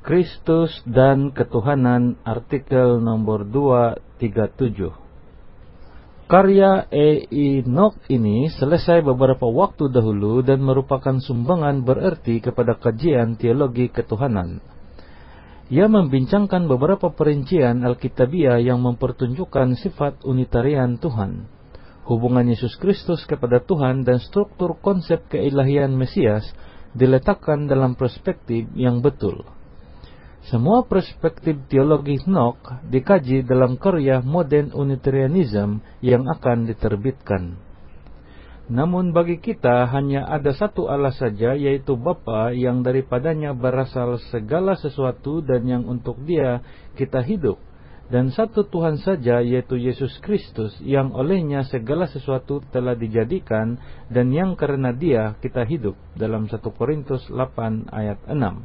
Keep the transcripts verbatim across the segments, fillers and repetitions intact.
Kristus dan Ketuhanan, artikel nomor dua tiga tujuh. Karya E. Enoch ini selesai beberapa waktu dahulu dan merupakan sumbangan berarti kepada kajian teologi ketuhanan. Ia membincangkan beberapa perincian Alkitabiah yang mempertunjukkan sifat unitarian Tuhan, hubungan Yesus Kristus kepada Tuhan, dan struktur konsep keilahian Mesias diletakkan dalam perspektif yang betul. Semua perspektif teologi Enoch dikaji dalam karya Modern Unitarianism yang akan diterbitkan. Namun bagi kita hanya ada satu Allah saja, yaitu Bapa, yang daripadanya berasal segala sesuatu dan yang untuk Dia kita hidup, dan satu Tuhan saja, yaitu Yesus Kristus, yang olehnya segala sesuatu telah dijadikan dan yang karena Dia kita hidup, dalam satu Korintus delapan ayat enam.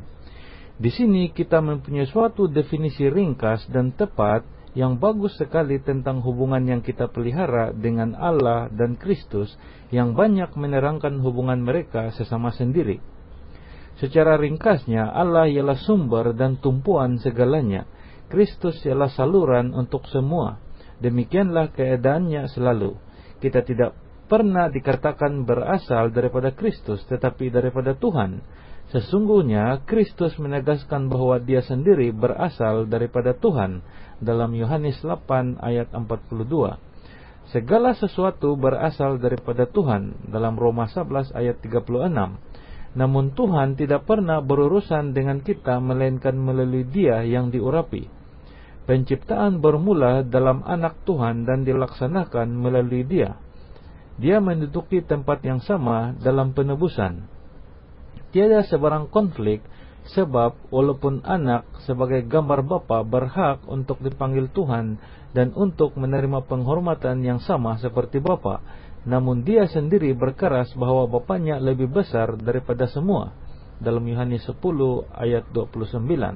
Di sini kita mempunyai suatu definisi ringkas dan tepat yang bagus sekali tentang hubungan yang kita pelihara dengan Allah dan Kristus, yang banyak menerangkan hubungan mereka sesama sendiri. Secara ringkasnya, Allah ialah sumber dan tumpuan segalanya. Kristus ialah saluran untuk semua. Demikianlah keadaannya selalu. Kita tidak pernah dikatakan berasal daripada Kristus, tetapi daripada Tuhan. Sesungguhnya Kristus menegaskan bahwa Dia sendiri berasal daripada Tuhan dalam Yohanes delapan ayat empat puluh dua. Segala sesuatu berasal daripada Tuhan dalam Roma sebelas ayat tiga puluh enam. Namun Tuhan tidak pernah berurusan dengan kita melainkan melalui Dia yang diurapi. Penciptaan bermula dalam Anak Tuhan dan dilaksanakan melalui Dia. Dia menduduki tempat yang sama dalam penebusan. Tiada sebarang konflik, sebab walaupun anak sebagai gambar bapa berhak untuk dipanggil Tuhan dan untuk menerima penghormatan yang sama seperti bapa, namun dia sendiri berkeras bahwa bapanya lebih besar daripada semua, dalam Yohanes sepuluh ayat dua puluh sembilan.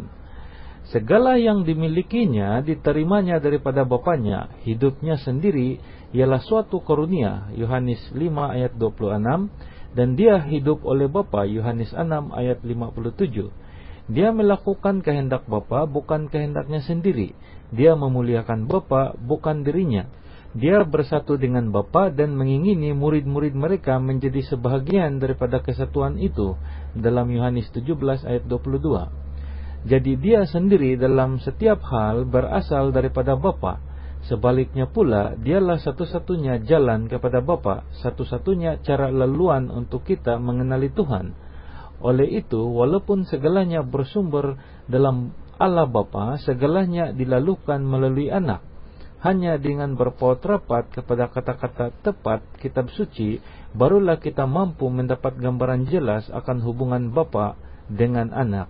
Segala yang dimilikinya diterimanya daripada bapanya, hidupnya sendiri ialah suatu karunia, Yohanes lima ayat dua puluh enam, dan dia hidup oleh Bapa, Yohanes enam ayat lima puluh tujuh. Dia melakukan kehendak Bapa, bukan kehendaknya sendiri. Dia memuliakan Bapa, bukan dirinya. Dia bersatu dengan Bapa dan mengingini murid-murid mereka menjadi sebahagian daripada kesatuan itu, dalam Yohanes tujuh belas ayat dua puluh dua. Jadi dia sendiri dalam setiap hal berasal daripada Bapa. Sebaliknya pula, dialah satu-satunya jalan kepada Bapa, satu-satunya cara laluan untuk kita mengenali Tuhan. Oleh itu, walaupun segalanya bersumber dalam Allah Bapa, segalanya dilalukan melalui Anak. Hanya dengan berpaut rapat kepada kata-kata tepat kitab suci, barulah kita mampu mendapat gambaran jelas akan hubungan Bapa dengan Anak.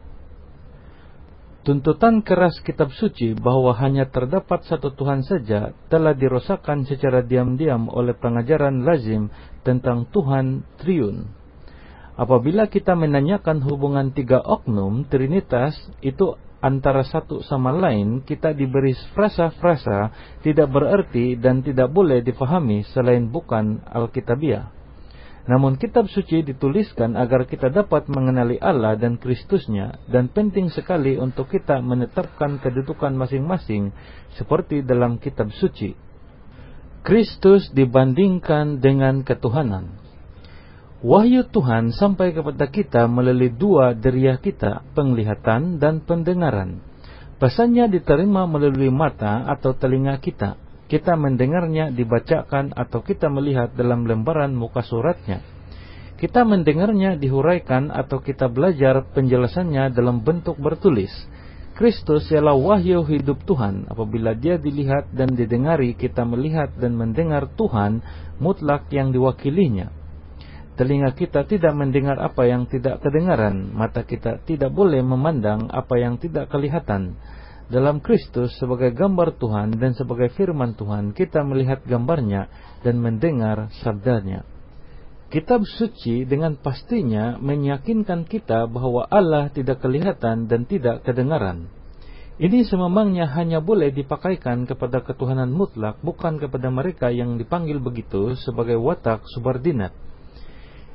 Tuntutan keras kitab suci bahwa hanya terdapat satu Tuhan saja telah dirosakkan secara diam-diam oleh pengajaran lazim tentang Tuhan Triun. Apabila kita menanyakan hubungan tiga oknum Trinitas itu antara satu sama lain, kita diberi frasa-frasa tidak berarti dan tidak boleh difahami selain bukan Alkitabiah. Namun kitab suci dituliskan agar kita dapat mengenali Allah dan Kristusnya, dan penting sekali untuk kita menetapkan kedudukan masing-masing seperti dalam kitab suci. Kristus dibandingkan dengan ketuhanan. Wahyu Tuhan sampai kepada kita melalui dua deria kita, penglihatan dan pendengaran. Pesannya diterima melalui mata atau telinga kita. Kita mendengarnya dibacakan atau kita melihat dalam lembaran muka suratnya. Kita mendengarnya dihuraikan atau kita belajar penjelasannya dalam bentuk bertulis. Kristus ialah wahyu hidup Tuhan. Apabila Dia dilihat dan didengari, kita melihat dan mendengar Tuhan mutlak yang diwakilinya. Telinga kita tidak mendengar apa yang tidak kedengaran. Mata kita tidak boleh memandang apa yang tidak kelihatan. Dalam Kristus sebagai gambar Tuhan dan sebagai firman Tuhan, kita melihat gambarnya dan mendengar sabdanya. Kitab suci dengan pastinya meyakinkan kita bahwa Allah tidak kelihatan dan tidak kedengaran. Ini sememangnya hanya boleh dipakaikan kepada ketuhanan mutlak, bukan kepada mereka yang dipanggil begitu sebagai watak subordinat.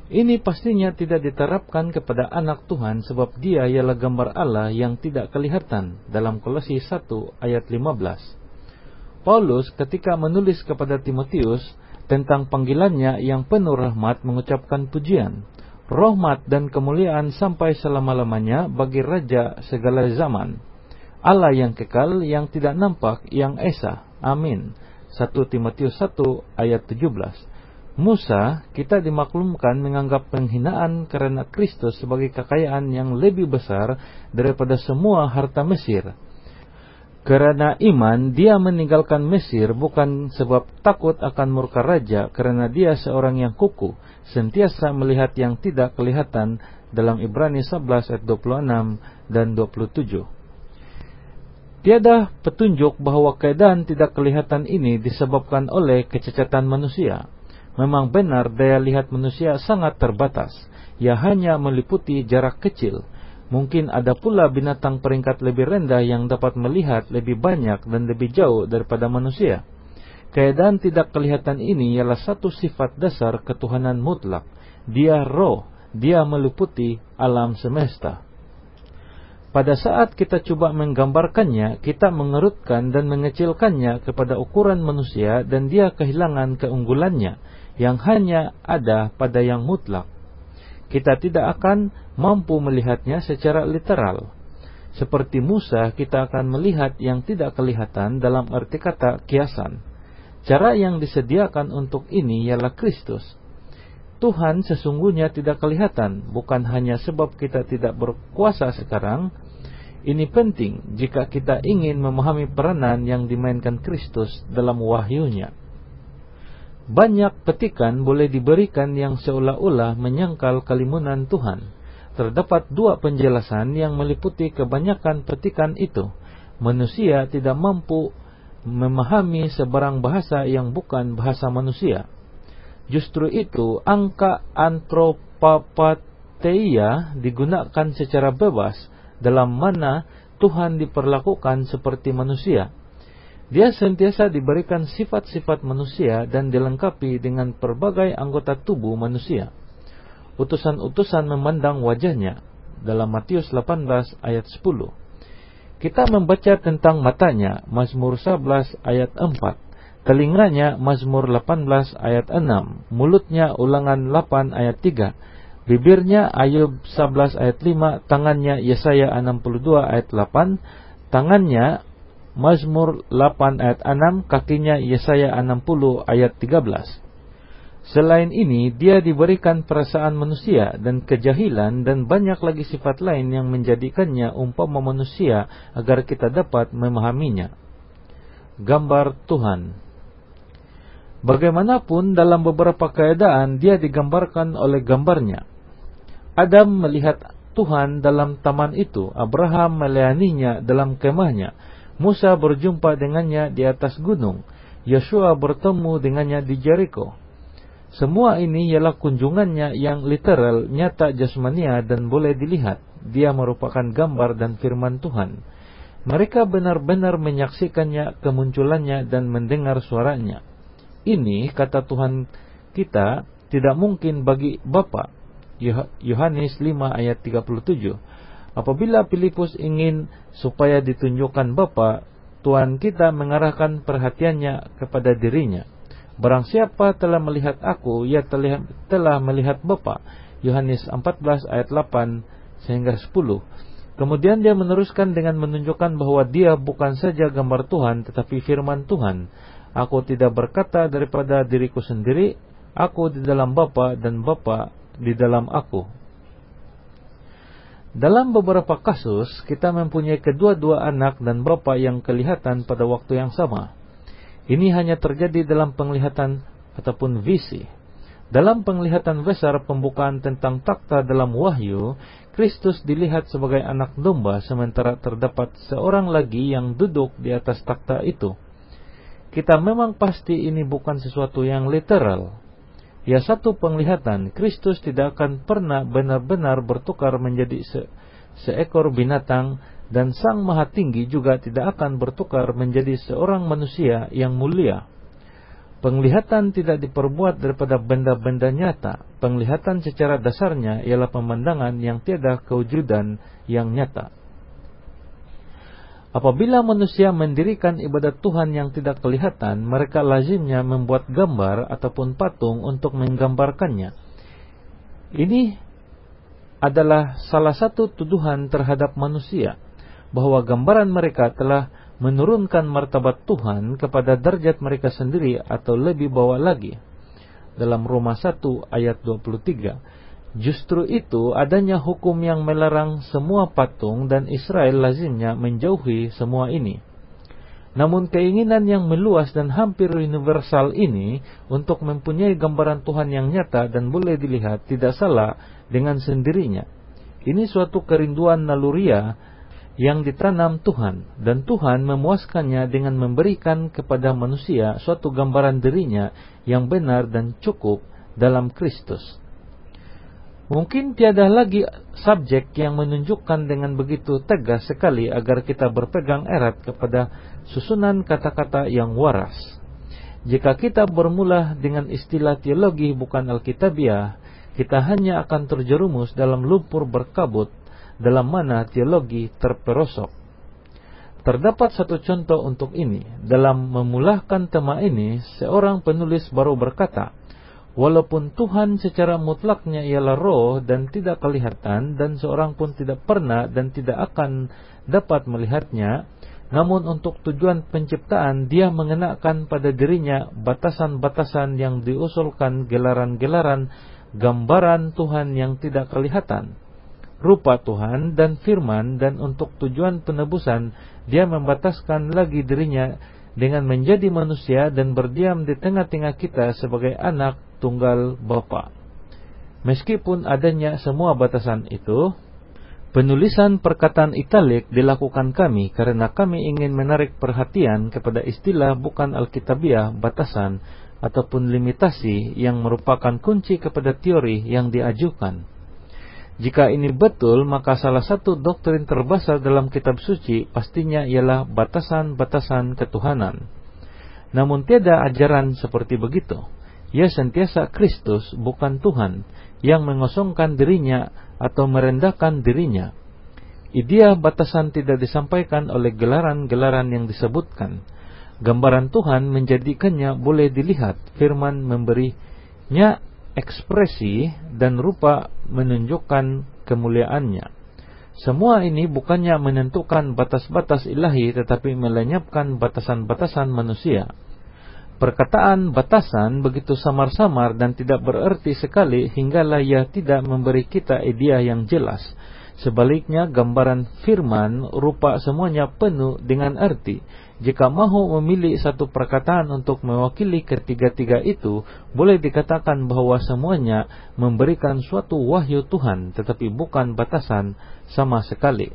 Ini pastinya tidak diterapkan kepada anak Tuhan sebab dia ialah gambar Allah yang tidak kelihatan dalam Kolose satu ayat lima belas. Paulus ketika menulis kepada Timotius tentang panggilannya yang penuh rahmat mengucapkan pujian, rahmat dan kemuliaan sampai selama-lamanya bagi Raja segala zaman, Allah yang kekal, yang tidak nampak, yang esa. Amin. satu Timotius satu ayat tujuh belas. Musa, kita dimaklumkan menganggap penghinaan karena Kristus sebagai kekayaan yang lebih besar daripada semua harta Mesir. Karena iman, dia meninggalkan Mesir bukan sebab takut akan murka raja, karena dia seorang yang kukuh, sentiasa melihat yang tidak kelihatan, dalam Ibrani sebelas ayat dua puluh enam dan dua puluh tujuh. Tiada petunjuk bahwa keadaan tidak kelihatan ini disebabkan oleh kecacatan manusia. Memang benar daya lihat manusia sangat terbatas. Ia hanya meliputi jarak kecil. Mungkin ada pula binatang peringkat lebih rendah yang dapat melihat lebih banyak dan lebih jauh daripada manusia. Keadaan tidak kelihatan ini ialah satu sifat dasar ketuhanan mutlak. Dia roh, dia meliputi alam semesta. Pada saat kita coba menggambarkannya, kita mengerutkan dan mengecilkannya kepada ukuran manusia dan dia kehilangan keunggulannya yang hanya ada pada yang mutlak. Kita tidak akan mampu melihatnya secara literal. Seperti Musa, kita akan melihat yang tidak kelihatan dalam arti kata kiasan. Cara yang disediakan untuk ini ialah Kristus. Tuhan sesungguhnya tidak kelihatan, bukan hanya sebab kita tidak berkuasa sekarang. Ini penting jika kita ingin memahami peranan yang dimainkan Kristus dalam wahyunya. Banyak petikan boleh diberikan yang seolah-olah menyangkal kalimunan Tuhan. Terdapat dua penjelasan yang meliputi kebanyakan petikan itu. Manusia tidak mampu memahami sebarang bahasa yang bukan bahasa manusia. Justru itu, angka antropapatheia digunakan secara bebas, dalam mana Tuhan diperlakukan seperti manusia. Dia sentiasa diberikan sifat-sifat manusia dan dilengkapi dengan berbagai anggota tubuh manusia. Utusan-utusan memandang wajahnya, dalam Matius delapan belas ayat sepuluh. Kita membaca tentang matanya, Mazmur sebelas ayat empat. Telinganya, Mazmur delapan belas ayat enam. Mulutnya, Ulangan delapan ayat tiga. Bibirnya, Ayub sebelas ayat lima. Tangannya, Yesaya enam puluh dua ayat delapan. Tangannya, Mazmur delapan ayat enam. Kakinya, Yesaya enam puluh ayat tiga belas. Selain ini, dia diberikan perasaan manusia dan kejahilan dan banyak lagi sifat lain yang menjadikannya umpama manusia agar kita dapat memahaminya. Gambar Tuhan. Bagaimanapun dalam beberapa keadaan dia digambarkan oleh gambarnya. Adam melihat Tuhan dalam taman itu, Abraham melayaninya dalam kemahnya, Musa berjumpa dengannya di atas gunung, Yosua bertemu dengannya di Jericho. Semua ini ialah kunjungannya yang literal, nyata jasmania dan boleh dilihat. Dia merupakan gambar dan firman Tuhan. Mereka benar-benar menyaksikannya, kemunculannya dan mendengar suaranya. Ini, kata Tuhan kita, tidak mungkin bagi Bapa. Yohanes lima ayat tiga puluh tujuh. Apabila Filipus ingin supaya ditunjukkan Bapa, Tuhan kita mengarahkan perhatiannya kepada dirinya. Barang siapa telah melihat aku, ia telah, telah melihat Bapa. Yohanes empat belas ayat delapan sehingga sepuluh. Kemudian dia meneruskan dengan menunjukkan bahwa dia bukan saja gambar Tuhan, tetapi firman Tuhan. Aku tidak berkata daripada diriku sendiri, aku di dalam Bapa dan Bapa di dalam aku. Dalam beberapa kasus, kita mempunyai kedua-dua anak dan bapa yang kelihatan pada waktu yang sama. Ini hanya terjadi dalam penglihatan ataupun visi. Dalam penglihatan besar pembukaan tentang takhta dalam Wahyu, Kristus dilihat sebagai anak domba, sementara terdapat seorang lagi yang duduk di atas takhta itu. Kita memang pasti ini bukan sesuatu yang literal. Ya, satu penglihatan, Kristus tidak akan pernah benar-benar bertukar menjadi se seekor binatang, dan Sang Maha Tinggi juga tidak akan bertukar menjadi seorang manusia yang mulia. Penglihatan tidak diperbuat daripada benda-benda nyata. Penglihatan secara dasarnya ialah pemandangan yang tiada kewujudan yang nyata. Apabila manusia mendirikan ibadat Tuhan yang tidak kelihatan, mereka lazimnya membuat gambar ataupun patung untuk menggambarkannya. Ini adalah salah satu tuduhan terhadap manusia, bahwa gambaran mereka telah menurunkan martabat Tuhan kepada derajat mereka sendiri atau lebih bawah lagi. Dalam Roma satu ayat dua puluh tiga, justru itu adanya hukum yang melarang semua patung dan Israel lazimnya menjauhi semua ini. Namun keinginan yang meluas dan hampir universal ini untuk mempunyai gambaran Tuhan yang nyata dan boleh dilihat tidak salah dengan sendirinya. Ini suatu kerinduan naluriah yang ditanam Tuhan, dan Tuhan memuaskannya dengan memberikan kepada manusia suatu gambaran dirinya yang benar dan cukup dalam Kristus. Mungkin tiada lagi subjek yang menunjukkan dengan begitu tegas sekali agar kita berpegang erat kepada susunan kata-kata yang waras. Jika kita bermula dengan istilah teologi bukan Alkitabiah, kita hanya akan terjerumus dalam lumpur berkabut dalam mana teologi terperosok. Terdapat satu contoh untuk ini. Dalam memulahkan tema ini, seorang penulis baru berkata, walaupun Tuhan secara mutlaknya ialah roh dan tidak kelihatan, dan seorang pun tidak pernah dan tidak akan dapat melihatnya, namun untuk tujuan penciptaan dia mengenakan pada dirinya batasan-batasan yang diusulkan gelaran-gelaran gambaran Tuhan yang tidak kelihatan, rupa Tuhan dan firman, dan untuk tujuan penebusan dia membataskan lagi dirinya dengan menjadi manusia dan berdiam di tengah-tengah kita sebagai anak tunggal Bapa. Meskipun adanya semua batasan itu, penulisan perkataan italik dilakukan kami karena kami ingin menarik perhatian kepada istilah bukan Alkitabiah batasan ataupun limitasi yang merupakan kunci kepada teori yang diajukan. Jika ini betul, maka salah satu doktrin terbesar dalam kitab suci pastinya ialah batasan-batasan ketuhanan. Namun tiada ajaran seperti begitu. Ia sentiasa Kristus, bukan Tuhan, yang mengosongkan dirinya atau merendahkan dirinya. Idea batasan tidak disampaikan oleh gelaran-gelaran yang disebutkan. Gambaran Tuhan menjadikannya boleh dilihat, firman memberinya ekspresi dan rupa menunjukkan kemuliaannya. Semua ini bukannya menentukan batas-batas ilahi, tetapi melenyapkan batasan-batasan manusia. Perkataan batasan begitu samar-samar dan tidak berarti sekali hinggalah ia tidak memberi kita idea yang jelas. Sebaliknya, gambaran firman rupa semuanya penuh dengan arti. Jika mahu memilih satu perkataan untuk mewakili ketiga-tiga itu, boleh dikatakan bahwa semuanya memberikan suatu wahyu Tuhan, tetapi bukan batasan sama sekali.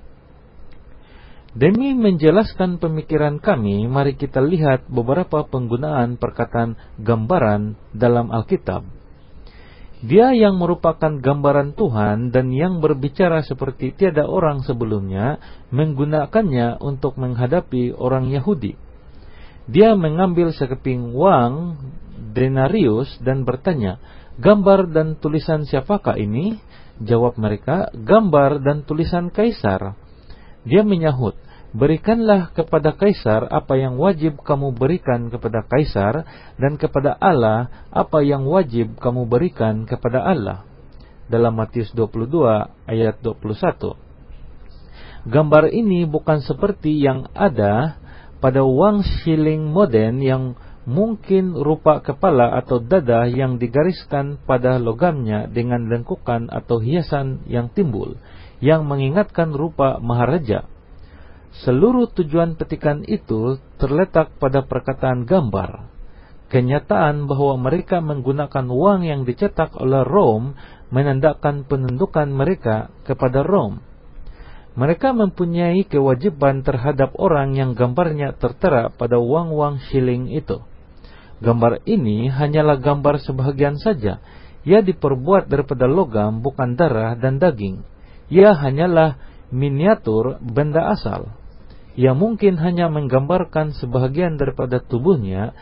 Demi menjelaskan pemikiran kami, mari kita lihat beberapa penggunaan perkataan gambaran dalam Alkitab. Dia yang merupakan gambaran Tuhan dan yang berbicara seperti tiada orang sebelumnya menggunakannya untuk menghadapi orang Yahudi. Dia mengambil sekeping wang denarius dan bertanya, gambar dan tulisan siapakah ini? Jawab mereka, gambar dan tulisan Kaisar. Dia menyahut, berikanlah kepada Kaisar apa yang wajib kamu berikan kepada Kaisar, dan kepada Allah apa yang wajib kamu berikan kepada Allah. Dalam Matius dua puluh dua ayat dua puluh satu. Gambar ini bukan seperti yang ada pada wang shilling moden yang mungkin rupa kepala atau dada yang digariskan pada logamnya dengan lengkukan atau hiasan yang timbul, yang mengingatkan rupa maharaja. Seluruh tujuan petikan itu terletak pada perkataan gambar. Kenyataan bahwa mereka menggunakan uang yang dicetak oleh Rom menandakan penundukan mereka kepada Rom. Mereka mempunyai kewajiban terhadap orang yang gambarnya tertera pada uang-uang shilling itu. Gambar ini hanyalah gambar sebahagian saja. Ia diperbuat daripada logam, bukan darah dan daging. Ia hanyalah miniatur benda asal. Ia mungkin hanya menggambarkan sebahagian daripada tubuhnya,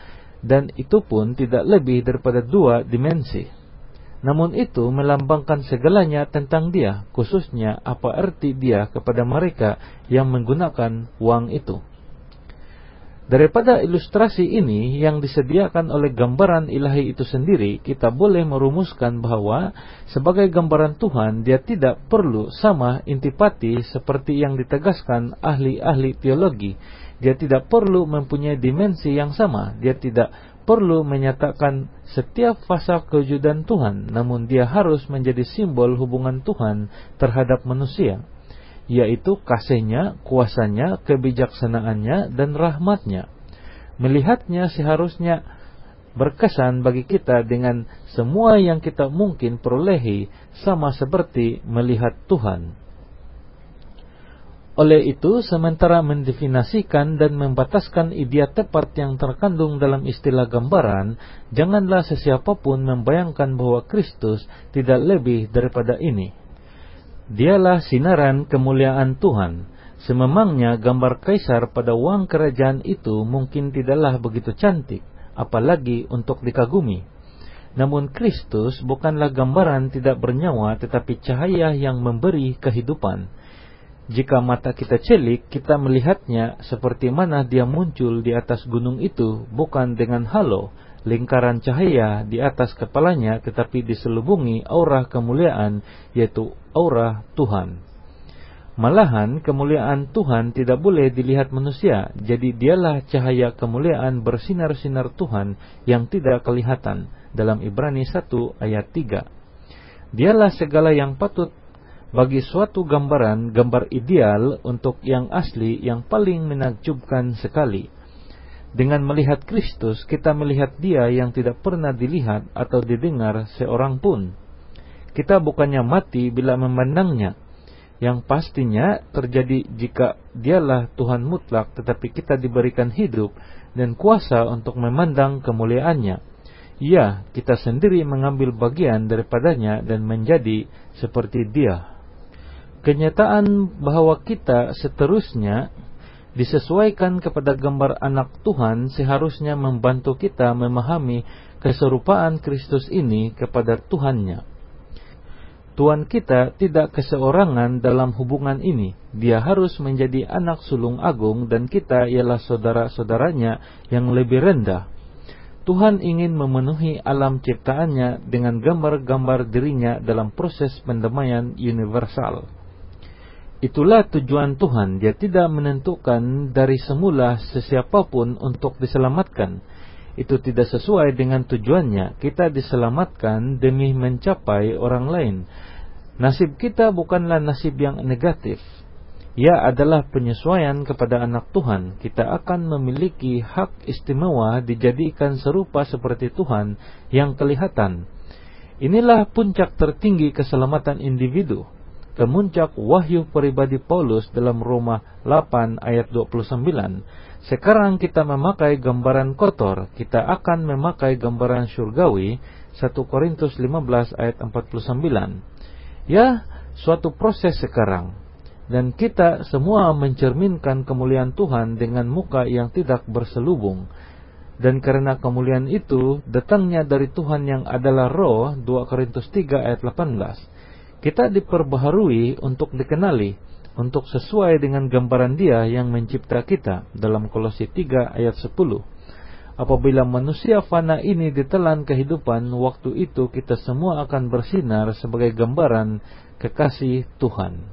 dan itu pun tidak lebih daripada dua dimensi. Namun itu melambangkan segalanya tentang Dia, khususnya apa arti Dia kepada mereka yang menggunakan uang itu. Daripada ilustrasi ini yang disediakan oleh gambaran ilahi itu sendiri, kita boleh merumuskan bahwa sebagai gambaran Tuhan, Dia tidak perlu sama intipati seperti yang ditegaskan ahli-ahli teologi. Dia tidak perlu mempunyai dimensi yang sama. Dia tidak perlu menyatakan setiap fasa kewujudan Tuhan, namun Dia harus menjadi simbol hubungan Tuhan terhadap manusia, yaitu kasih-Nya, kuasa-Nya, kebijaksanaannya, dan rahmat-Nya. Melihatnya seharusnya berkesan bagi kita dengan semua yang kita mungkin perolehi, sama seperti melihat Tuhan. Oleh itu, sementara mendefinisikan dan membataskan ide tepat yang terkandung dalam istilah gambaran, janganlah sesiapapun membayangkan bahwa Kristus tidak lebih daripada ini. Dialah sinaran kemuliaan Tuhan. Sememangnya gambar kaisar pada wang kerajaan itu mungkin tidaklah begitu cantik, apalagi untuk dikagumi. Namun Kristus bukanlah gambaran tidak bernyawa, tetapi cahaya yang memberi kehidupan. Jika mata kita celik, kita melihatnya seperti mana Dia muncul di atas gunung itu, bukan dengan halo, lingkaran cahaya di atas kepalanya, tetapi diselubungi aura kemuliaan, yaitu aura Tuhan. Malahan kemuliaan Tuhan tidak boleh dilihat manusia, jadi Dialah cahaya kemuliaan bersinar-sinar Tuhan yang tidak kelihatan, dalam Ibrani satu ayat tiga. Dialah segala yang patut bagi suatu gambaran, gambar ideal untuk yang asli, yang paling menakjubkan sekali. Dengan melihat Kristus, kita melihat Dia yang tidak pernah dilihat atau didengar seorang pun. Kita bukannya mati bila memandangnya, yang pastinya terjadi jika Dialah Tuhan mutlak, tetapi kita diberikan hidup dan kuasa untuk memandang kemuliaan-Nya. Ya, kita sendiri mengambil bagian daripadanya dan menjadi seperti Dia. Kenyataan bahwa kita seterusnya disesuaikan kepada gambar anak Tuhan seharusnya membantu kita memahami keserupaan Kristus ini kepada Tuhan-Nya. Tuhan kita tidak keseorangan dalam hubungan ini. Dia harus menjadi anak sulung agung dan kita ialah saudara-saudaranya yang lebih rendah. Tuhan ingin memenuhi alam ciptaannya dengan gambar-gambar dirinya dalam proses pendamaian universal. Itulah tujuan Tuhan. Dia tidak menentukan dari semula sesiapapun untuk diselamatkan. Itu tidak sesuai dengan tujuannya. Kita diselamatkan demi mencapai orang lain. Nasib kita bukanlah nasib yang negatif. Ia adalah penyesuaian kepada anak Tuhan. Kita akan memiliki hak istimewa dijadikan serupa seperti Tuhan yang kelihatan. Inilah puncak tertinggi keselamatan individu. Kemuncak wahyu pribadi Paulus dalam Roma delapan ayat dua puluh sembilan. Sekarang kita memakai gambaran kotor, kita akan memakai gambaran surgawi. satu Korintus lima belas ayat empat puluh sembilan. Ya, suatu proses sekarang. Dan kita semua mencerminkan kemuliaan Tuhan dengan muka yang tidak berselubung. Dan karena kemuliaan itu datangnya dari Tuhan yang adalah Roh, dua Korintus tiga ayat delapan belas. Kita diperbaharui untuk dikenali, untuk sesuai dengan gambaran Dia yang mencipta kita, dalam Kolose tiga ayat sepuluh. Apabila manusia fana ini ditelan kehidupan, waktu itu kita semua akan bersinar sebagai gambaran kekasih Tuhan.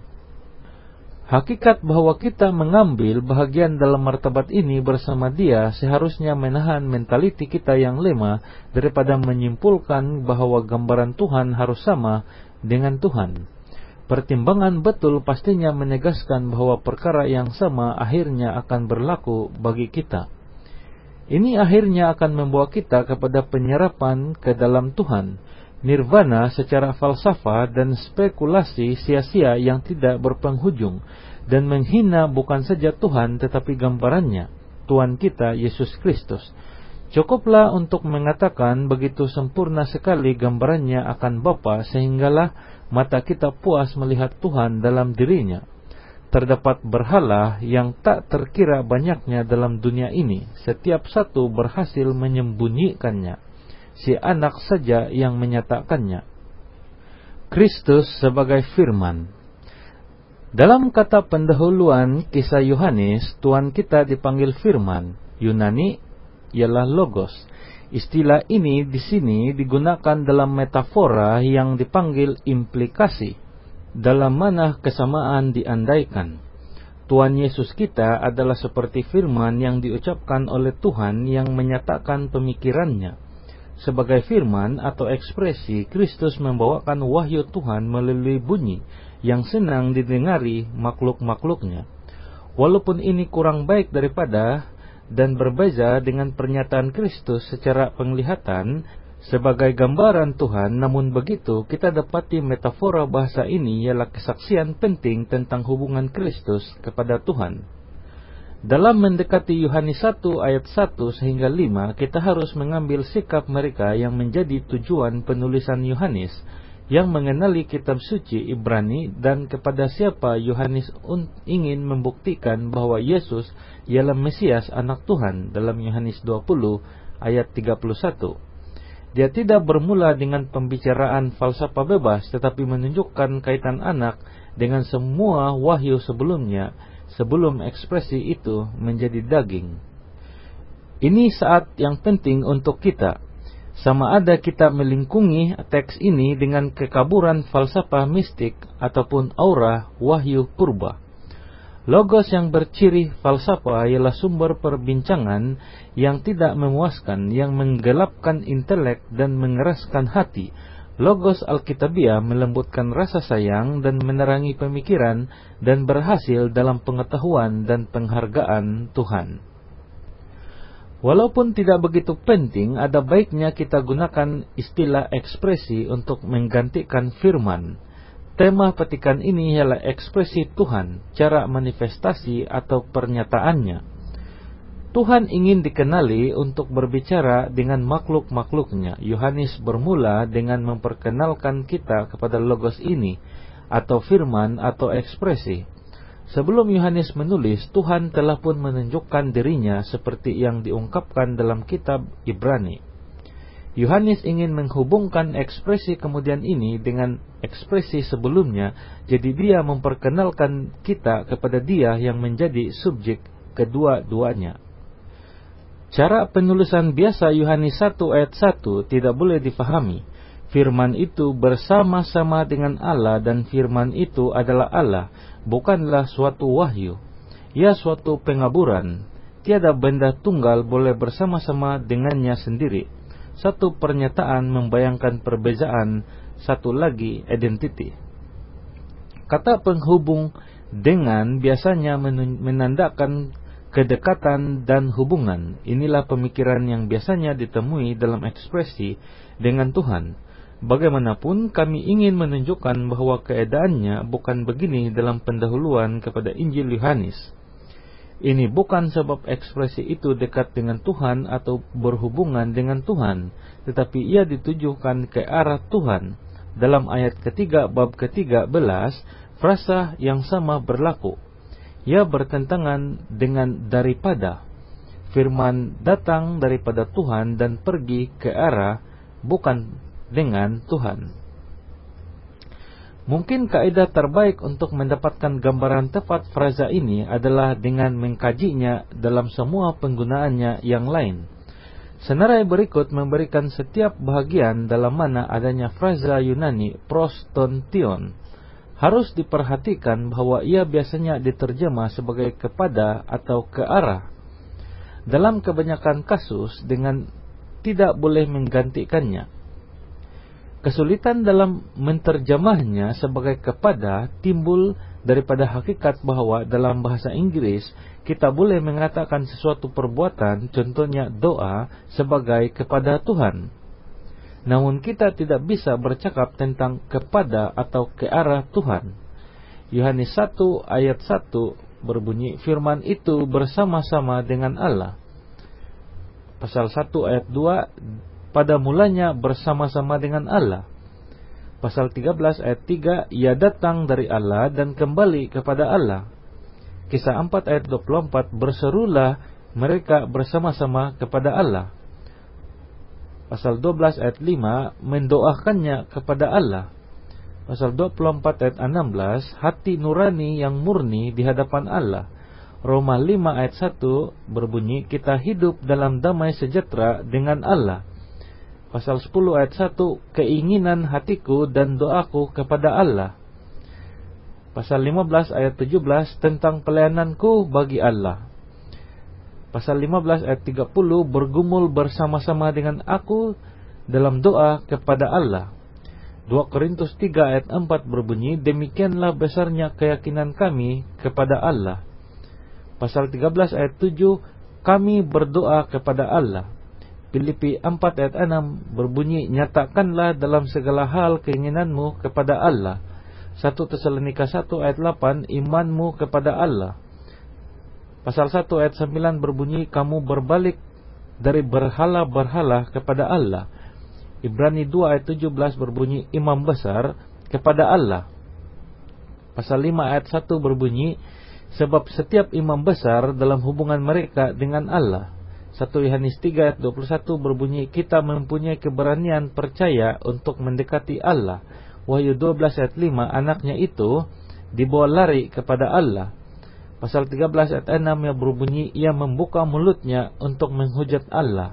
Hakikat bahwa kita mengambil bahagian dalam martabat ini bersama Dia seharusnya menahan mentaliti kita yang lemah daripada menyimpulkan bahwa gambaran Tuhan harus sama dengan Tuhan. Pertimbangan betul pastinya menegaskan bahwa perkara yang sama akhirnya akan berlaku bagi kita. Ini akhirnya akan membawa kita kepada penyerapan ke dalam Tuhan, nirvana secara falsafah dan spekulasi sia-sia yang tidak berpenghujung, dan menghina bukan saja Tuhan tetapi gambarannya, Tuhan kita Yesus Kristus. Cukuplah untuk mengatakan begitu sempurna sekali gambarannya akan Bapa sehinggalah mata kita puas melihat Tuhan dalam dirinya. Terdapat berhala yang tak terkira banyaknya dalam dunia ini. Setiap satu berhasil menyembunyikannya. Si anak saja yang menyatakannya. Kristus sebagai firman. Dalam kata pendahuluan kisah Yohanes, Tuhan kita dipanggil firman. Yunani ialah logos. Istilah ini di sini digunakan dalam metafora yang dipanggil implikasi, dalam mana kesamaan diandaikan. Tuhan Yesus kita adalah seperti firman yang diucapkan oleh Tuhan yang menyatakan pemikirannya. Sebagai firman atau ekspresi, Kristus membawakan wahyu Tuhan melalui bunyi yang senang didengari makhluk-makhluknya. Walaupun ini kurang baik daripada dan berbeza dengan pernyataan Kristus secara penglihatan sebagai gambaran Tuhan, namun begitu kita dapati metafora bahasa ini ialah kesaksian penting tentang hubungan Kristus kepada Tuhan. Dalam mendekati Yohanes satu ayat satu sehingga lima, kita harus mengambil sikap mereka yang menjadi tujuan penulisan Yohanes, yang mengenali kitab suci Ibrani, dan kepada siapa Yohanes ingin membuktikan bahwa Yesus ialah Mesias anak Tuhan dalam Yohanes dua puluh ayat tiga puluh satu. Dia tidak bermula dengan pembicaraan falsafah bebas, tetapi menunjukkan kaitan anak dengan semua wahyu sebelumnya, sebelum ekspresi itu menjadi daging. Ini saat yang penting untuk kita. Sama ada kita melingkungi teks ini dengan kekaburan falsafah mistik ataupun aura wahyu purba. Logos yang berciri falsafah ialah sumber perbincangan yang tidak memuaskan, yang menggelapkan intelek dan mengeraskan hati. Logos Alkitabiah melembutkan rasa sayang dan menerangi pemikiran dan berhasil dalam pengetahuan dan penghargaan Tuhan. Walaupun tidak begitu penting, ada baiknya kita gunakan istilah ekspresi untuk menggantikan firman. Tema petikan ini ialah ekspresi Tuhan, cara manifestasi atau pernyataannya. Tuhan ingin dikenali untuk berbicara dengan makhluk-makhluknya. Yohanes bermula dengan memperkenalkan kita kepada logos ini, atau firman atau ekspresi. Sebelum Yohanes menulis, Tuhan telah pun menunjukkan dirinya seperti yang diungkapkan dalam kitab Ibrani. Yohanes ingin menghubungkan ekspresi kemudian ini dengan ekspresi sebelumnya, jadi dia memperkenalkan kita kepada dia yang menjadi subjek kedua-duanya. Cara penulisan biasa Yohanes satu ayat satu tidak boleh difahami. Firman itu bersama-sama dengan Allah dan firman itu adalah Allah, bukanlah suatu wahyu. Ia suatu pengaburan. Tiada benda tunggal boleh bersama-sama dengannya sendiri. Satu pernyataan membayangkan perbezaan, satu lagi identiti. Kata penghubung dengan biasanya menandakan kedekatan dan hubungan. Inilah pemikiran yang biasanya ditemui dalam ekspresi dengan Tuhan. Bagaimanapun kami ingin menunjukkan bahwa keadaannya bukan begini dalam pendahuluan kepada Injil Yohanes. Ini bukan sebab ekspresi itu dekat dengan Tuhan atau berhubungan dengan Tuhan, tetapi ia ditujukan ke arah Tuhan. Dalam ayat ketiga bab ketiga belas, frasa yang sama berlaku. Ia bertentangan dengan daripada. Firman datang daripada Tuhan dan pergi ke arah, bukan dengan Tuhan. Mungkin kaidah terbaik untuk mendapatkan gambaran tepat frasa ini adalah dengan mengkajinya dalam semua penggunaannya yang lain. Senarai berikut memberikan setiap bahagian dalam mana adanya frasa Yunani prostontion. Harus diperhatikan bahwa ia biasanya diterjemah sebagai kepada atau ke arah. Dalam kebanyakan kasus dengan tidak boleh menggantikannya. Kesulitan dalam menterjemahnya sebagai kepada timbul daripada hakikat bahwa dalam bahasa Inggris kita boleh mengatakan sesuatu perbuatan, contohnya doa, sebagai kepada Tuhan. Namun kita tidak bisa bercakap tentang kepada atau ke arah Tuhan. Yohanes satu ayat satu berbunyi, firman itu bersama-sama dengan Allah. Pasal satu ayat dua, pada mulanya bersama-sama dengan Allah. Pasal tiga belas ayat tiga, ia datang dari Allah dan kembali kepada Allah. Kisah empat ayat dua puluh empat, berserulah mereka bersama-sama kepada Allah. Pasal dua belas ayat lima, mendoakannya kepada Allah. Pasal dua puluh empat ayat enam belas, hati nurani yang murni di hadapan Allah. Roma lima ayat satu berbunyi, kita hidup dalam damai sejahtera dengan Allah. Pasal sepuluh ayat satu, keinginan hatiku dan doaku kepada Allah. Pasal lima belas ayat tujuh belas, tentang pelayananku bagi Allah. Pasal lima belas ayat tiga puluh, bergumul bersama-sama dengan aku dalam doa kepada Allah. dua Korintus tiga ayat empat berbunyi, demikianlah besarnya keyakinan kami kepada Allah. Pasal tiga belas ayat tujuh, kami berdoa kepada Allah. Filipi empat ayat enam berbunyi, nyatakanlah dalam segala hal keinginanmu kepada Allah. satu Tesalonika satu ayat delapan, imanmu kepada Allah. Pasal satu ayat sembilan berbunyi, kamu berbalik dari berhala-berhala kepada Allah. Ibrani dua ayat tujuh belas berbunyi, imam besar kepada Allah. Pasal lima ayat satu berbunyi, sebab setiap imam besar dalam hubungan mereka dengan Allah. satu Yohanes tiga ayat dua puluh satu berbunyi, kita mempunyai keberanian percaya untuk mendekati Allah. Wahyu dua belas ayat lima, anaknya itu dibawa lari kepada Allah. Pasal tiga belas ayat enam yang berbunyi, ia membuka mulutnya untuk menghujat Allah.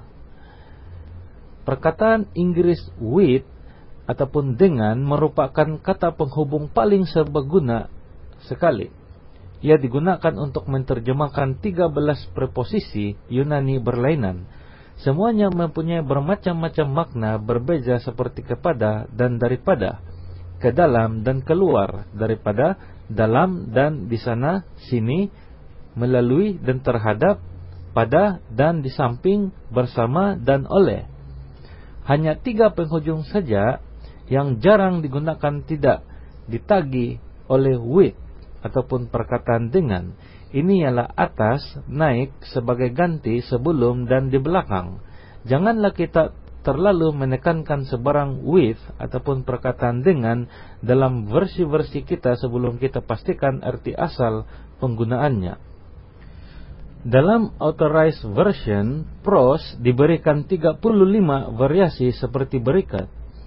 Perkataan Inggris with ataupun dengan merupakan kata penghubung paling serbaguna sekali. Ia digunakan untuk menerjemahkan tiga belas preposisi Yunani berlainan. Semuanya mempunyai bermacam-macam makna berbeza seperti kepada dan daripada, ke dalam dan keluar, daripada, dalam dan di sana, sini, melalui dan terhadap, pada dan di samping, bersama dan oleh. Hanya tiga penghujung saja yang jarang digunakan tidak ditagi oleh with ataupun perkataan dengan. Ini ialah atas, naik, sebagai ganti, sebelum dan di belakang. Janganlah kita terlalu menekankan sebarang with ataupun perkataan dengan dalam versi-versi kita sebelum kita pastikan arti asal penggunaannya. Dalam Authorized Version, prose diberikan tiga puluh lima variasi seperti berikut: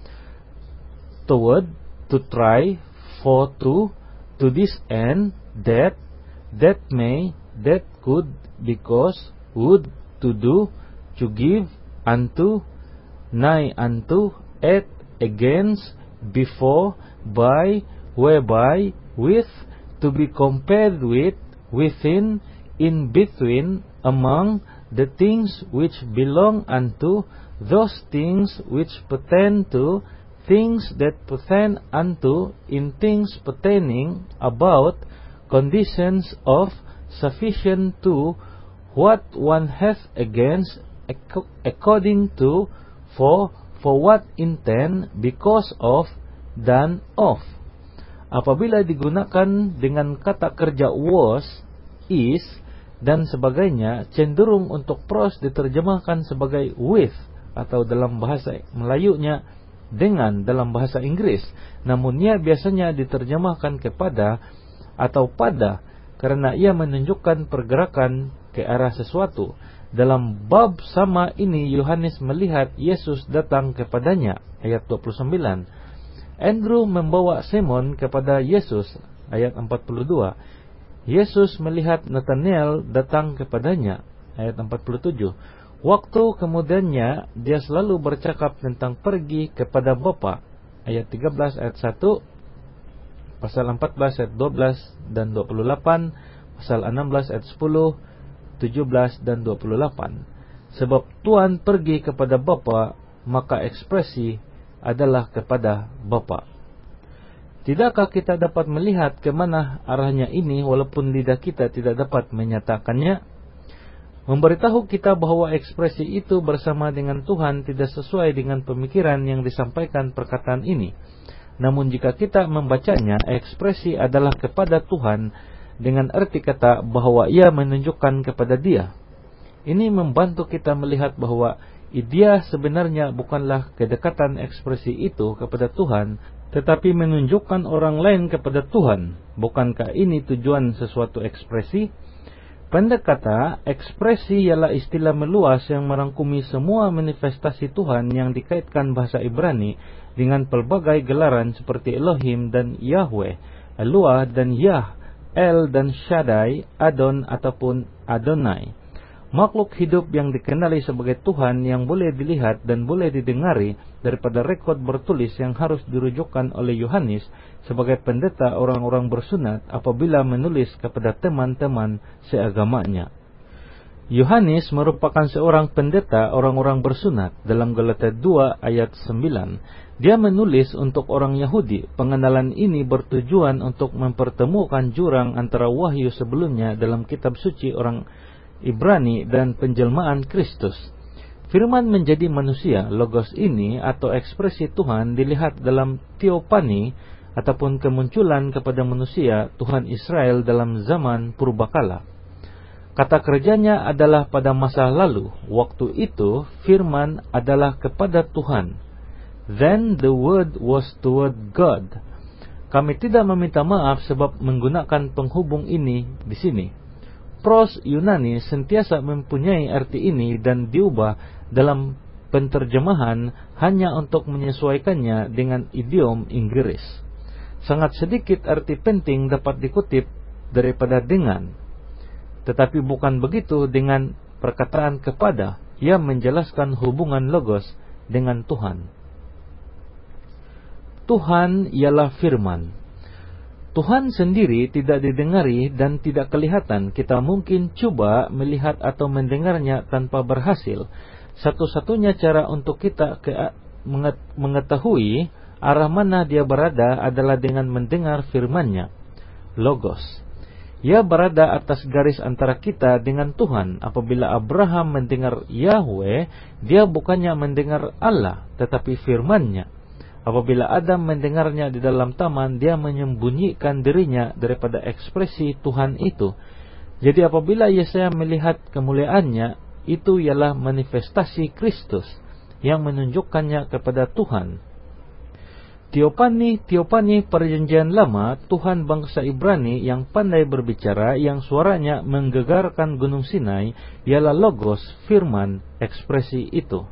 toward, to try, for to, to this end, that, that may, that could, because, would, to do, to give, unto, nigh unto, at, against, before, by, whereby, with, to be compared with, within, in between, among, the things which belong unto, those things which pertain to, things that pertain unto, in things pertaining, about, conditions of, sufficient to, what one hath against, according to, for, for what intent, because of, dan of. Apabila digunakan dengan kata kerja was, is, dan sebagainya, cenderung untuk prose diterjemahkan sebagai with, atau dalam bahasa Melayunya dengan dalam bahasa Inggris. Namun ia biasanya diterjemahkan kepada atau pada, karena ia menunjukkan pergerakan ke arah sesuatu. Dalam bab sama ini Yohanes melihat Yesus datang kepadanya, ayat dua puluh sembilan. Andrew membawa Simon kepada Yesus, ayat empat puluh dua. Yesus melihat Nathanael datang kepadanya, ayat empat puluh tujuh. Waktu kemudiannya dia selalu bercakap tentang pergi kepada Bapa, ayat tiga belas ayat satu, pasal empat belas ayat dua belas dan dua puluh delapan, pasal enam belas ayat sepuluh, tujuh belas dan dua puluh delapan. Sebab Tuhan pergi kepada Bapa, maka ekspresi adalah kepada Bapa. Tidakkah kita dapat melihat ke mana arahnya ini walaupun lidah kita tidak dapat menyatakannya? Memberitahu kita bahwa ekspresi itu bersama dengan Tuhan tidak sesuai dengan pemikiran yang disampaikan perkataan ini. Namun jika kita membacanya, ekspresi adalah kepada Tuhan dengan arti kata bahwa ia menunjukkan kepada Dia. Ini membantu kita melihat bahwa idea sebenarnya bukanlah kedekatan ekspresi itu kepada Tuhan, tetapi menunjukkan orang lain kepada Tuhan. Bukankah ini tujuan sesuatu ekspresi? Pendek kata, ekspresi ialah istilah meluas yang merangkumi semua manifestasi Tuhan yang dikaitkan bahasa Ibrani dengan pelbagai gelaran seperti Elohim dan Yahweh, Eloah dan Yah, El dan Shaddai, Adon ataupun Adonai. Makhluk hidup yang dikenali sebagai Tuhan yang boleh dilihat dan boleh didengari daripada rekod bertulis yang harus dirujukkan oleh Yohanes sebagai pendeta orang-orang bersunat apabila menulis kepada teman-teman seagamanya. Yohanes merupakan seorang pendeta orang-orang bersunat. Dalam Galatia dua ayat sembilan, dia menulis untuk orang Yahudi. Pengenalan ini bertujuan untuk mempertemukan jurang antara wahyu sebelumnya dalam kitab suci orang Ibrani dan penjelmaan Kristus. Firman menjadi manusia, logos ini atau ekspresi Tuhan dilihat dalam teopani ataupun kemunculan kepada manusia Tuhan Israel dalam zaman purbakala. Kata kerjanya adalah pada masa lalu. Waktu itu firman adalah kepada Tuhan. Then the word was toward God. Kami tidak meminta maaf sebab menggunakan penghubung ini di sini. Pros Yunani sentiasa mempunyai arti ini dan diubah dalam penterjemahan hanya untuk menyesuaikannya dengan idiom Inggris. Sangat sedikit arti penting dapat dikutip daripada dengan. Tetapi bukan begitu dengan perkataan kepada. Ia menjelaskan hubungan logos dengan Tuhan. Tuhan ialah firman. Tuhan sendiri tidak didengari dan tidak kelihatan. Kita mungkin coba melihat atau mendengarnya tanpa berhasil. Satu-satunya cara untuk kita ke- mengetahui arah mana dia berada adalah dengan mendengar firman-Nya, logos. Ia berada atas garis antara kita dengan Tuhan. Apabila Abraham mendengar Yahweh, dia bukannya mendengar Allah, tetapi firman-Nya. Apabila Adam mendengarnya di dalam taman, dia menyembunyikan dirinya daripada ekspresi Tuhan itu. Jadi apabila Yesaya melihat kemuliaannya, itu ialah manifestasi Kristus yang menunjukkannya kepada Tuhan. Teopani, Teopani perjanjian lama, Tuhan bangsa Ibrani yang pandai berbicara, yang suaranya menggegarkan gunung Sinai, ialah logos, firman, ekspresi itu.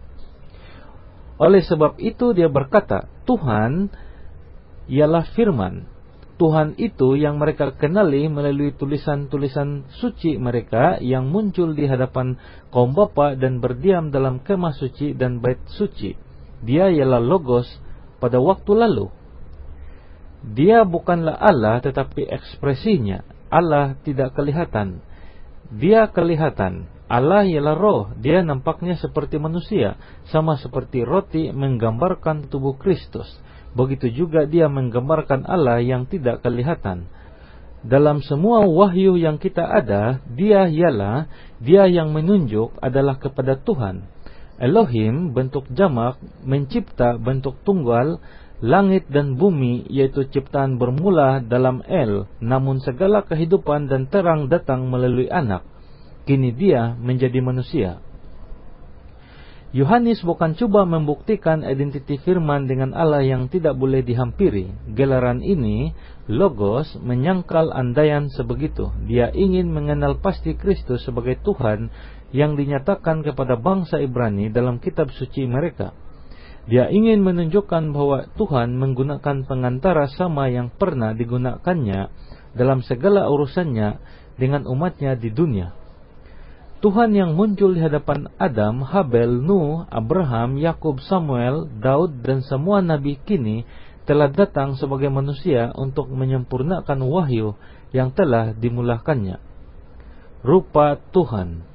Oleh sebab itu dia berkata, Tuhan ialah firman. Tuhan itu yang mereka kenali melalui tulisan-tulisan suci mereka yang muncul di hadapan kaum bapa dan berdiam dalam kemah suci dan bait suci. Dia ialah logos pada waktu lalu. Dia bukanlah Allah tetapi ekspresinya. Allah tidak kelihatan. Dia kelihatan. Allah ialah roh, dia nampaknya seperti manusia, sama seperti roti menggambarkan tubuh Kristus. Begitu juga dia menggambarkan Allah yang tidak kelihatan. Dalam semua wahyu yang kita ada, dia ialah, dia yang menunjuk adalah kepada Tuhan. Elohim, bentuk jamak, mencipta bentuk tunggal, langit dan bumi, yaitu ciptaan bermula dalam El, namun segala kehidupan dan terang datang melalui anak. Kini dia menjadi manusia. Yohanes bukan coba membuktikan identiti firman dengan Allah yang tidak boleh dihampiri. Gelaran ini, logos, menyangkal andaian sebegitu. Dia ingin mengenal pasti Kristus sebagai Tuhan yang dinyatakan kepada bangsa Ibrani dalam kitab suci mereka. Dia ingin menunjukkan bahwa Tuhan menggunakan pengantara sama yang pernah digunakannya dalam segala urusannya dengan umatnya di dunia. Tuhan yang muncul di hadapan Adam, Habel, Nuh, Abraham, Yakub, Samuel, Daud, dan semua nabi kini telah datang sebagai manusia untuk menyempurnakan wahyu yang telah dimulakannya. Rupa Tuhan.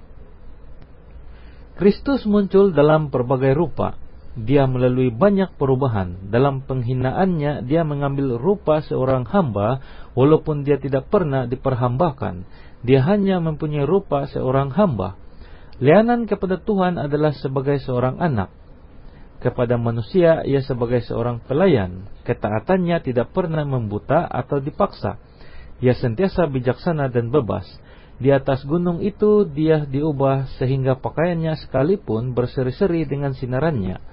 Kristus muncul dalam berbagai rupa. Dia melalui banyak perubahan. Dalam penghinaannya, dia mengambil rupa seorang hamba, walaupun dia tidak pernah diperhambakan. Dia hanya mempunyai rupa seorang hamba. Lianan kepada Tuhan adalah sebagai seorang anak. Kepada manusia, ia sebagai seorang pelayan. Ketaatannya tidak pernah membuta atau dipaksa. Ia sentiasa bijaksana dan bebas. Di atas gunung itu, dia diubah sehingga pakaiannya sekalipun berseri-seri dengan sinarannya.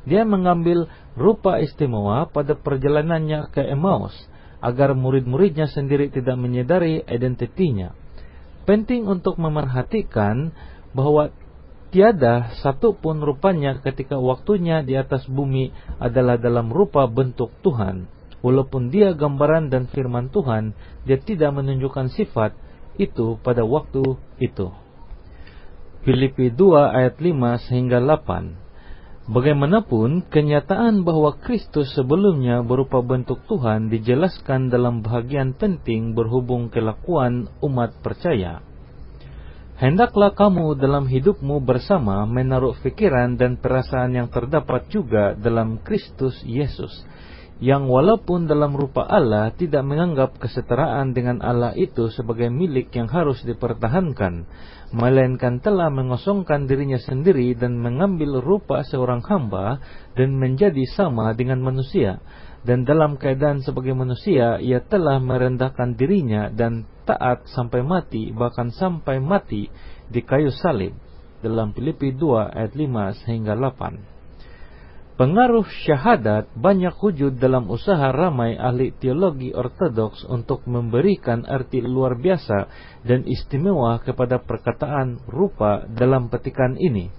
Dia mengambil rupa istimewa pada perjalanannya ke Emmaus, agar murid-muridnya sendiri tidak menyadari identitinya. Penting untuk memerhatikan bahwa tiada satu pun rupanya ketika waktunya di atas bumi adalah dalam rupa bentuk Tuhan. Walaupun dia gambaran dan firman Tuhan, dia tidak menunjukkan sifat itu pada waktu itu. Filipi dua ayat lima hingga delapan. Bagaimanapun, kenyataan bahwa Kristus sebelumnya berupa bentuk Tuhan dijelaskan dalam bahagian penting berhubung kelakuan umat percaya. Hendaklah kamu dalam hidupmu bersama menaruh pikiran dan perasaan yang terdapat juga dalam Kristus Yesus, yang walaupun dalam rupa Allah tidak menganggap kesetaraan dengan Allah itu sebagai milik yang harus dipertahankan, melainkan telah mengosongkan dirinya sendiri dan mengambil rupa seorang hamba dan menjadi sama dengan manusia. Dan dalam keadaan sebagai manusia, ia telah merendahkan dirinya dan taat sampai mati, bahkan sampai mati di kayu salib. Dalam Filipi dua ayat lima hingga delapan. Pengaruh syahadat banyak wujud dalam usaha ramai ahli teologi ortodoks untuk memberikan arti luar biasa dan istimewa kepada perkataan rupa dalam petikan ini.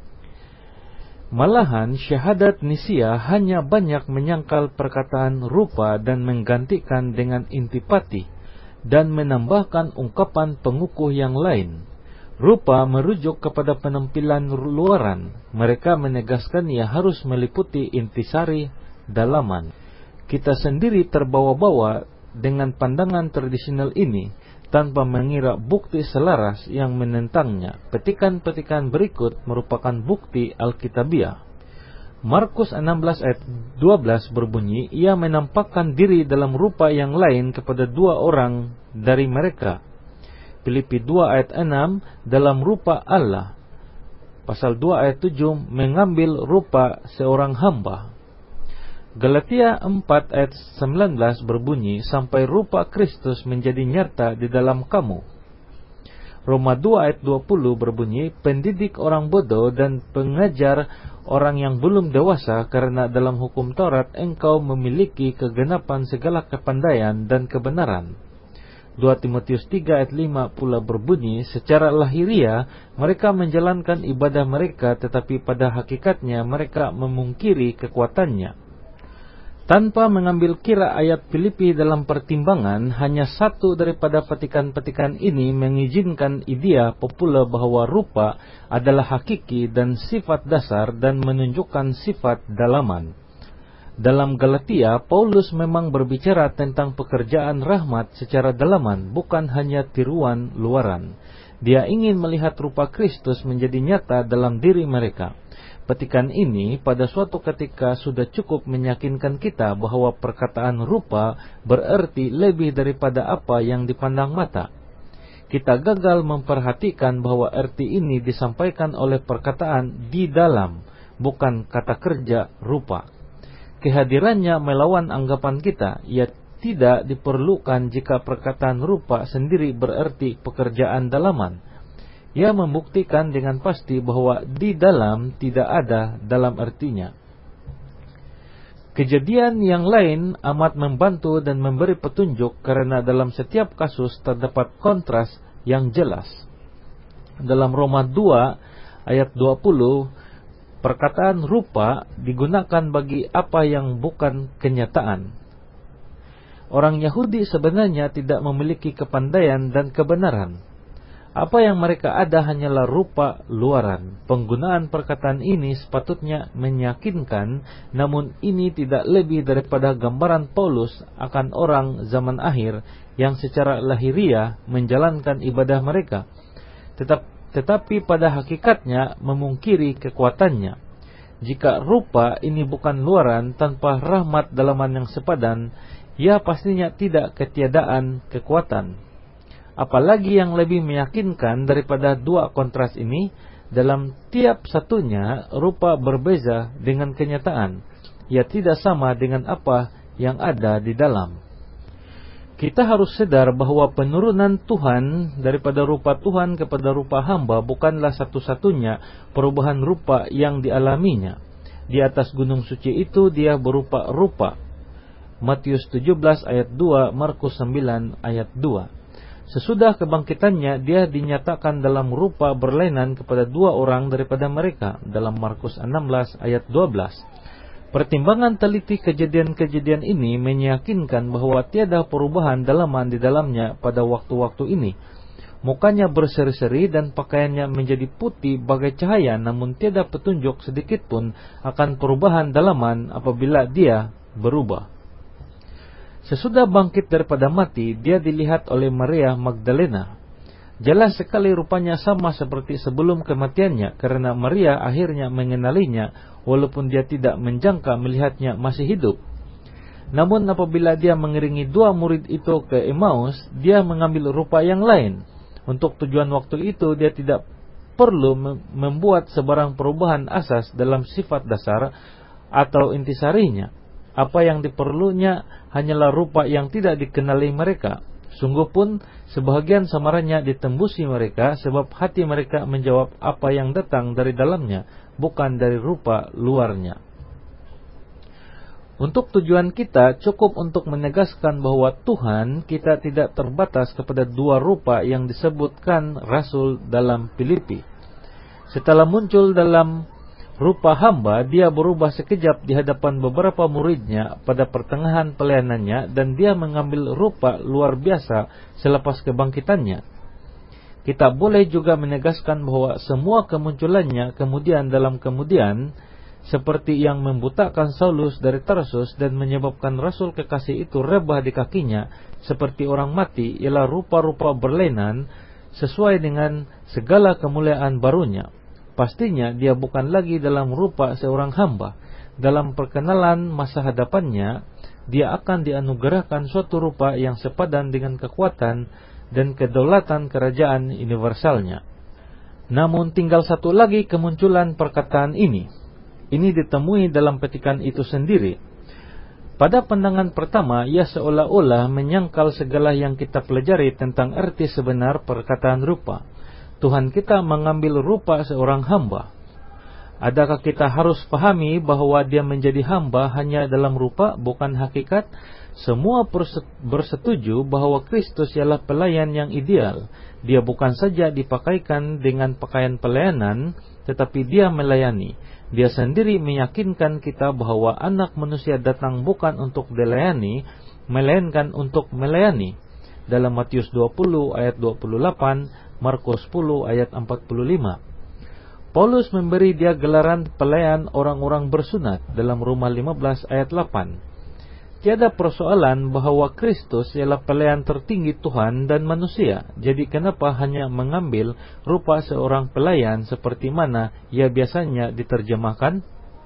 Malahan syahadat Nisia hanya banyak menyangkal perkataan rupa dan menggantikan dengan intipati dan menambahkan ungkapan pengukuh yang lain. Rupa merujuk kepada penampilan luaran. Mereka menegaskan ia harus meliputi intisari dalaman. Kita sendiri terbawa-bawa dengan pandangan tradisional ini tanpa mengira bukti selaras yang menentangnya. Petikan-petikan berikut merupakan bukti Alkitabiah. Markus enam belas ayat dua belas berbunyi, ia menampakkan diri dalam rupa yang lain kepada dua orang dari mereka. Filipi dua ayat enam, dalam rupa Allah. Pasal dua ayat tujuh, mengambil rupa seorang hamba. Galatia empat ayat sembilan belas berbunyi, sampai rupa Kristus menjadi nyata di dalam kamu. Roma dua ayat dua puluh berbunyi, pendidik orang bodoh dan pengajar orang yang belum dewasa, karena dalam hukum Taurat engkau memiliki kegenapan segala kepandaian dan kebenaran. dua Timotius tiga ayat lima pula berbunyi, secara lahiriah mereka menjalankan ibadah mereka, tetapi pada hakikatnya mereka memungkiri kekuatannya. Tanpa mengambil kira ayat Filipi dalam pertimbangan, hanya satu daripada petikan-petikan ini mengizinkan idea populer bahwa rupa adalah hakiki dan sifat dasar dan menunjukkan sifat dalaman. Dalam Galatia, Paulus memang berbicara tentang pekerjaan rahmat secara dalaman, bukan hanya tiruan luaran. Dia ingin melihat rupa Kristus menjadi nyata dalam diri mereka. Petikan ini pada suatu ketika sudah cukup meyakinkan kita bahwa perkataan rupa berarti lebih daripada apa yang dipandang mata. Kita gagal memperhatikan bahwa arti ini disampaikan oleh perkataan di dalam, bukan kata kerja rupa. Kehadirannya melawan anggapan kita. Ia tidak diperlukan jika perkataan rupa sendiri berarti pekerjaan dalaman. Ia membuktikan dengan pasti bahwa di dalam tidak ada dalam artinya. Kejadian yang lain amat membantu dan memberi petunjuk karena dalam setiap kasus terdapat kontras yang jelas. Dalam Roma dua ayat dua puluh, perkataan rupa digunakan bagi apa yang bukan kenyataan. Orang Yahudi sebenarnya tidak memiliki kepandaian dan kebenaran. Apa yang mereka ada hanyalah rupa luaran. Penggunaan perkataan ini sepatutnya meyakinkan, namun ini tidak lebih daripada gambaran Paulus akan orang zaman akhir yang secara lahiriah menjalankan ibadah mereka, tetap tetapi pada hakikatnya memungkiri kekuatannya. Jika rupa ini bukan luaran tanpa rahmat dalaman yang sepadan, ia pastinya tidak ketiadaan kekuatan. Apalagi yang lebih meyakinkan daripada dua kontras ini, dalam tiap satunya rupa berbeza dengan kenyataan. Ia tidak sama dengan apa yang ada di dalam. Kita harus sadar bahwa penurunan Tuhan daripada rupa Tuhan kepada rupa hamba bukanlah satu-satunya perubahan rupa yang dialaminya. Di atas gunung suci itu dia berupa rupa. Matius tujuh belas ayat dua, Markus sembilan ayat dua. Sesudah kebangkitannya, dia dinyatakan dalam rupa berlainan kepada dua orang daripada mereka, dalam Markus enam belas ayat dua belas. Pertimbangan teliti kejadian-kejadian ini meyakinkan bahwa tiada perubahan dalaman di dalamnya pada waktu-waktu ini. Mukanya berseri-seri dan pakaiannya menjadi putih bagai cahaya, namun tiada petunjuk sedikit pun akan perubahan dalaman apabila dia berubah. Sesudah bangkit daripada mati, dia dilihat oleh Maria Magdalena. Jelas sekali rupanya sama seperti sebelum kematiannya, karena Maria akhirnya mengenalinya walaupun dia tidak menjangka melihatnya masih hidup. Namun apabila dia mengiringi dua murid itu ke Emmaus, dia mengambil rupa yang lain. Untuk tujuan waktu itu dia tidak perlu membuat sebarang perubahan asas dalam sifat dasar atau intisarinya. Apa yang diperlunya hanyalah rupa yang tidak dikenali mereka. Sungguh pun sebahagian samarannya ditembusi mereka, sebab hati mereka menjawab apa yang datang dari dalamnya, bukan dari rupa luarnya. Untuk tujuan kita cukup untuk menegaskan bahwa Tuhan kita tidak terbatas kepada dua rupa yang disebutkan Rasul dalam Filipi. Setelah muncul dalam rupa hamba, dia berubah sekejap di hadapan beberapa muridnya pada pertengahan pelayanannya, dan dia mengambil rupa luar biasa selepas kebangkitannya. Kita boleh juga menegaskan bahwa semua kemunculannya kemudian dalam kemudian, seperti yang membutakan Saulus dari Tarsus dan menyebabkan Rasul kekasih itu rebah di kakinya seperti orang mati, ialah rupa-rupa berlainan sesuai dengan segala kemuliaan barunya. Pastinya dia bukan lagi dalam rupa seorang hamba. Dalam perkenalan masa hadapannya, dia akan dianugerahkan suatu rupa yang sepadan dengan kekuatan dan kedaulatan kerajaan universalnya. Namun tinggal satu lagi kemunculan perkataan ini. Ini ditemui dalam petikan itu sendiri. Pada pandangan pertama, ia seolah-olah menyangkal segala yang kita pelajari tentang arti sebenar perkataan rupa. Tuhan kita mengambil rupa seorang hamba. Adakah kita harus pahami bahwa dia menjadi hamba hanya dalam rupa, bukan hakikat? Semua bersetuju bahwa Kristus ialah pelayan yang ideal. Dia bukan saja dipakaikan dengan pakaian pelayanan, tetapi dia melayani. Dia sendiri meyakinkan kita bahwa anak manusia datang bukan untuk dilayani, melainkan untuk melayani. Dalam Matius dua puluh ayat dua puluh delapan, Markus sepuluh ayat empat puluh lima. Paulus memberi dia gelaran pelayan orang-orang bersunat dalam Roma lima belas ayat delapan. Tiada persoalan bahwa Kristus ialah pelayan tertinggi Tuhan dan manusia. Jadi kenapa hanya mengambil rupa seorang pelayan seperti mana ia biasanya diterjemahkan?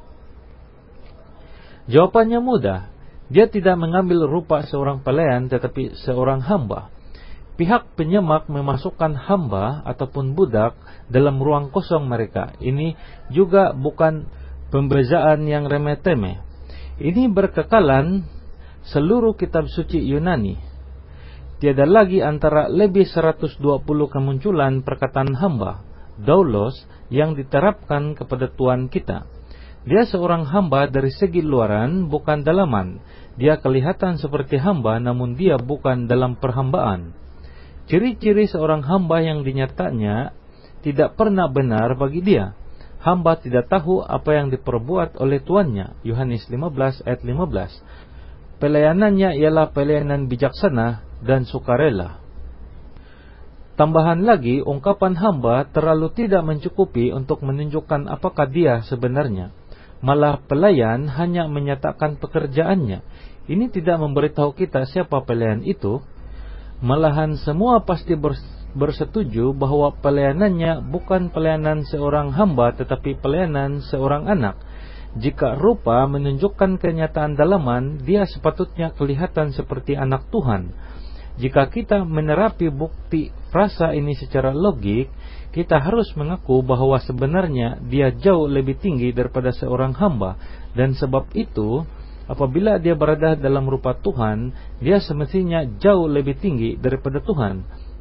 Jawabannya mudah. Dia tidak mengambil rupa seorang pelayan tetapi seorang hamba. Pihak penyemak memasukkan hamba ataupun budak dalam ruang kosong mereka. Ini juga bukan pembezaan yang remeh-temeh. Ini berkekalan seluruh kitab suci Yunani. Tiada lagi antara lebih seratus dua puluh kemunculan perkataan hamba, doulos, yang diterapkan kepada Tuhan kita. Dia seorang hamba dari segi luaran, bukan dalaman. Dia kelihatan seperti hamba, namun dia bukan dalam perhambaan. Ciri-ciri seorang hamba yang dinyatanya tidak pernah benar bagi dia. Hamba tidak tahu apa yang diperbuat oleh tuannya. Yohanes lima belas ayat lima belas. Pelayanannya ialah pelayanan bijaksana dan sukarela. Tambahan lagi, ungkapan hamba terlalu tidak mencukupi untuk menunjukkan apakah dia sebenarnya. Malah pelayan hanya menyatakan pekerjaannya. Ini tidak memberitahu kita siapa pelayan itu. Malahan semua pasti bersetuju bahwa pelayanannya bukan pelayanan seorang hamba tetapi pelayanan seorang anak. Jika rupa menunjukkan kenyataan dalaman, dia sepatutnya kelihatan seperti anak Tuhan. Jika kita menerapi bukti frasa ini secara logik, kita harus mengaku bahwa sebenarnya dia jauh lebih tinggi daripada seorang hamba. Dan sebab itu, apabila dia berada dalam rupa Tuhan, dia semestinya jauh lebih tinggi daripada Tuhan.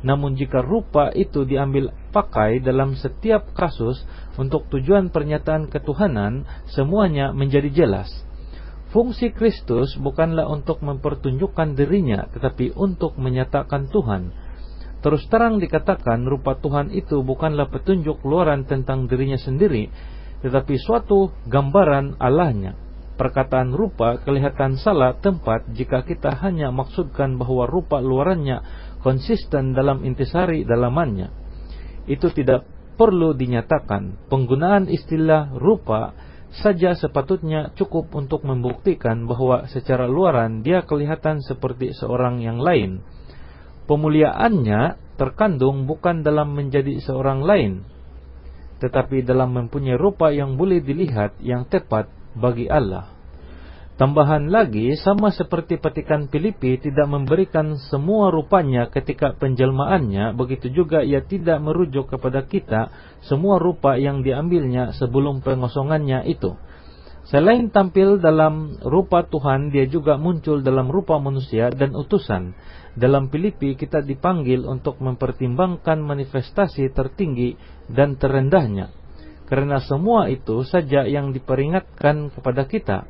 Namun jika rupa itu diambil pakai dalam setiap kasus untuk tujuan pernyataan ketuhanan, semuanya menjadi jelas. Fungsi Kristus bukanlah untuk mempertunjukkan dirinya, tetapi untuk menyatakan Tuhan. Terus terang dikatakan, rupa Tuhan itu bukanlah petunjuk luaran tentang dirinya sendiri, tetapi suatu gambaran Allahnya. Perkataan rupa kelihatan salah tempat jika kita hanya maksudkan bahwa rupa luarannya konsisten dalam intisari dalamannya. Itu tidak perlu dinyatakan. Penggunaan istilah rupa saja sepatutnya cukup untuk membuktikan bahwa secara luaran dia kelihatan seperti seorang yang lain. Pemuliaannya terkandung bukan dalam menjadi seorang lain, tetapi dalam mempunyai rupa yang boleh dilihat yang tepat bagi Allah. Tambahan lagi, sama seperti petikan Filipi tidak memberikan semua rupanya ketika penjelmaannya, begitu juga ia tidak merujuk kepada kita semua rupa yang diambilnya sebelum pengosongannya itu. Selain tampil dalam rupa Tuhan, dia juga muncul dalam rupa manusia dan utusan. Dalam Filipi kita dipanggil untuk mempertimbangkan manifestasi tertinggi dan terendahnya, karena semua itu saja yang diperingatkan kepada kita.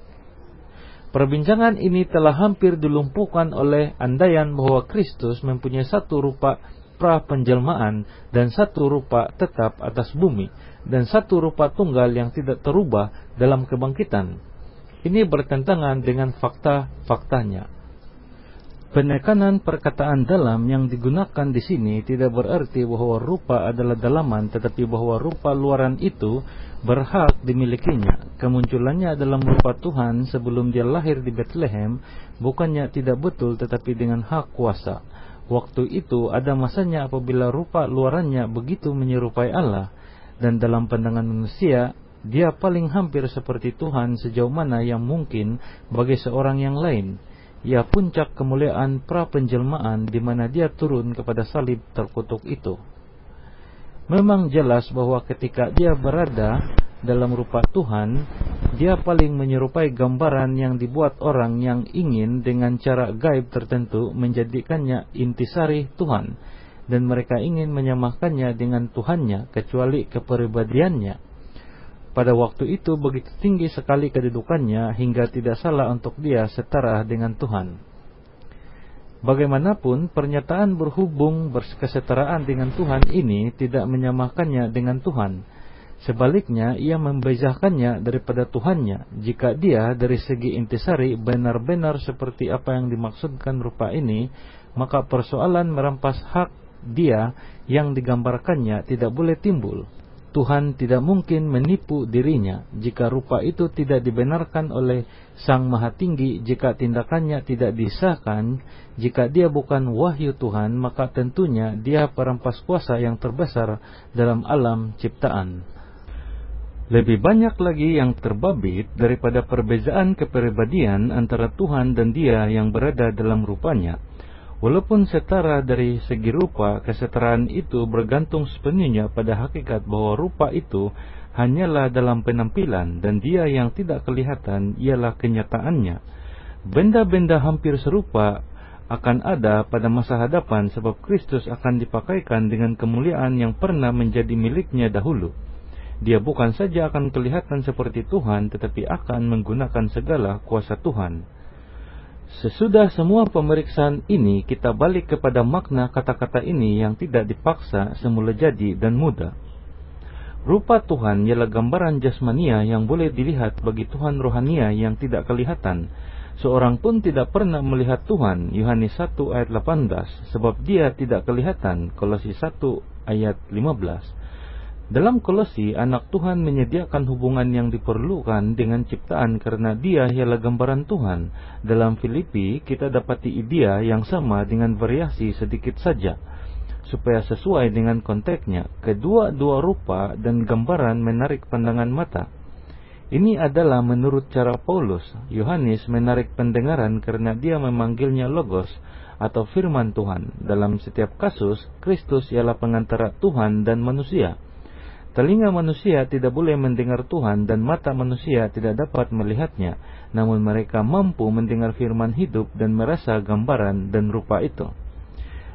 Perbincangan ini telah hampir dilumpuhkan oleh andaian bahwa Kristus mempunyai satu rupa pra-penjelmaan dan satu rupa tetap atas bumi, dan satu rupa tunggal yang tidak terubah dalam kebangkitan. Ini bertentangan dengan fakta-faktanya. Penekanan perkataan dalam yang digunakan di sini tidak berarti bahwa rupa adalah dalaman, tetapi bahwa rupa luaran itu berhak dimilikinya. Kemunculannya dalam rupa Tuhan sebelum dia lahir di Bethlehem bukannya tidak betul, tetapi dengan hak kuasa. Waktu itu ada masanya apabila rupa luarannya begitu menyerupai Allah, dan dalam pandangan manusia dia paling hampir seperti Tuhan sejauh mana yang mungkin bagi seorang yang lain. Ia puncak kemuliaan pra-penjelmaan di mana dia turun kepada salib terkutuk itu. Memang jelas bahwa ketika dia berada dalam rupa Tuhan, dia paling menyerupai gambaran yang dibuat orang yang ingin dengan cara gaib tertentu menjadikannya intisari Tuhan, dan mereka ingin menyamakannya dengan Tuhannya kecuali kepribadiannya. Pada waktu itu begitu tinggi sekali kedudukannya hingga tidak salah untuk dia setara dengan Tuhan. Bagaimanapun, pernyataan berhubung berkesetaraan dengan Tuhan ini tidak menyamakannya dengan Tuhan. Sebaliknya, ia membezakannya daripada Tuhannya. Jika dia dari segi intisari benar-benar seperti apa yang dimaksudkan rupa ini, maka persoalan merampas hak dia yang digambarkannya tidak boleh timbul. Tuhan tidak mungkin menipu dirinya jika rupa itu tidak dibenarkan oleh Sang Maha Tinggi. Jika tindakannya tidak disahkan, jika dia bukan wahyu Tuhan, maka tentunya dia perampas kuasa yang terbesar dalam alam ciptaan. Lebih banyak lagi yang terbabit daripada perbezaan kepribadian antara Tuhan dan dia yang berada dalam rupanya. Walaupun setara dari segi rupa, kesetaraan itu bergantung sepenuhnya pada hakikat bahwa rupa itu hanyalah dalam penampilan, dan dia yang tidak kelihatan ialah kenyataannya. Benda-benda hampir serupa akan ada pada masa hadapan, sebab Kristus akan dipakaikan dengan kemuliaan yang pernah menjadi miliknya dahulu. Dia bukan saja akan kelihatan seperti Tuhan, tetapi akan menggunakan segala kuasa Tuhan. Sesudah semua pemeriksaan ini, kita balik kepada makna kata-kata ini yang tidak dipaksa, semula jadi dan mudah. Rupa Tuhan ialah gambaran jasmania yang boleh dilihat bagi Tuhan rohania yang tidak kelihatan. Seorang pun tidak pernah melihat Tuhan, Yohanes satu ayat delapan belas, sebab dia tidak kelihatan, Kolose satu ayat lima belas. Dalam Kolose, anak Tuhan menyediakan hubungan yang diperlukan dengan ciptaan karena dia ialah gambaran Tuhan. Dalam Filipi, kita dapati idea yang sama dengan variasi sedikit saja, supaya sesuai dengan konteksnya. Kedua-dua rupa dan gambaran menarik pandangan mata. Ini adalah menurut cara Paulus. Yohanes menarik pendengaran karena dia memanggilnya Logos atau firman Tuhan. Dalam setiap kasus, Kristus ialah pengantara Tuhan dan manusia. Telinga manusia tidak boleh mendengar Tuhan dan mata manusia tidak dapat melihatnya, namun mereka mampu mendengar firman hidup dan merasa gambaran dan rupa itu.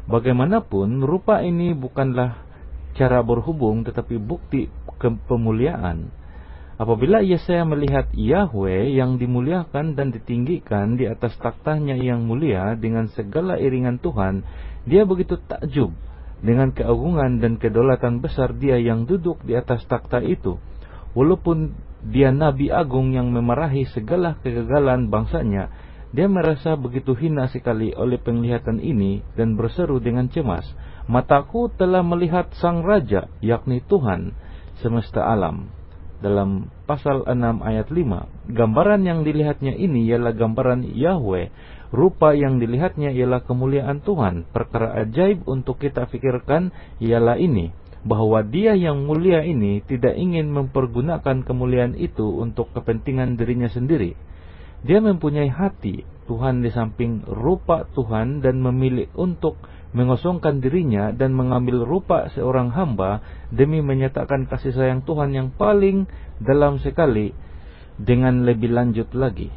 Bagaimanapun, rupa ini bukanlah cara berhubung tetapi bukti kepemuliaan. Apabila Yesaya melihat Yahweh yang dimuliakan dan ditinggikan di atas taktanya yang mulia dengan segala iringan Tuhan, dia begitu takjub dengan keagungan dan kedaulatan besar dia yang duduk di atas takhta itu. Walaupun dia Nabi Agung yang memarahi segala kegagalan bangsanya, dia merasa begitu hina sekali oleh penglihatan ini dan berseru dengan cemas, "Mataku telah melihat Sang Raja, yakni Tuhan semesta alam." Dalam pasal enam ayat lima, gambaran yang dilihatnya ini ialah gambaran Yahweh. Rupa yang dilihatnya ialah kemuliaan Tuhan. Perkara ajaib untuk kita fikirkan ialah ini, bahwa Dia yang mulia ini tidak ingin mempergunakan kemuliaan itu untuk kepentingan dirinya sendiri. Dia mempunyai hati Tuhan di samping rupa Tuhan dan memilih untuk mengosongkan dirinya dan mengambil rupa seorang hamba demi menyatakan kasih sayang Tuhan yang paling dalam sekali dengan lebih lanjut lagi.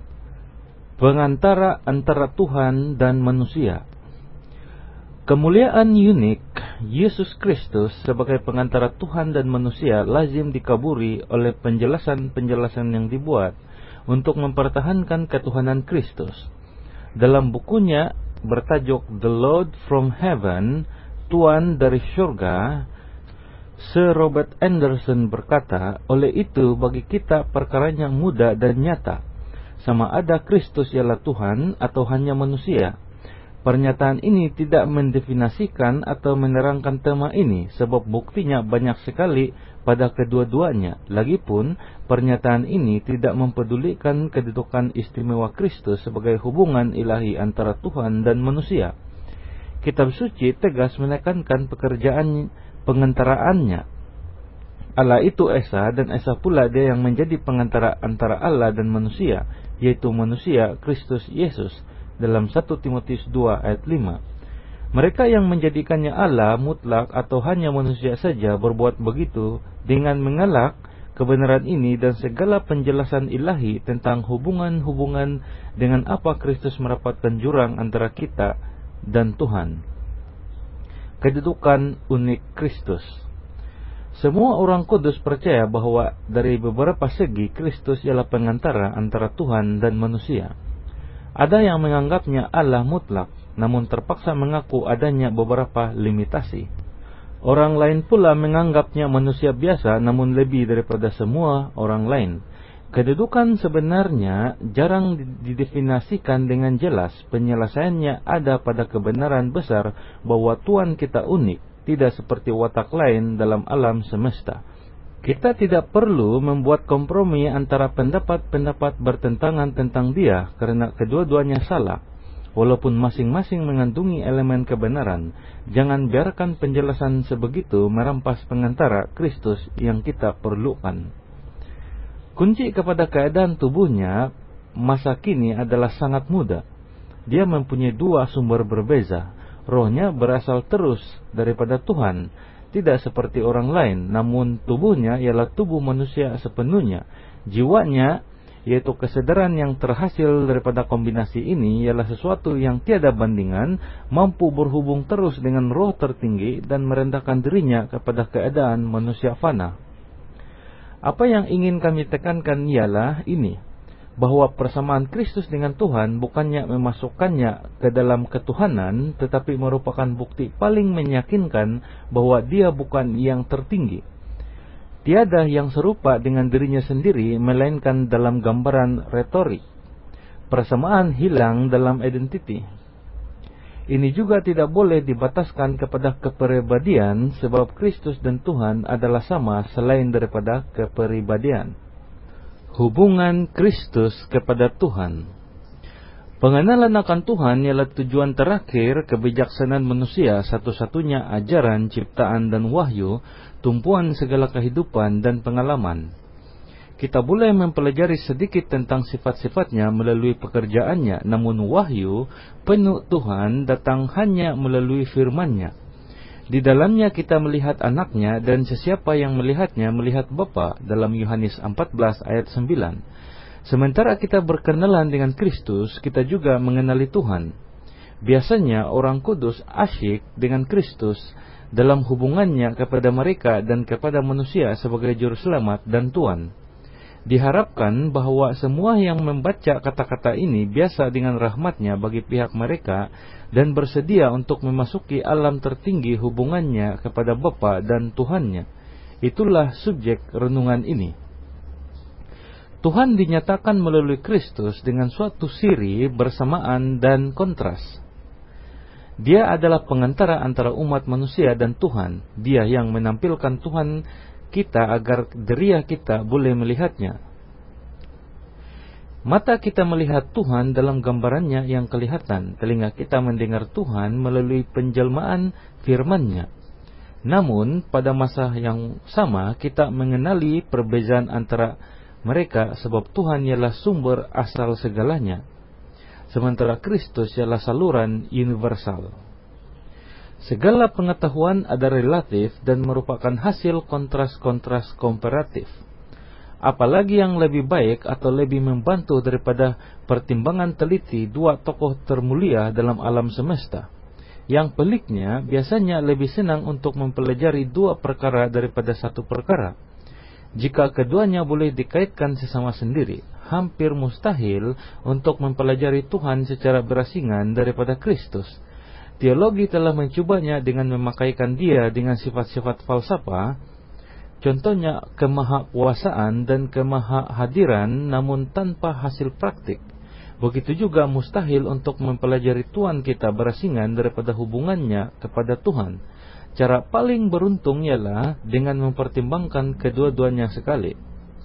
Pengantara antara Tuhan dan manusia. Kemuliaan unik Yesus Kristus sebagai pengantara Tuhan dan manusia lazim dikaburi oleh penjelasan-penjelasan yang dibuat untuk mempertahankan ketuhanan Kristus. Dalam bukunya bertajuk The Lord from Heaven, Tuan dari Surga, Sir Robert Anderson berkata, oleh itu bagi kita perkaranya mudah dan nyata, sama ada Kristus ialah Tuhan atau hanya manusia. Pernyataan ini tidak mendefinisikan atau menerangkan tema ini, sebab buktinya banyak sekali pada kedua-duanya. Lagipun, pernyataan ini tidak mempedulikan kedudukan istimewa Kristus sebagai hubungan ilahi antara Tuhan dan manusia. Kitab suci tegas menekankan pekerjaan pengantaraannya. Allah itu Esa, dan Esa pula Dia yang menjadi pengantara antara Allah dan manusia, yaitu manusia Kristus Yesus. Dalam satu Timotius dua ayat lima. Mereka yang menjadikannya Allah mutlak atau hanya manusia saja berbuat begitu dengan mengelak kebenaran ini dan segala penjelasan ilahi tentang hubungan-hubungan dengan apa Kristus merapatkan jurang antara kita dan Tuhan. Kedudukan unik Kristus. Semua orang kudus percaya bahwa dari beberapa segi Kristus ialah pengantara antara Tuhan dan manusia. Ada yang menganggapnya Allah mutlak, namun terpaksa mengaku adanya beberapa limitasi. Orang lain pula menganggapnya manusia biasa, namun lebih daripada semua orang lain. Kedudukan sebenarnya jarang didefinisikan dengan jelas. Penyelesaiannya ada pada kebenaran besar bahwa Tuhan kita unik, tidak seperti watak lain dalam alam semesta. Kita tidak perlu membuat kompromi antara pendapat-pendapat bertentangan tentang Dia, karena kedua-duanya salah. Walaupun masing-masing mengandungi elemen kebenaran, jangan biarkan penjelasan sebegitu merampas pengantara Kristus yang kita perlukan. Kunci kepada keadaan tubuhnya masa kini adalah sangat mudah. Dia mempunyai dua sumber berbeza. Rohnya berasal terus daripada Tuhan, tidak seperti orang lain, namun tubuhnya ialah tubuh manusia sepenuhnya. Jiwanya, yaitu kesadaran yang terhasil daripada kombinasi ini, ialah sesuatu yang tiada bandingan, mampu berhubung terus dengan roh tertinggi dan merendahkan dirinya kepada keadaan manusia fana. Apa yang ingin kami tekankan ialah ini, bahwa persamaan Kristus dengan Tuhan bukannya memasukkannya ke dalam ketuhanan, tetapi merupakan bukti paling meyakinkan bahwa Dia bukan yang tertinggi. Tiada yang serupa dengan dirinya sendiri, melainkan dalam gambaran retorik. Persamaan hilang dalam identiti. Ini juga tidak boleh dibataskan kepada kepribadian, sebab Kristus dan Tuhan adalah sama selain daripada kepribadian. Hubungan Kristus kepada Tuhan. Pengenalan akan Tuhan ialah tujuan terakhir kebijaksanaan manusia, satu-satunya ajaran, ciptaan dan wahyu, tumpuan segala kehidupan dan pengalaman. Kita boleh mempelajari sedikit tentang sifat-sifatnya melalui pekerjaannya, namun wahyu penuh Tuhan datang hanya melalui firman-Nya. Di dalamnya kita melihat anaknya, dan sesiapa yang melihatnya melihat Bapa, dalam Yohanes empat belas ayat sembilan. Sementara kita berkenalan dengan Kristus, kita juga mengenali Tuhan. Biasanya orang kudus asyik dengan Kristus dalam hubungannya kepada mereka dan kepada manusia sebagai juru selamat dan Tuhan. Diharapkan bahwa semua yang membaca kata-kata ini biasa dengan rahmatnya bagi pihak mereka dan bersedia untuk memasuki alam tertinggi hubungannya kepada Bapa dan Tuhannya. Itulah subjek renungan ini. Tuhan dinyatakan melalui Kristus dengan suatu siri, bersamaan, dan kontras. Dia adalah pengantara antara umat manusia dan Tuhan. Dia yang menampilkan Tuhan kita agar deria kita boleh melihatnya. Mata kita melihat Tuhan dalam gambarannya yang kelihatan. Telinga kita mendengar Tuhan melalui penjelmaan firman-Nya. Namun pada masa yang sama kita mengenali perbezaan antara mereka sebab Tuhan ialah sumber asal segalanya, sementara Kristus ialah saluran universal. Segala pengetahuan ada relatif dan merupakan hasil kontras-kontras komparatif. Apalagi yang lebih baik atau lebih membantu daripada pertimbangan teliti dua tokoh termulia dalam alam semesta. Yang peliknya biasanya lebih senang untuk mempelajari dua perkara daripada satu perkara. Jika keduanya boleh dikaitkan sesama sendiri, hampir mustahil untuk mempelajari Tuhan secara berasingan daripada Kristus. Teologi telah mencobanya dengan memakaikan dia dengan sifat-sifat falsafah, contohnya kemahakuasaan dan kemahahadiran, namun tanpa hasil praktik. Begitu juga mustahil untuk mempelajari Tuhan kita berasingan daripada hubungannya kepada Tuhan. Cara paling beruntung ialah dengan mempertimbangkan kedua-duanya sekali.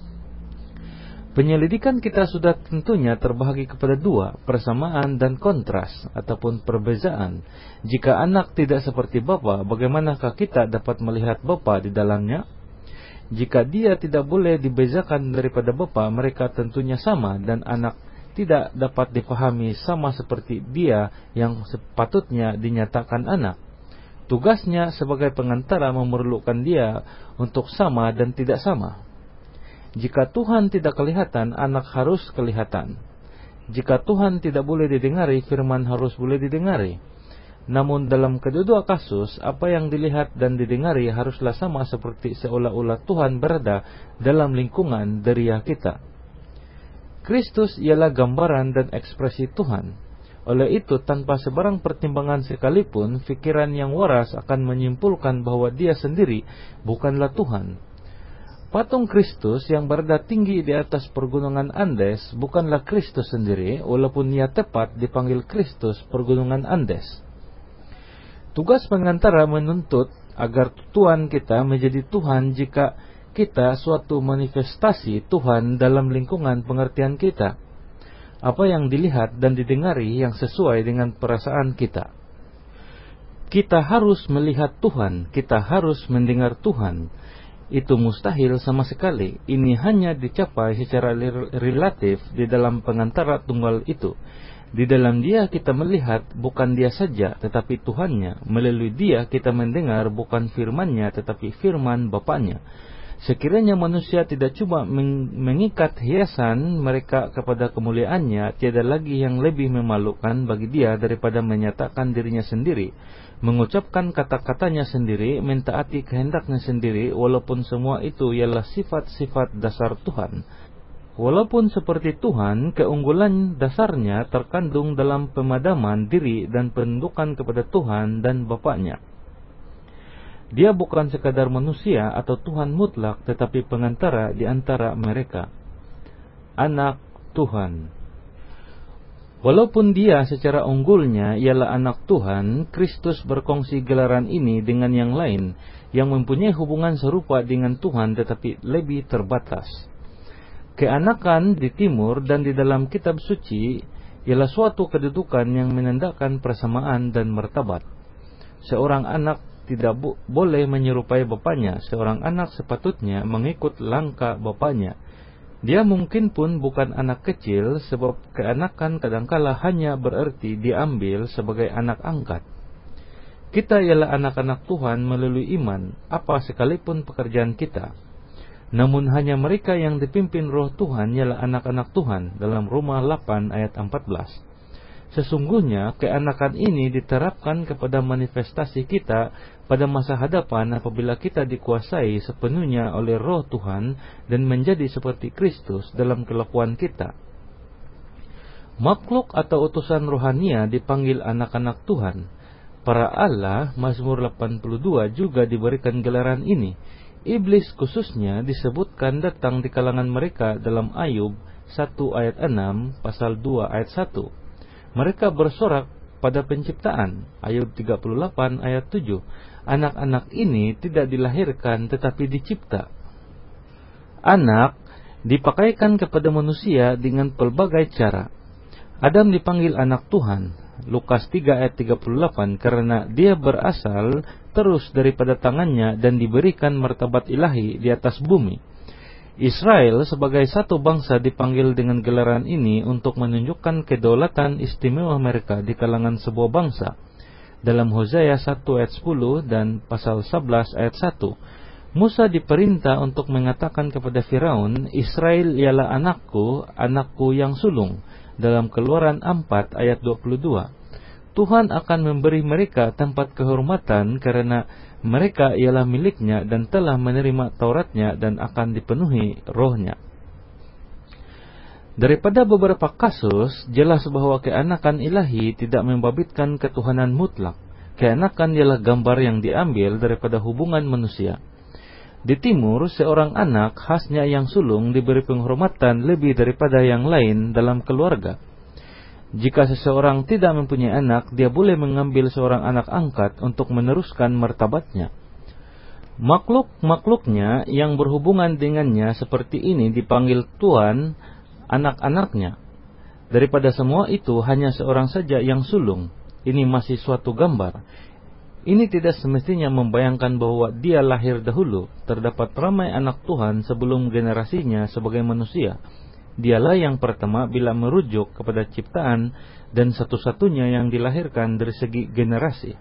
Penyelidikan kita sudah tentunya terbahagi kepada dua, persamaan dan kontras, ataupun perbezaan. Jika anak tidak seperti bapa, bagaimanakah kita dapat melihat bapa di dalamnya? Jika dia tidak boleh dibezakan daripada bapa, mereka tentunya sama, dan anak tidak dapat dipahami sama seperti dia yang sepatutnya dinyatakan anak. Tugasnya sebagai pengantara memerlukan dia untuk sama dan tidak sama. Jika Tuhan tidak kelihatan, anak harus kelihatan. Jika Tuhan tidak boleh didengari, firman harus boleh didengari. Namun dalam kedua kasus, apa yang dilihat dan didengari haruslah sama seperti seolah-olah Tuhan berada dalam lingkungan deria kita. Kristus ialah gambaran dan ekspresi Tuhan. Oleh itu, tanpa sebarang pertimbangan sekalipun, fikiran yang waras akan menyimpulkan bahwa dia sendiri bukanlah Tuhan. Patung Kristus yang berada tinggi di atas pergunungan Andes bukanlah Kristus sendiri, walaupun ia tepat dipanggil Kristus pergunungan Andes. Tugas pengantara menuntut agar Tuhan kita menjadi Tuhan jika kita suatu manifestasi Tuhan dalam lingkungan pengertian kita. Apa yang dilihat dan didengari yang sesuai dengan perasaan kita. Kita harus melihat Tuhan, kita harus mendengar Tuhan. Itu mustahil sama sekali. Ini hanya dicapai secara relatif di dalam pengantara tunggal itu. Di dalam dia kita melihat bukan dia saja, tetapi Tuhannya. Melalui dia kita mendengar bukan firman-Nya, tetapi firman Bapaknya. Sekiranya manusia tidak cuma mengikat hiasan mereka kepada kemuliaannya, tiada lagi yang lebih memalukan bagi dia daripada menyatakan dirinya sendiri, mengucapkan kata-katanya sendiri, mentaati kehendaknya sendiri, walaupun semua itu ialah sifat-sifat dasar Tuhan. Walaupun seperti Tuhan, keunggulan dasarnya terkandung dalam pemadaman diri dan penundukan kepada Tuhan dan Bapaknya. Dia bukan sekadar manusia atau Tuhan mutlak, tetapi pengantara di antara mereka. Anak Tuhan. Walaupun dia secara unggulnya ialah anak Tuhan, Kristus berkongsi gelaran ini dengan yang lain, yang mempunyai hubungan serupa dengan Tuhan tetapi lebih terbatas. Keanakan di timur dan di dalam kitab suci ialah suatu kedudukan yang menandakan persamaan dan martabat. Seorang anak tidak bo- boleh menyerupai bapaknya. Seorang anak sepatutnya mengikut langkah bapaknya. Dia mungkin pun bukan anak kecil, sebab keanakan kadangkala hanya bererti diambil sebagai anak angkat. Kita ialah anak-anak Tuhan melalui iman, apa sekalipun pekerjaan kita. Namun hanya mereka yang dipimpin roh Tuhan ialah anak-anak Tuhan, dalam Roma delapan ayat empat belas. Sesungguhnya keanakan ini diterapkan kepada manifestasi kita pada masa hadapan apabila kita dikuasai sepenuhnya oleh Roh Tuhan dan menjadi seperti Kristus dalam kelakuan kita. Makhluk atau utusan rohania dipanggil anak-anak Tuhan. Para Allah, Mazmur delapan puluh dua juga diberikan gelaran ini. Iblis khususnya disebutkan datang di kalangan mereka dalam Ayub satu ayat enam, pasal dua ayat satu. Mereka bersorak pada penciptaan, Ayub tiga puluh delapan ayat tujuh. Anak-anak ini tidak dilahirkan tetapi dicipta. Anak dipakaikan kepada manusia dengan pelbagai cara. Adam dipanggil anak Tuhan, Lukas tiga ayat tiga puluh delapan, karena dia berasal terus daripada tangannya dan diberikan martabat ilahi di atas bumi. Israel sebagai satu bangsa dipanggil dengan gelaran ini untuk menunjukkan kedaulatan istimewa mereka di kalangan sebuah bangsa. Dalam Hosea satu ayat sepuluh dan pasal sebelas ayat satu, Musa diperintah untuk mengatakan kepada Firaun, Israel ialah anakku, anakku yang sulung. Dalam Keluaran empat ayat dua puluh dua, Tuhan akan memberi mereka tempat kehormatan karena mereka ialah miliknya dan telah menerima Tauratnya dan akan dipenuhi rohnya. Daripada beberapa kasus, jelas bahwa keanakan ilahi tidak membabitkan ketuhanan mutlak. Keanakan ialah gambar yang diambil daripada hubungan manusia. Di timur, seorang anak khasnya yang sulung diberi penghormatan lebih daripada yang lain dalam keluarga. Jika seseorang tidak mempunyai anak, dia boleh mengambil seorang anak angkat untuk meneruskan martabatnya. Makhluk-makhluknya yang berhubungan dengannya seperti ini dipanggil tuan anak-anaknya. Daripada semua itu, hanya seorang saja yang sulung. Ini masih suatu gambar. Ini tidak semestinya membayangkan bahwa dia lahir dahulu. Terdapat ramai anak Tuhan sebelum generasinya sebagai manusia. Dialah yang pertama bila merujuk kepada ciptaan dan satu-satunya yang dilahirkan dari segi generasi.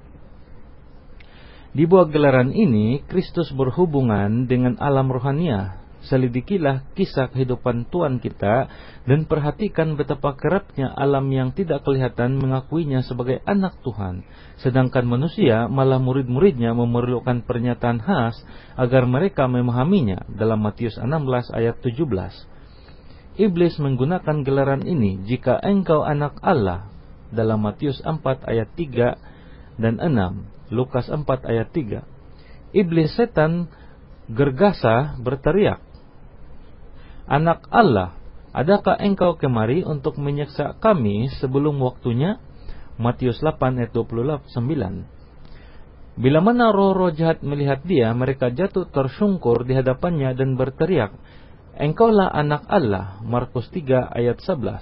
Di bawah gelaran ini, Kristus berhubungan dengan alam rohania. Selidikilah kisah kehidupan Tuhan kita dan perhatikan betapa kerapnya alam yang tidak kelihatan mengakuinya sebagai anak Tuhan. Sedangkan manusia, malah murid-muridnya memerlukan pernyataan khas agar mereka memahaminya dalam Matius enam belas ayat tujuh belas. Iblis menggunakan gelaran ini, jika engkau anak Allah, dalam Matius empat ayat tiga dan enam, Lukas empat ayat tiga. Iblis setan gergasa berteriak, anak Allah, adakah engkau kemari untuk menyiksa kami sebelum waktunya? Matius delapan ayat dua puluh sembilan. Bila mana roh-roh jahat melihat dia, mereka jatuh tersungkur di hadapannya dan berteriak, engkaulah anak Allah. Markus tiga ayat sebelas.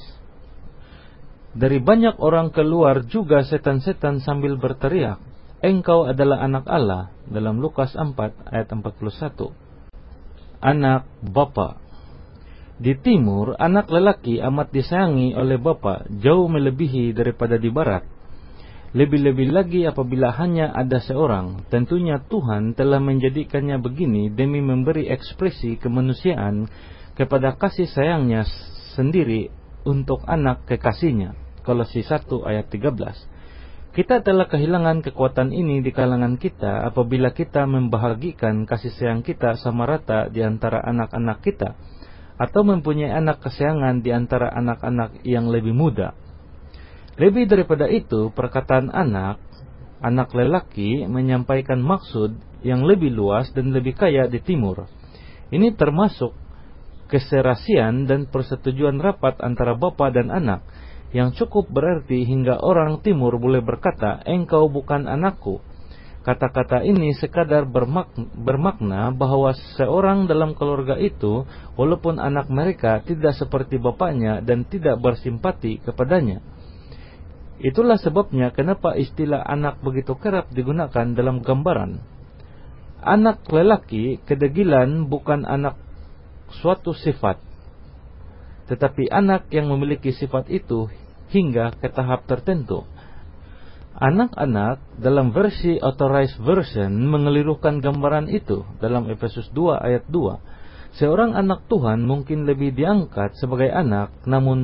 Dari banyak orang keluar juga setan-setan sambil berteriak, engkau adalah anak Allah. Dalam Lukas empat ayat empat puluh satu. Anak bapa. Di timur, anak lelaki amat disayangi oleh bapa, jauh melebihi daripada di barat. Lebih-lebih lagi apabila hanya ada seorang. Tentunya Tuhan telah menjadikannya begini demi memberi ekspresi kemanusiaan kepada kasih sayangnya sendiri untuk anak kekasihnya. Kolose satu ayat tiga belas. Kita telah kehilangan kekuatan ini di kalangan kita apabila kita membahagikan kasih sayang kita sama rata di antara anak-anak kita, atau mempunyai anak kesayangan di antara anak-anak yang lebih muda. Lebih daripada itu, perkataan anak, anak lelaki menyampaikan maksud yang lebih luas dan lebih kaya di timur. Ini termasuk keserasian dan persetujuan rapat antara bapa dan anak, yang cukup berarti hingga orang timur boleh berkata, engkau bukan anakku. Kata-kata ini sekadar bermak bermakna bahwa seorang dalam keluarga itu, walaupun anak mereka tidak seperti bapaknya dan tidak bersimpati kepadanya. Itulah sebabnya kenapa istilah anak begitu kerap digunakan dalam gambaran. Anak lelaki kedegilan bukan anak suatu sifat, tetapi anak yang memiliki sifat itu hingga ke tahap tertentu. Anak-anak dalam versi Authorized Version mengelirukan gambaran itu dalam Efesus dua ayat dua. Seorang anak Tuhan mungkin lebih diangkat sebagai anak, namun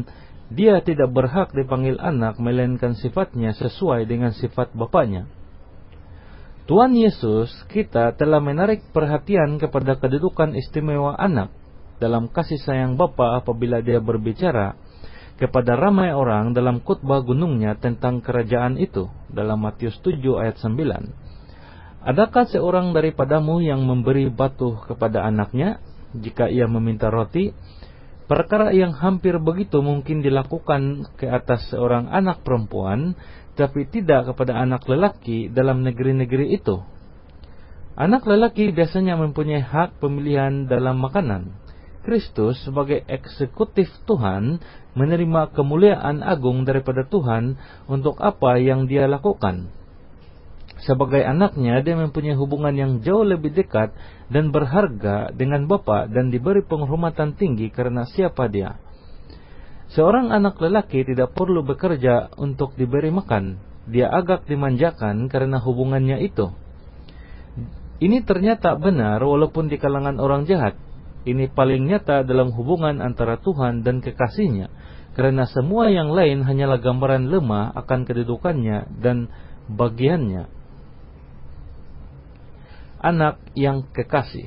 Dia tidak berhak dipanggil anak, melainkan sifatnya sesuai dengan sifat bapaknya. Tuhan Yesus kita telah menarik perhatian kepada kedudukan istimewa anak dalam kasih sayang Bapa apabila dia berbicara kepada ramai orang dalam khotbah gunungnya tentang kerajaan itu dalam Matius tujuh ayat sembilan. Adakah seorang daripadamu yang memberi batu kepada anaknya jika ia meminta roti? Perkara yang hampir begitu mungkin dilakukan ke atas seorang anak perempuan, tapi tidak kepada anak lelaki dalam negeri-negeri itu. Anak lelaki biasanya mempunyai hak pemilihan dalam makanan. Kristus sebagai eksekutif Tuhan menerima kemuliaan agung daripada Tuhan untuk apa yang dia lakukan. Sebagai anaknya, dia mempunyai hubungan yang jauh lebih dekat dan berharga dengan Bapa dan diberi penghormatan tinggi karena siapa dia. Seorang anak lelaki tidak perlu bekerja untuk diberi makan. Dia agak dimanjakan karena hubungannya itu. Ini ternyata benar walaupun di kalangan orang jahat. Ini paling nyata dalam hubungan antara Tuhan dan kekasihnya, karena semua yang lain hanyalah gambaran lemah akan kedudukannya dan bagiannya. Anak yang kekasih.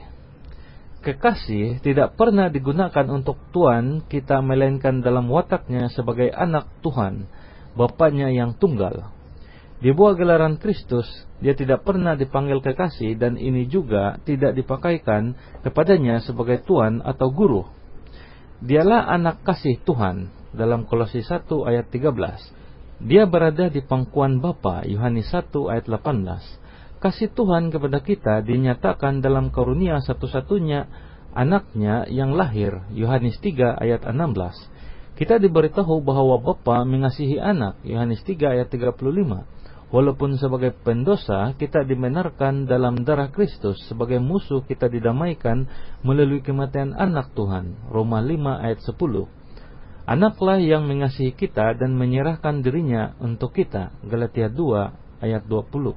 Kekasih tidak pernah digunakan untuk Tuhan kita, melainkan dalam wataknya sebagai anak Tuhan, Bapaknya yang tunggal. Di bawah gelaran Kristus, dia tidak pernah dipanggil kekasih, dan ini juga tidak dipakaikan kepadanya sebagai Tuhan atau Guru. Dialah anak kasih Tuhan dalam Kolose satu ayat tiga belas. Dia berada di pangkuan Bapa, Yohanes satu ayat delapan belas. Kasih Tuhan kepada kita dinyatakan dalam karunia satu-satunya anaknya yang lahir, Yohanes tiga ayat enam belas. Kita diberitahu bahwa Bapa mengasihi anak, Yohanes tiga ayat tiga puluh lima. Walaupun sebagai pendosa kita dibenarkan dalam darah Kristus, sebagai musuh kita didamaikan melalui kematian anak Tuhan, Roma lima ayat sepuluh. Anaklah yang mengasihi kita dan menyerahkan dirinya untuk kita, Galatia dua ayat dua puluh.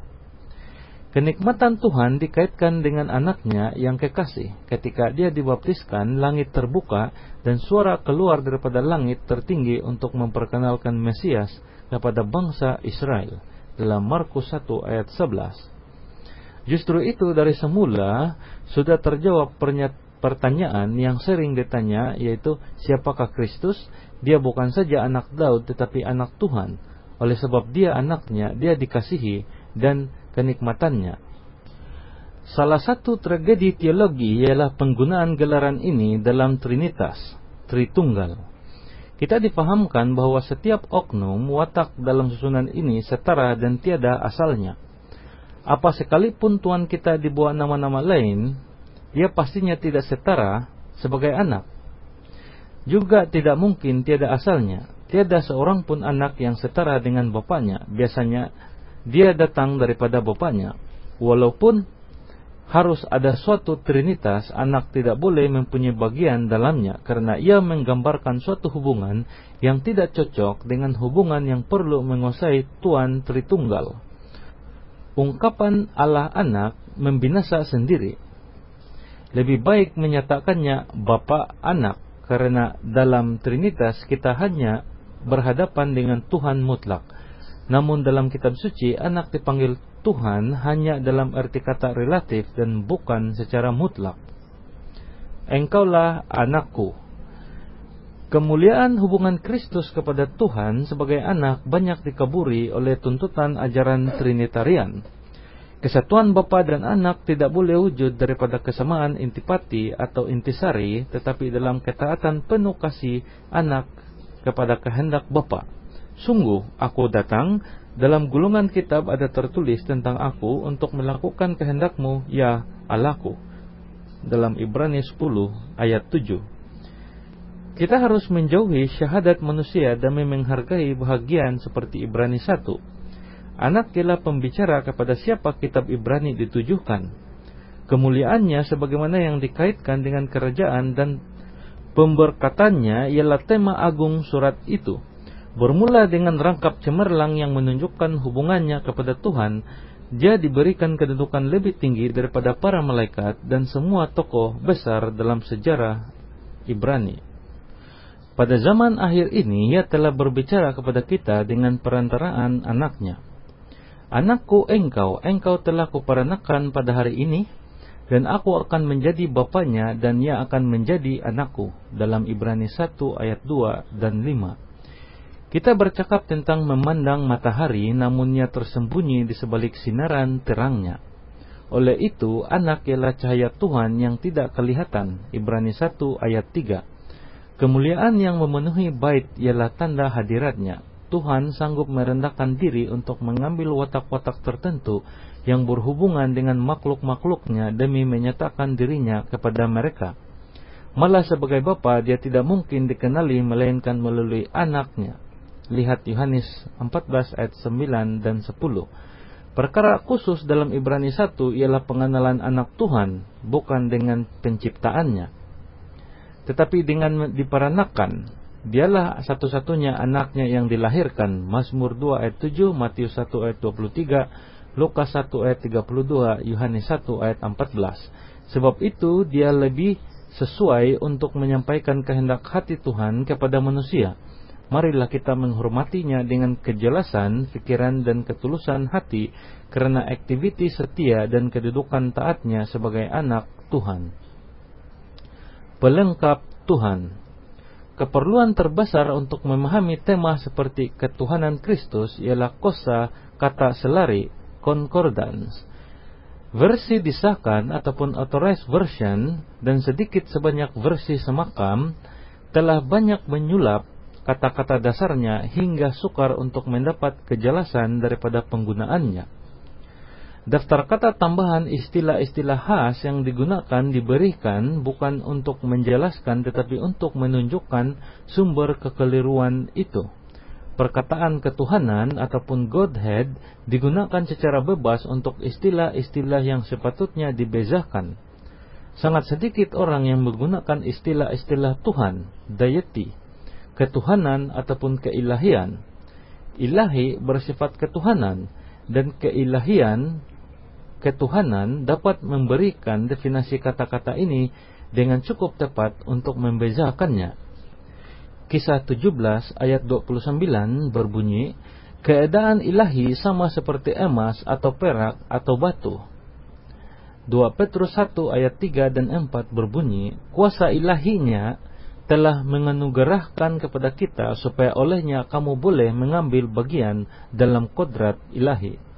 Kenikmatan Tuhan dikaitkan dengan anaknya yang kekasih. Ketika dia dibaptiskan, langit terbuka dan suara keluar daripada langit tertinggi untuk memperkenalkan Mesias kepada bangsa Israel dalam Markus satu ayat sebelas. Justru itu dari semula sudah terjawab pertanyaan yang sering ditanya, yaitu siapakah Kristus? Dia bukan saja anak Daud tetapi anak Tuhan. Oleh sebab dia anaknya, dia dikasihi dan kenikmatannya. Salah satu tragedi teologi ialah penggunaan gelaran ini dalam Trinitas, Tritunggal. Kita dipahamkan bahwa setiap oknum watak dalam susunan ini setara dan tiada asalnya. Apa sekalipun Tuhan kita dibawa nama-nama lain, dia pastinya tidak setara sebagai anak. Juga tidak mungkin tiada asalnya. Tiada seorang pun anak yang setara dengan bapaknya. Biasanya dia datang daripada bapaknya. Walaupun harus ada suatu trinitas, anak tidak boleh mempunyai bagian dalamnya, karena ia menggambarkan suatu hubungan yang tidak cocok dengan hubungan yang perlu menguasai Tuhan Tritunggal. Ungkapan Allah anak membinasa sendiri. Lebih baik menyatakannya Bapa anak, karena dalam trinitas kita hanya berhadapan dengan Tuhan mutlak. Namun dalam kitab suci, anak dipanggil Tuhan hanya dalam arti kata relatif dan bukan secara mutlak. Engkaulah anakku. Kemuliaan hubungan Kristus kepada Tuhan sebagai anak banyak dikaburi oleh tuntutan ajaran Trinitarian. Kesatuan Bapa dan Anak tidak boleh wujud daripada kesamaan intipati atau intisari, tetapi dalam ketaatan penuh kasih anak kepada kehendak Bapa. Sungguh, aku datang, dalam gulungan kitab ada tertulis tentang aku untuk melakukan kehendakmu, ya Allahku. Dalam Ibrani sepuluh ayat tujuh. Kita harus menjauhi syahadat manusia demi menghargai bahagian seperti Ibrani satu. Anak ialah pembicara kepada siapa kitab Ibrani ditujukan. Kemuliaannya sebagaimana yang dikaitkan dengan kerajaan dan pemberkatannya ialah tema agung surat itu. Bermula dengan rangkap cemerlang yang menunjukkan hubungannya kepada Tuhan, dia diberikan kedudukan lebih tinggi daripada para malaikat dan semua tokoh besar dalam sejarah Ibrani. Pada zaman akhir ini Ia telah berbicara kepada kita dengan perantaraan anaknya. Anakku engkau, engkau telah kuperanakan pada hari ini, dan aku akan menjadi bapanya dan ia akan menjadi anakku. Dalam Ibrani satu ayat dua dan lima. Kita bercakap tentang memandang matahari, namun ia tersembunyi di sebalik sinaran terangnya. Oleh itu, anak ialah cahaya Tuhan yang tidak kelihatan. Ibrani satu ayat tiga. Kemuliaan yang memenuhi bait ialah tanda hadiratnya. Tuhan sanggup merendahkan diri untuk mengambil watak-watak tertentu yang berhubungan dengan makhluk-makhluknya demi menyatakan dirinya kepada mereka. Malah sebagai Bapa Dia tidak mungkin dikenali melainkan melalui anaknya. Lihat Yohanes empat belas ayat sembilan dan sepuluh. Perkara khusus dalam Ibrani satu ialah pengenalan anak Tuhan, bukan dengan penciptaannya, tetapi dengan diperanakan. Dialah satu-satunya anaknya yang dilahirkan. Mazmur dua ayat tujuh, Matius satu ayat dua puluh tiga, Lukas satu ayat tiga puluh dua, Yohanes satu ayat empat belas. Sebab itu dia lebih sesuai untuk menyampaikan kehendak hati Tuhan kepada manusia. Marilah kita menghormatinya dengan kejelasan pikiran dan ketulusan hati, karena aktiviti setia dan kedudukan taatnya sebagai anak Tuhan. Pelengkap Tuhan. Keperluan terbesar untuk memahami tema seperti ketuhanan Kristus ialah kosa kata selari, concordance. Versi disahkan ataupun authorized version dan sedikit sebanyak versi semakam telah banyak menyulap kata-kata dasarnya hingga sukar untuk mendapat kejelasan daripada penggunaannya. Daftar kata tambahan istilah-istilah khas yang digunakan diberikan bukan untuk menjelaskan tetapi untuk menunjukkan sumber kekeliruan itu. Perkataan ketuhanan ataupun Godhead digunakan secara bebas untuk istilah-istilah yang sepatutnya dibezakan. Sangat sedikit orang yang menggunakan istilah-istilah Tuhan, deity, ketuhanan ataupun keilahian. Ilahi bersifat ketuhanan dan keilahian ketuhanan dapat memberikan definisi kata-kata ini dengan cukup tepat untuk membezakannya. Kisah tujuh belas ayat dua puluh sembilan berbunyi, keadaan ilahi sama seperti emas atau perak atau batu. dua Petrus satu ayat tiga dan empat berbunyi, kuasa ilahinya telah menganugerahkan kepada kita supaya olehnya kamu boleh mengambil bagian dalam kodrat ilahi.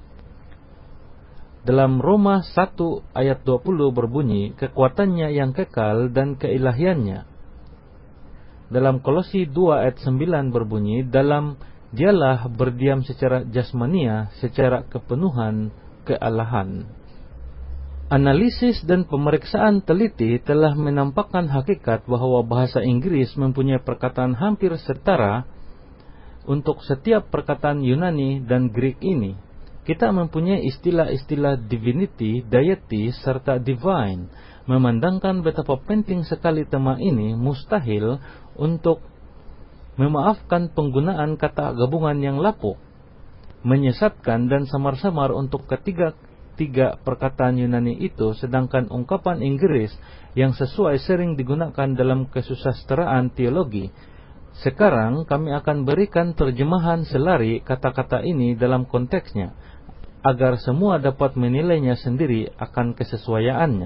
Dalam Roma satu ayat dua puluh berbunyi, kekuatannya yang kekal dan keilahiannya. Dalam Kolosi dua ayat sembilan berbunyi, dalam dialah berdiam secara jasmania, secara kepenuhan kealahan. Analisis dan pemeriksaan teliti telah menampakkan hakikat bahwa bahasa Inggris mempunyai perkataan hampir setara untuk setiap perkataan Yunani dan Greek ini. Kita mempunyai istilah-istilah divinity, deity, serta divine. Memandangkan betapa penting sekali tema ini, mustahil untuk memaafkan penggunaan kata gabungan yang lapuk, menyesatkan dan samar-samar untuk ketiga tiga perkataan Yunani itu, sedangkan ungkapan Inggris yang sesuai sering digunakan dalam kesusasteraan teologi. Sekarang kami akan berikan terjemahan selari kata-kata ini dalam konteksnya, agar semua dapat menilainya sendiri akan kesesuaiannya.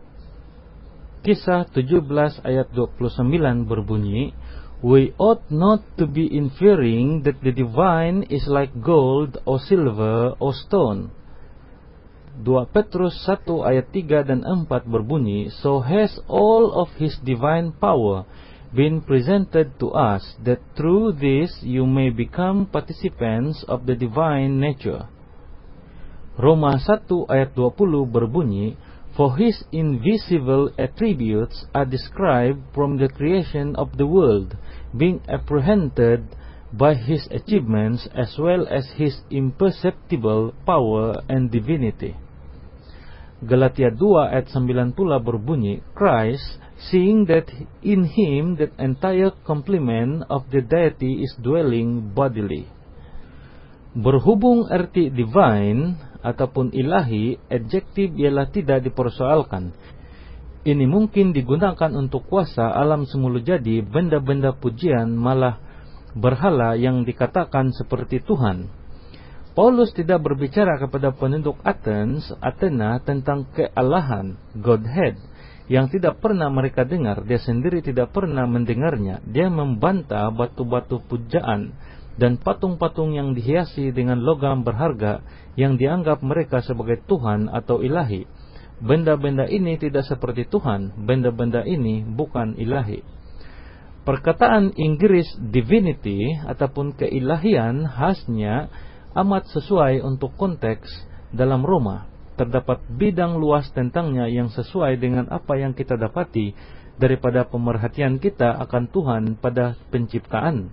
Kisah tujuh belas ayat dua puluh sembilan berbunyi, we ought not to be inferring that the divine is like gold or silver or stone. dua Petrus satu ayat tiga dan empat berbunyi, so has all of his divine power been presented to us, that through this you may become participants of the divine nature. Roma satu ayat dua puluh berbunyi, for his invisible attributes are described from the creation of the world, being apprehended by his achievements as well as his imperceptible power and divinity. Galatia dua ayat sembilan puluh berbunyi, Christ, seeing that in him that entire complement of the deity is dwelling bodily. Berhubung arti divine ataupun ilahi, adjektif ialah tidak dipersoalkan. Ini mungkin digunakan untuk kuasa alam semula jadi, benda-benda pujian malah berhala yang dikatakan seperti Tuhan. Paulus tidak berbicara kepada penduduk Athens, Athena tentang kealahan, Godhead, yang tidak pernah mereka dengar. Dia sendiri tidak pernah mendengarnya. Dia membantah batu-batu pujaan dan patung-patung yang dihiasi dengan logam berharga yang dianggap mereka sebagai Tuhan atau ilahi. Benda-benda ini tidak seperti Tuhan. Benda-benda ini bukan ilahi. Perkataan Inggris divinity ataupun keilahian khasnya amat sesuai untuk konteks dalam Roma. Terdapat bidang luas tentangnya yang sesuai dengan apa yang kita dapati daripada pemerhatian kita akan Tuhan pada penciptaan.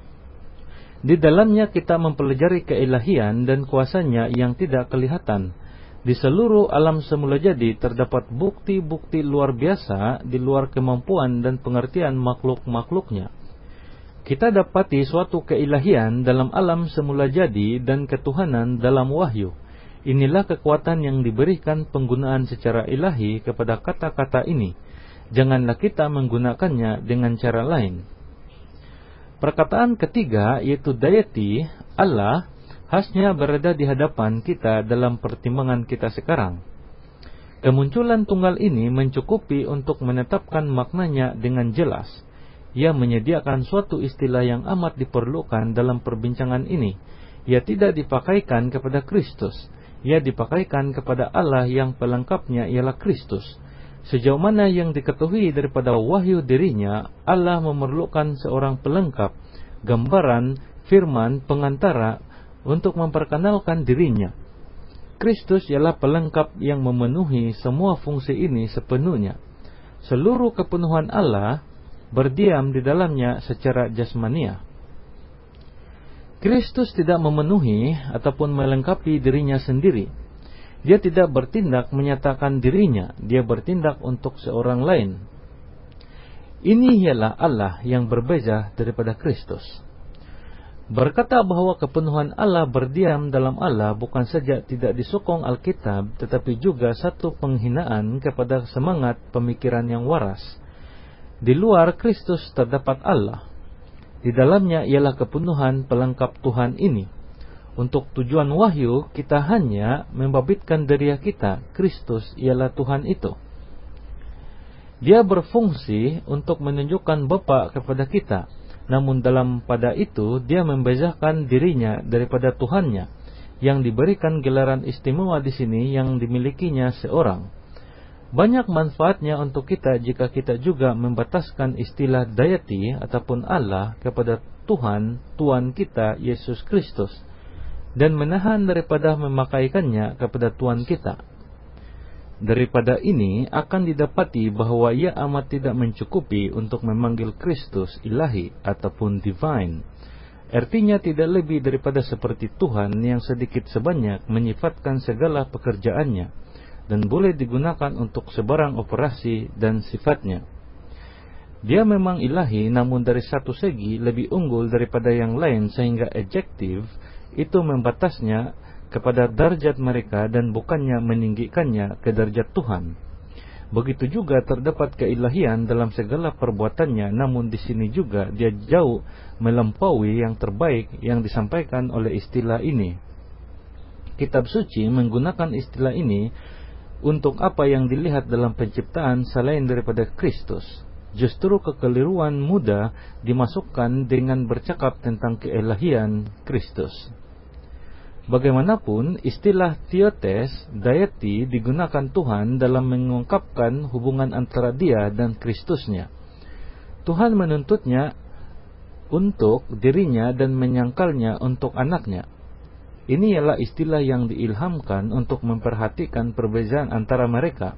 Di dalamnya kita mempelajari keilahian dan kuasanya yang tidak kelihatan. Di seluruh alam semula jadi terdapat bukti-bukti luar biasa di luar kemampuan dan pengertian makhluk-makhluknya. Kita dapati suatu keilahian dalam alam semula jadi dan ketuhanan dalam wahyu. Inilah kekuatan yang diberikan penggunaan secara ilahi kepada kata-kata ini. Janganlah kita menggunakannya dengan cara lain. Perkataan ketiga yaitu deity, Allah, khasnya berada di hadapan kita dalam pertimbangan kita sekarang. Kemunculan tunggal ini mencukupi untuk menetapkan maknanya dengan jelas. Ia menyediakan suatu istilah yang amat diperlukan dalam perbincangan ini. Ia tidak dipakaikan kepada Kristus. Ia dipakaikan kepada Allah yang pelengkapnya ialah Kristus. Sejauh mana yang diketahui daripada wahyu dirinya, Allah memerlukan seorang pelengkap, gambaran, firman, pengantara, untuk memperkenalkan dirinya. Kristus ialah pelengkap yang memenuhi semua fungsi ini sepenuhnya. Seluruh kepenuhan Allah berdiam di dalamnya secara jasmania. Kristus tidak memenuhi ataupun melengkapi dirinya sendiri. Dia tidak bertindak menyatakan dirinya, dia bertindak untuk seorang lain. Ini ialah Allah yang berbeza daripada Kristus. Berkata bahwa kepenuhan Allah berdiam dalam Allah bukan saja tidak disokong Alkitab, tetapi juga satu penghinaan kepada semangat pemikiran yang waras. Di luar Kristus terdapat Allah. Di dalamnya ialah kepenuhan pelengkap Tuhan ini. Untuk tujuan wahyu, kita hanya membabitkan diri kita, Kristus ialah Tuhan itu. Dia berfungsi untuk menunjukkan Bapa kepada kita. Namun dalam pada itu dia membezakan dirinya daripada Tuhannya, yang diberikan gelaran istimewa di sini yang dimilikinya seorang. Banyak manfaatnya untuk kita jika kita juga membataskan istilah deity ataupun Allah kepada Tuhan, Tuhan kita Yesus Kristus, dan menahan daripada memakaikannya kepada Tuhan kita. Daripada ini akan didapati bahwa ia amat tidak mencukupi untuk memanggil Kristus ilahi ataupun divine. Artinya tidak lebih daripada seperti Tuhan yang sedikit sebanyak menyifatkan segala pekerjaannya dan boleh digunakan untuk sebarang operasi dan sifatnya. Dia memang ilahi, namun dari satu segi lebih unggul daripada yang lain sehingga adjektif itu membatasnya kepada darjat mereka dan bukannya meninggikannya ke darjat Tuhan. Begitu juga terdapat keilahian dalam segala perbuatannya, namun di sini juga dia jauh melampaui yang terbaik yang disampaikan oleh istilah ini. Kitab suci menggunakan istilah ini untuk apa yang dilihat dalam penciptaan selain daripada Kristus. Justru kekeliruan mudah dimasukkan dengan bercakap tentang keilahian Kristus. Bagaimanapun, istilah theotes, deity, digunakan Tuhan dalam mengungkapkan hubungan antara dia dan Kristusnya. Tuhan menuntutnya untuk dirinya dan menyangkalnya untuk anaknya. Ini ialah istilah yang diilhamkan untuk memperhatikan perbezaan antara mereka.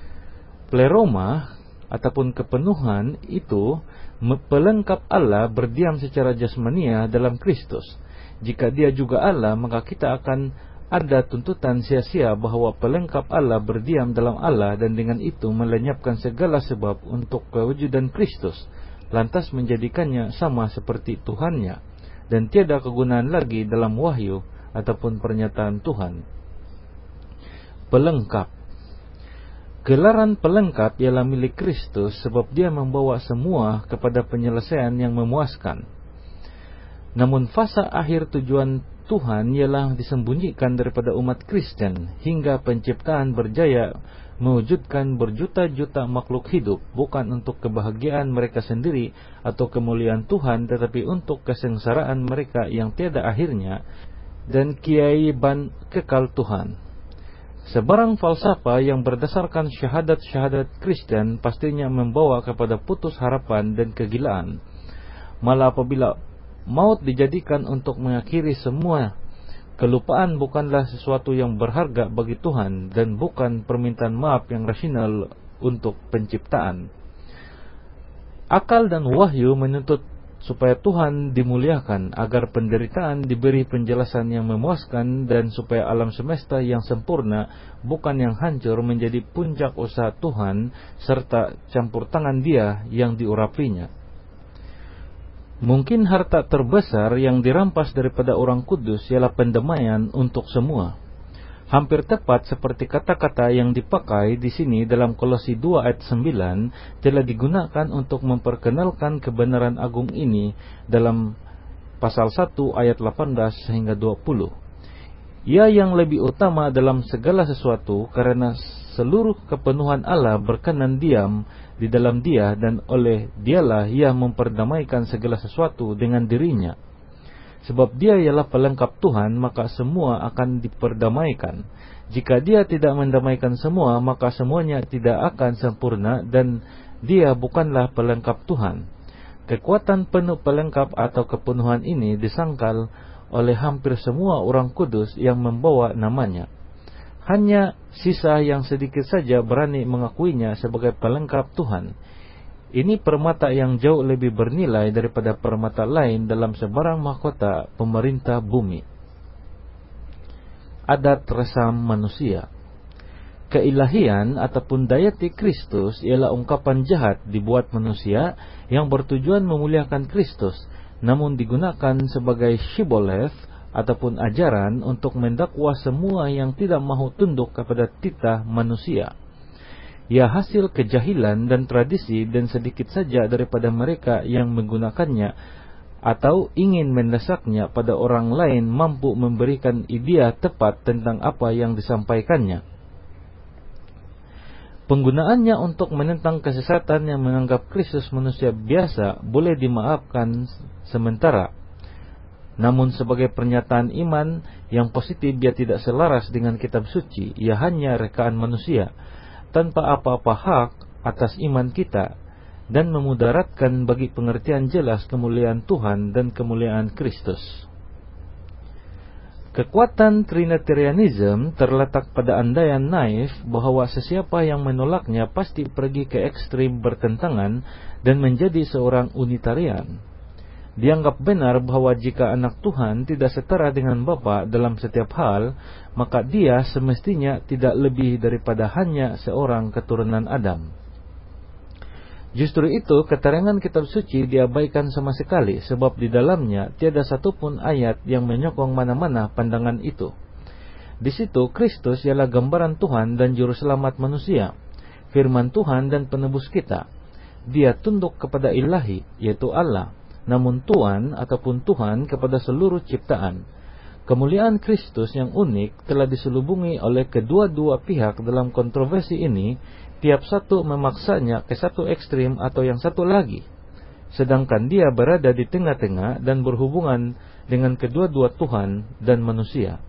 Pleroma ataupun kepenuhan itu pelengkap Allah berdiam secara jasmania dalam Kristus. Jika dia juga Allah, maka kita akan ada tuntutan sia-sia bahwa pelengkap Allah berdiam dalam Allah dan dengan itu melenyapkan segala sebab untuk kewujudan Kristus, lantas menjadikannya sama seperti Tuhannya, dan tiada kegunaan lagi dalam wahyu ataupun pernyataan Tuhan. Pelengkap. Gelaran pelengkap ialah milik Kristus sebab dia membawa semua kepada penyelesaian yang memuaskan. Namun fasa akhir tujuan Tuhan ialah disembunyikan daripada umat Kristen hingga penciptaan berjaya mewujudkan berjuta-juta makhluk hidup, bukan untuk kebahagiaan mereka sendiri atau kemuliaan Tuhan, tetapi untuk kesengsaraan mereka yang tiada akhirnya dan keajaiban kekal Tuhan. Sebarang falsafah yang berdasarkan syahadat-syahadat Kristen pastinya membawa kepada putus harapan dan kegilaan. Malah apabila maut dijadikan untuk mengakhiri semua, kelupaan bukanlah sesuatu yang berharga bagi Tuhan dan bukan permintaan maaf yang rasional untuk penciptaan. Akal dan wahyu menuntut supaya Tuhan dimuliakan, agar penderitaan diberi penjelasan yang memuaskan, dan supaya alam semesta yang sempurna bukan yang hancur menjadi puncak usaha Tuhan serta campur tangan Dia yang diurapinya. Mungkin harta terbesar yang dirampas daripada orang kudus ialah pendamaian untuk semua. Hampir tepat seperti kata-kata yang dipakai di sini dalam Kolose dua ayat sembilan telah digunakan untuk memperkenalkan kebenaran agung ini dalam pasal satu ayat delapan belas hingga dua puluh. Ia yang lebih utama dalam segala sesuatu karena seluruh kepenuhan Allah berkenan diam di dalam Dia, dan oleh Dialah Ia memperdamaikan segala sesuatu dengan dirinya. Sebab Dia ialah pelengkap Tuhan, maka semua akan diperdamaikan. Jika Dia tidak mendamaikan semua, maka semuanya tidak akan sempurna, dan Dia bukanlah pelengkap Tuhan. Kekuatan penuh pelengkap atau kepenuhan ini disangkal oleh hampir semua orang kudus yang membawa namanya. Hanya sisa yang sedikit saja berani mengakuinya sebagai pelengkap Tuhan. Ini permata yang jauh lebih bernilai daripada permata lain dalam sebarang mahkota pemerintah bumi. Adat resam manusia. Keilahian ataupun deity Kristus ialah ungkapan jahat dibuat manusia yang bertujuan memuliakan Kristus, namun digunakan sebagai shibboleth ataupun ajaran untuk mendakwa semua yang tidak mahu tunduk kepada titah manusia. Ia hasil kejahilan dan tradisi, dan sedikit saja daripada mereka yang menggunakannya atau ingin mendesaknya pada orang lain mampu memberikan idea tepat tentang apa yang disampaikannya. Penggunaannya untuk menentang kesesatan yang menganggap Kristus manusia biasa boleh dimaafkan sementara. Namun sebagai pernyataan iman yang positif, ia tidak selaras dengan kitab suci. Ia hanya rekaan manusia tanpa apa-apa hak atas iman kita, dan memudaratkan bagi pengertian jelas kemuliaan Tuhan dan kemuliaan Kristus. Kekuatan Trinitarianism terletak pada andaian naif bahwa sesiapa yang menolaknya pasti pergi ke ekstrim bertentangan dan menjadi seorang Unitarian. Dianggap benar bahwa jika anak Tuhan tidak setara dengan Bapa dalam setiap hal, maka dia semestinya tidak lebih daripada hanya seorang keturunan Adam. Justru itu, keterangan kitab suci diabaikan sama sekali, sebab di dalamnya tiada satupun ayat yang menyokong mana-mana pandangan itu. Di situ Kristus ialah gambaran Tuhan dan juru selamat manusia, firman Tuhan dan penebus kita. Dia tunduk kepada Ilahi, yaitu Allah, namun Tuhan ataupun Tuhan kepada seluruh ciptaan. Kemuliaan Kristus yang unik telah diselubungi oleh kedua-dua pihak dalam kontroversi ini. Tiap satu memaksanya ke satu ekstrim atau yang satu lagi, sedangkan dia berada di tengah-tengah dan berhubungan dengan kedua-dua Tuhan dan manusia.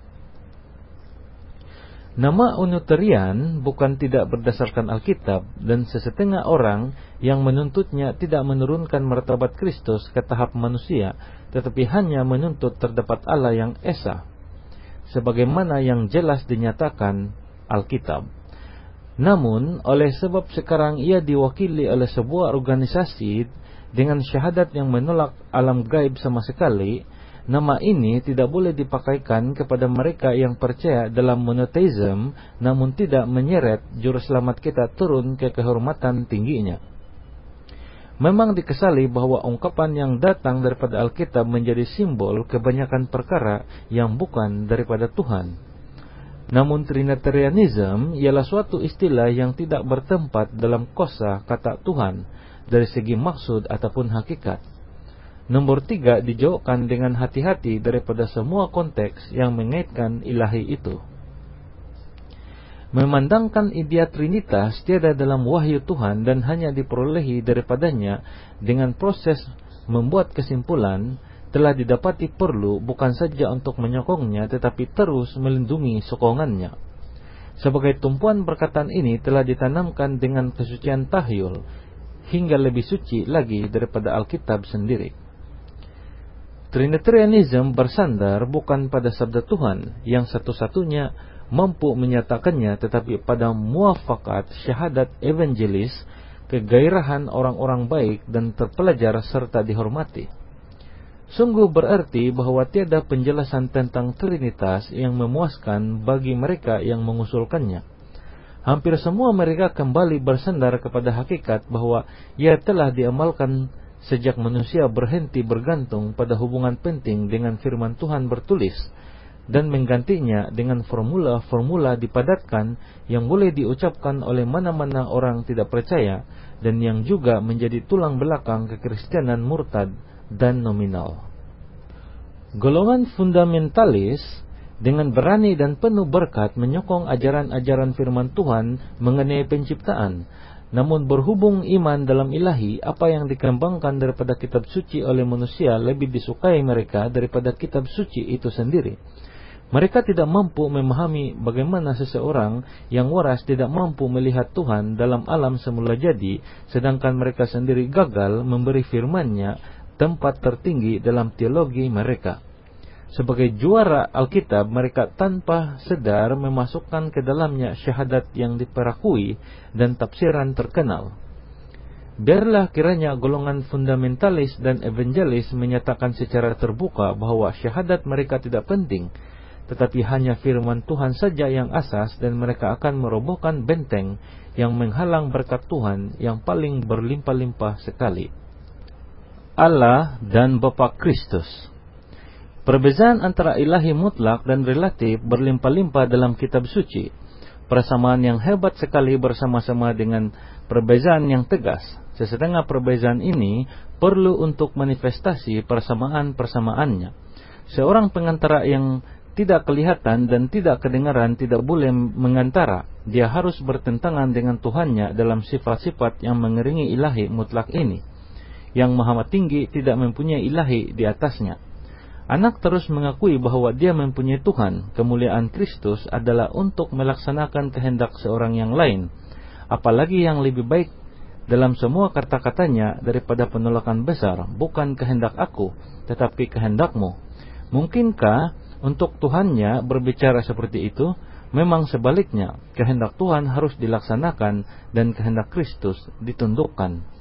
Nama Unitarian bukan tidak berdasarkan Alkitab, dan sesetengah orang yang menuntutnya tidak menurunkan martabat Kristus ke tahap manusia, tetapi hanya menuntut terdapat Allah yang esa, sebagaimana yang jelas dinyatakan Alkitab. Namun, oleh sebab sekarang ia diwakili oleh sebuah organisasi dengan syahadat yang menolak alam gaib sama sekali, nama ini tidak boleh dipakaikan kepada mereka yang percaya dalam monotheism, namun tidak menyeret juru selamat kita turun ke kehormatan tingginya. Memang dikesali bahwa ungkapan yang datang daripada Alkitab menjadi simbol kebanyakan perkara yang bukan daripada Tuhan. Namun Trinitarianism ialah suatu istilah yang tidak bertempat dalam kosa kata Tuhan dari segi maksud ataupun hakikat. Nomor tiga, dijauhkan dengan hati-hati daripada semua konteks yang mengaitkan ilahi itu. Memandangkan idea Trinitas tiada dalam wahyu Tuhan dan hanya diperolehi daripadanya dengan proses membuat kesimpulan telah didapati perlu bukan saja untuk menyokongnya tetapi terus melindungi sokongannya. Sebagai tumpuan perkataan ini telah ditanamkan dengan kesucian tahyul hingga lebih suci lagi daripada Alkitab sendiri. Trinitarianism bersandar bukan pada sabda Tuhan yang satu-satunya mampu menyatakannya tetapi pada muafakat syahadat evangelis, kegairahan orang-orang baik dan terpelajar serta dihormati. Sungguh berarti bahwa tiada penjelasan tentang Trinitas yang memuaskan bagi mereka yang mengusulkannya. Hampir semua mereka kembali bersandar kepada hakikat bahwa ia telah diamalkan sejak manusia berhenti bergantung pada hubungan penting dengan firman Tuhan bertulis dan menggantinya dengan formula-formula dipadatkan yang boleh diucapkan oleh mana-mana orang tidak percaya dan yang juga menjadi tulang belakang kekristenan murtad dan nominal. Golongan fundamentalis dengan berani dan penuh berkat menyokong ajaran-ajaran firman Tuhan mengenai penciptaan. Namun berhubung iman dalam ilahi, apa yang dikembangkan daripada kitab suci oleh manusia lebih disukai mereka daripada kitab suci itu sendiri. Mereka tidak mampu memahami bagaimana seseorang yang waras tidak mampu melihat Tuhan dalam alam semula jadi, sedangkan mereka sendiri gagal memberi firman-Nya tempat tertinggi dalam teologi mereka. Sebagai juara Alkitab, mereka tanpa sedar memasukkan ke dalamnya syahadat yang diperakui dan tafsiran terkenal. Biarlah kiranya golongan fundamentalis dan evangelis menyatakan secara terbuka bahwa syahadat mereka tidak penting, tetapi hanya firman Tuhan saja yang asas dan mereka akan merobohkan benteng yang menghalang berkat Tuhan yang paling berlimpah-limpah sekali. Allah dan Bapa Kristus. Perbezaan antara ilahi mutlak dan relatif berlimpah-limpah dalam kitab suci. Persamaan yang hebat sekali bersama-sama dengan perbezaan yang tegas. Sesetengah perbezaan ini perlu untuk manifestasi persamaan-persamaannya. Seorang pengantara yang tidak kelihatan dan tidak kedengaran tidak boleh mengantara. Dia harus bertentangan dengan Tuhannya dalam sifat-sifat yang mengeringi ilahi mutlak ini. Yang maha tinggi tidak mempunyai ilahi di atasnya. Anak terus mengakui bahwa dia mempunyai Tuhan. Kemuliaan Kristus adalah untuk melaksanakan kehendak seorang yang lain. Apalagi yang lebih baik dalam semua kata-katanya daripada penolakan besar. Bukan kehendak aku, tetapi kehendakmu. Mungkinkah untuk Tuhannya berbicara seperti itu? Memang sebaliknya, kehendak Tuhan harus dilaksanakan dan kehendak Kristus ditundukkan.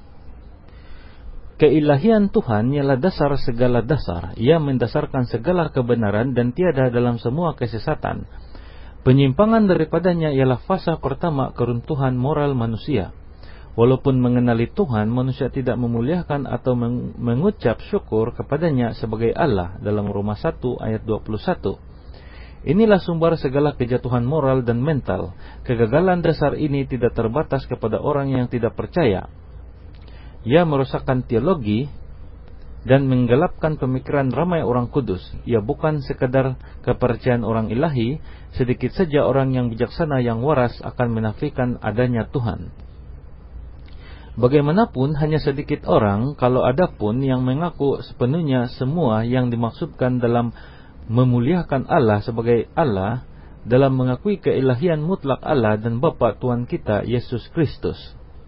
Keilahian Tuhan ialah dasar segala dasar. Ia mendasarkan segala kebenaran dan tiada dalam semua kesesatan. Penyimpangan daripadanya ialah fasa pertama keruntuhan moral manusia. Walaupun mengenali Tuhan, manusia tidak memuliakan atau mengucap syukur kepadanya sebagai Allah dalam Roma satu ayat dua puluh satu. Inilah sumber segala kejatuhan moral dan mental. Kegagalan dasar ini tidak terbatas kepada orang yang tidak percaya. Ia merusakkan teologi dan menggelapkan pemikiran ramai orang kudus. Ia bukan sekadar kepercayaan orang ilahi. Sedikit saja orang yang bijaksana yang waras akan menafikan adanya Tuhan. Bagaimanapun hanya sedikit orang, kalau ada pun yang mengaku sepenuhnya semua yang dimaksudkan dalam memuliakan Allah sebagai Allah, dalam mengakui keilahian mutlak Allah dan Bapa Tuhan kita Yesus Kristus.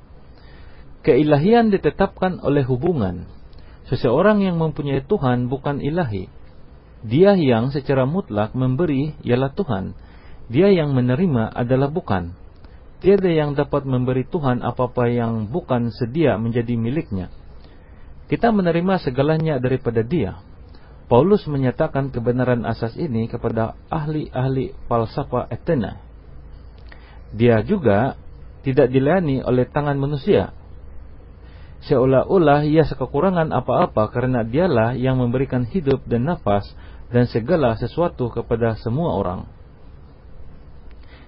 Keilahian ditetapkan oleh hubungan. Seseorang yang mempunyai Tuhan bukan ilahi. Dia yang secara mutlak memberi ialah Tuhan. Dia yang menerima adalah bukan. Tiada yang dapat memberi Tuhan apa-apa yang bukan sedia menjadi miliknya. Kita menerima segalanya daripada Dia. Paulus menyatakan kebenaran asas ini kepada ahli-ahli falsafah Athena. Dia juga tidak dilayani oleh tangan manusia. Seolah-olah ia sekekurangan apa-apa karena dialah yang memberikan hidup dan nafas dan segala sesuatu kepada semua orang.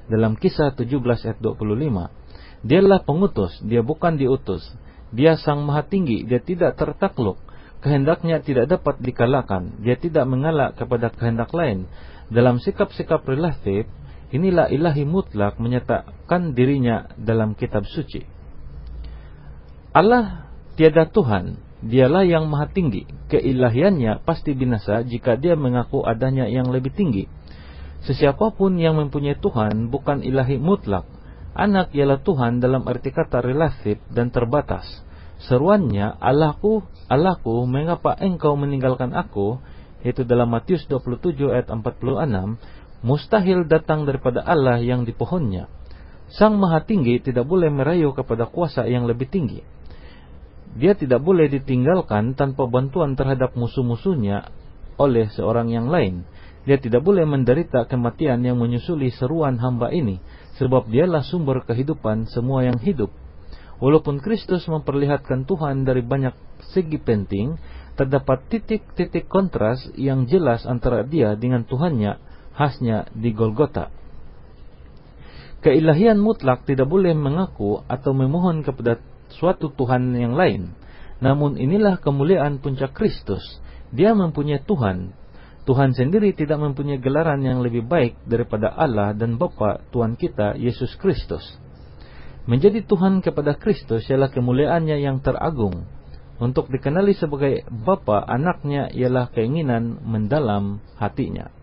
dalam Kisah tujuh belas ayat dua puluh lima. Dialah pengutus, dia bukan diutus. Dia sang maha tinggi, dia tidak tertakluk. Kehendaknya tidak dapat dikalahkan. Dia tidak mengalak kepada kehendak lain. Dalam sikap-sikap relatif, inilah ilahi mutlak menyatakan dirinya dalam kitab suci. Allah tiada Tuhan, dialah yang maha tinggi. Keilahiannya pasti binasa jika dia mengaku adanya yang lebih tinggi. Sesiapapun yang mempunyai Tuhan bukan ilahi mutlak. Anak ialah Tuhan dalam arti kata relatif dan terbatas. Seruannya, Allahku, Allahku, mengapa engkau meninggalkan aku? Itu dalam Matius dua puluh tujuh ayat empat puluh enam. Mustahil datang daripada Allah yang di pohonnya. Sang maha tinggi tidak boleh merayu kepada kuasa yang lebih tinggi. Dia tidak boleh ditinggalkan tanpa bantuan terhadap musuh-musuhnya oleh seorang yang lain. Dia tidak boleh menderita kematian yang menyusuli seruan hamba ini, sebab dialah sumber kehidupan semua yang hidup. Walaupun Kristus memperlihatkan Tuhan dari banyak segi penting, terdapat titik-titik kontras yang jelas antara dia dengan Tuhannya, khasnya di Golgota. Keilahian mutlak tidak boleh mengaku atau memohon kepada suatu Tuhan yang lain. Namun inilah kemuliaan puncak Kristus. Dia mempunyai Tuhan. Tuhan sendiri tidak mempunyai gelaran yang lebih baik daripada Allah dan Bapa Tuhan kita, Yesus Kristus. Menjadi Tuhan kepada Kristus ialah kemuliaannya yang teragung. Untuk dikenali sebagai Bapa anaknya ialah keinginan mendalam hatinya.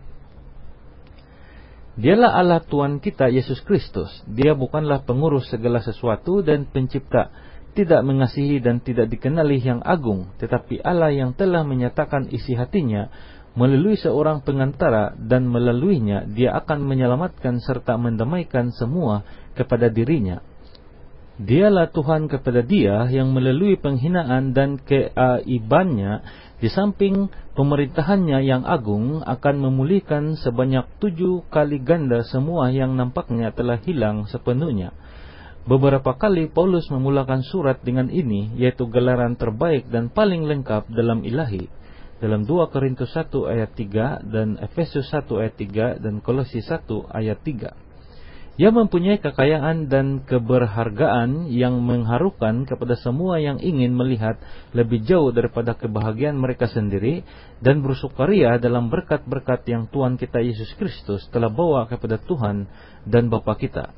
Dialah Allah Tuhan kita, Yesus Kristus. Dia bukanlah pengurus segala sesuatu dan pencipta, tidak mengasihi dan tidak dikenali yang agung, tetapi Allah yang telah menyatakan isi hatinya melalui seorang pengantara, dan melaluinya dia akan menyelamatkan serta mendamaikan semua kepada dirinya. Dialah Tuhan kepada dia yang melalui penghinaan dan keaibannya, di samping pemerintahannya yang agung, akan memulihkan sebanyak tujuh kali ganda semua yang nampaknya telah hilang sepenuhnya. Beberapa kali Paulus memulakan surat dengan ini, yaitu gelaran terbaik dan paling lengkap dalam ilahi. Dalam dua Korintus satu ayat tiga dan Efesus satu ayat tiga dan Kolose satu ayat tiga. Ia mempunyai kekayaan dan keberhargaan yang mengharukan kepada semua yang ingin melihat lebih jauh daripada kebahagiaan mereka sendiri dan bersukaria dalam berkat-berkat yang Tuhan kita Yesus Kristus telah bawa kepada Tuhan dan Bapa kita.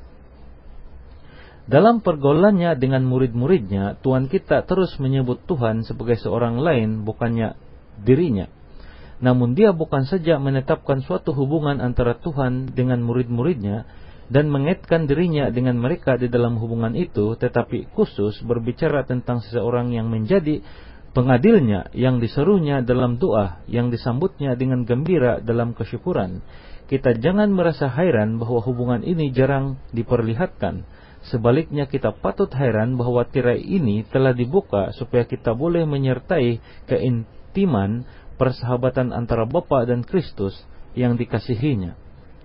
Dalam pergaulannya dengan murid-muridnya, Tuhan kita terus menyebut Tuhan sebagai seorang lain, bukannya dirinya. Namun dia bukan saja menetapkan suatu hubungan antara Tuhan dengan murid-muridnya dan mengaitkan dirinya dengan mereka di dalam hubungan itu, tetapi khusus berbicara tentang seseorang yang menjadi pengadilnya, yang diserunya dalam doa, yang disambutnya dengan gembira dalam kesyukuran. Kita jangan merasa heran bahwa hubungan ini jarang diperlihatkan. Sebaliknya kita patut heran bahwa tirai ini telah dibuka supaya kita boleh menyertai keintiman persahabatan antara Bapa dan Kristus yang dikasihinya.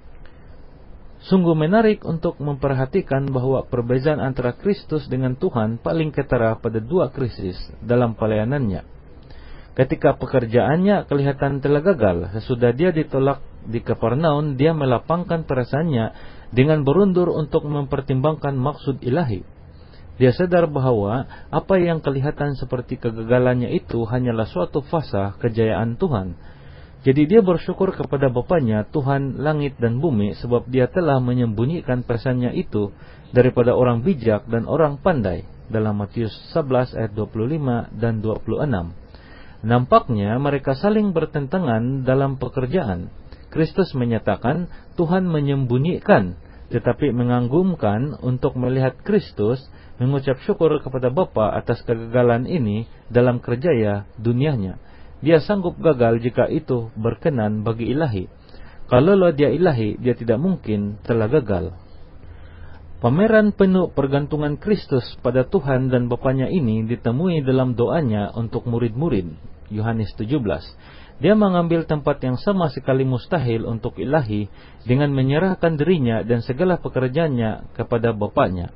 Sungguh menarik untuk memperhatikan bahwa perbezaan antara Kristus dengan Tuhan paling ketara pada dua krisis dalam pelayanannya. Ketika pekerjaannya kelihatan telah gagal, sesudah dia ditolak di Kapernaum, dia melapangkan perasaannya dengan berundur untuk mempertimbangkan maksud ilahi. Dia sadar bahwa apa yang kelihatan seperti kegagalannya itu hanyalah suatu fasa kejayaan Tuhan. Jadi dia bersyukur kepada Bapanya, Tuhan langit dan bumi, sebab dia telah menyembunyikan perasaannya itu daripada orang bijak dan orang pandai. Dalam Matius sebelas ayat dua puluh lima dan dua puluh enam. Nampaknya mereka saling bertentangan dalam pekerjaan. Kristus menyatakan Tuhan menyembunyikan, tetapi menganggumkan untuk melihat Kristus mengucap syukur kepada Bapa atas kegagalan ini dalam kerjaya dunianya. Dia sanggup gagal jika itu berkenan bagi ilahi. Kalaulah dia ilahi, dia tidak mungkin telah gagal. Pameran penuh pergantungan Kristus pada Tuhan dan Bapanya ini ditemui dalam doanya untuk murid-murid. Yohanes tujuh belas. Dia mengambil tempat yang sama sekali mustahil untuk ilahi dengan menyerahkan dirinya dan segala pekerjaannya kepada Bapanya.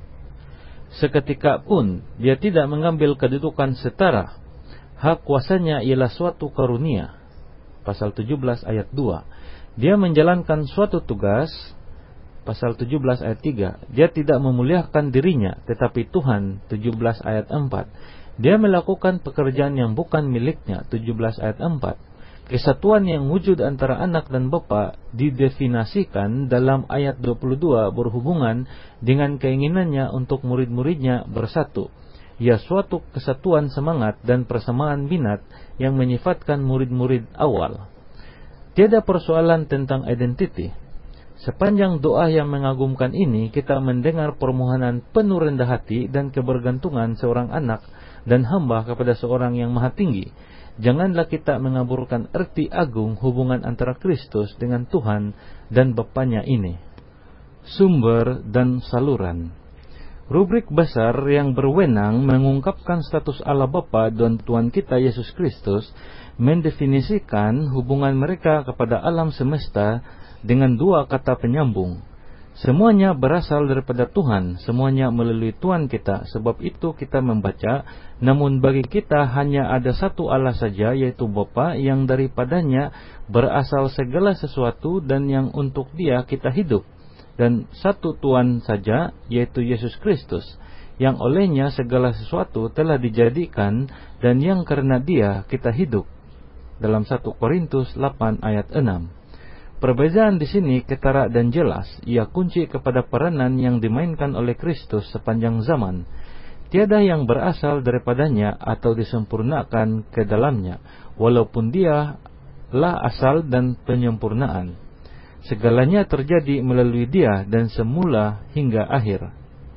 Seketika pun dia tidak mengambil kedudukan setara. Hak kuasanya ialah suatu karunia. Pasal tujuh belas ayat dua. Dia menjalankan suatu tugas pasal tujuh belas ayat tiga. Dia tidak memuliakan dirinya, tetapi Tuhan, tujuh belas ayat empat. Dia melakukan pekerjaan yang bukan miliknya, tujuh belas ayat empat. Kesatuan yang wujud antara anak dan bapa didefinisikan dalam ayat dua puluh dua berhubungan dengan keinginannya untuk murid-muridnya bersatu. Ya, suatu kesatuan semangat dan persamaan minat yang menyifatkan murid-murid awal. Tiada persoalan tentang identiti. Sepanjang doa yang mengagumkan ini, kita mendengar permohonan penuh rendah hati dan kebergantungan seorang anak dan hamba kepada seorang yang maha tinggi. Janganlah kita mengaburkan erti agung hubungan antara Kristus dengan Tuhan dan Bapanya ini. Sumber dan saluran. Rubrik besar yang berwenang mengungkapkan status Allah Bapa dan Tuhan kita Yesus Kristus mendefinisikan hubungan mereka kepada alam semesta dengan dua kata penyambung. Semuanya berasal daripada Tuhan, semuanya melalui Tuhan kita. Sebab itu kita membaca, namun bagi kita hanya ada satu Allah saja, yaitu Bapa, yang daripadanya berasal segala sesuatu dan yang untuk Dia kita hidup. Dan satu Tuhan saja, yaitu Yesus Kristus, yang olehnya segala sesuatu telah dijadikan dan yang karena Dia kita hidup. Dalam satu Korintus delapan ayat enam. Perbezaan di sini ketara dan jelas. Ia kunci kepada peranan yang dimainkan oleh Kristus sepanjang zaman. Tiada yang berasal daripadanya atau disempurnakan ke dalamnya, walaupun Dia lah asal dan penyempurnaan. Segalanya terjadi melalui Dia dan semula hingga akhir.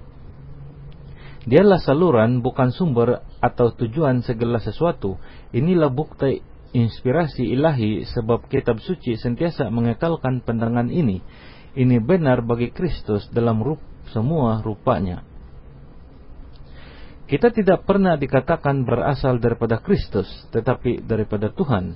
Dialah saluran, bukan sumber atau tujuan segala sesuatu. Inilah bukti inspirasi ilahi, sebab kitab suci sentiasa mengekalkan pandangan ini. Ini benar bagi Kristus dalam rup, semua rupanya. Kita tidak pernah dikatakan berasal daripada Kristus, tetapi daripada Tuhan.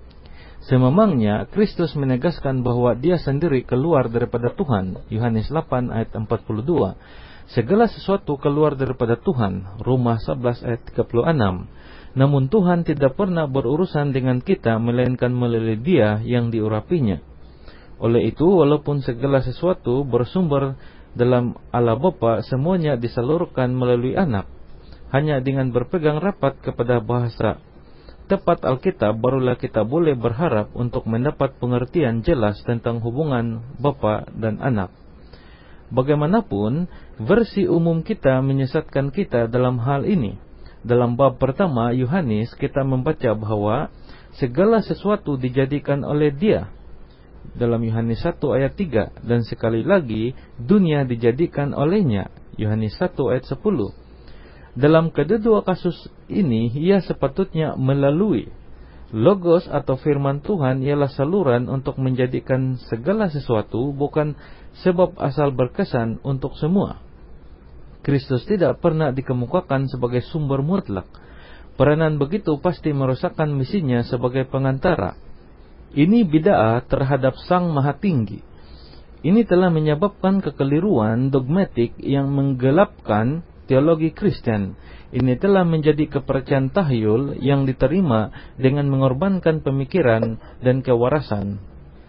Sememangnya Kristus menegaskan bahwa Dia sendiri keluar daripada Tuhan. Yohanes delapan ayat empat puluh dua. Segala sesuatu keluar daripada Tuhan. Roma sebelas ayat tiga puluh enam. Namun Tuhan tidak pernah berurusan dengan kita, melainkan melalui Dia yang diurapinya. Oleh itu, walaupun segala sesuatu bersumber dalam Allah Bapa, semuanya disalurkan melalui Anak. Hanya dengan berpegang rapat kepada bahasa tepat Alkitab, barulah kita boleh berharap untuk mendapat pengertian jelas tentang hubungan Bapa dan Anak. Bagaimanapun, versi umum kita menyesatkan kita dalam hal ini. Dalam bab pertama Yohanes, kita membaca bahwa segala sesuatu dijadikan oleh Dia. Dalam Yohanes satu ayat tiga, dan sekali lagi dunia dijadikan olehnya. Yohanes satu ayat sepuluh. Dalam kedua kasus ini, ia sepatutnya melalui. Logos atau firman Tuhan ialah saluran untuk menjadikan segala sesuatu, bukan sebab asal berkesan untuk semua. Kristus tidak pernah dikemukakan sebagai sumber mutlak. Peranan begitu pasti merusakkan misinya sebagai pengantara. Ini bid'ah terhadap Sang Maha Tinggi. Ini telah menyebabkan kekeliruan dogmatik yang menggelapkan teologi Kristen. Ini telah menjadi kepercayaan tahyul yang diterima dengan mengorbankan pemikiran dan kewarasan.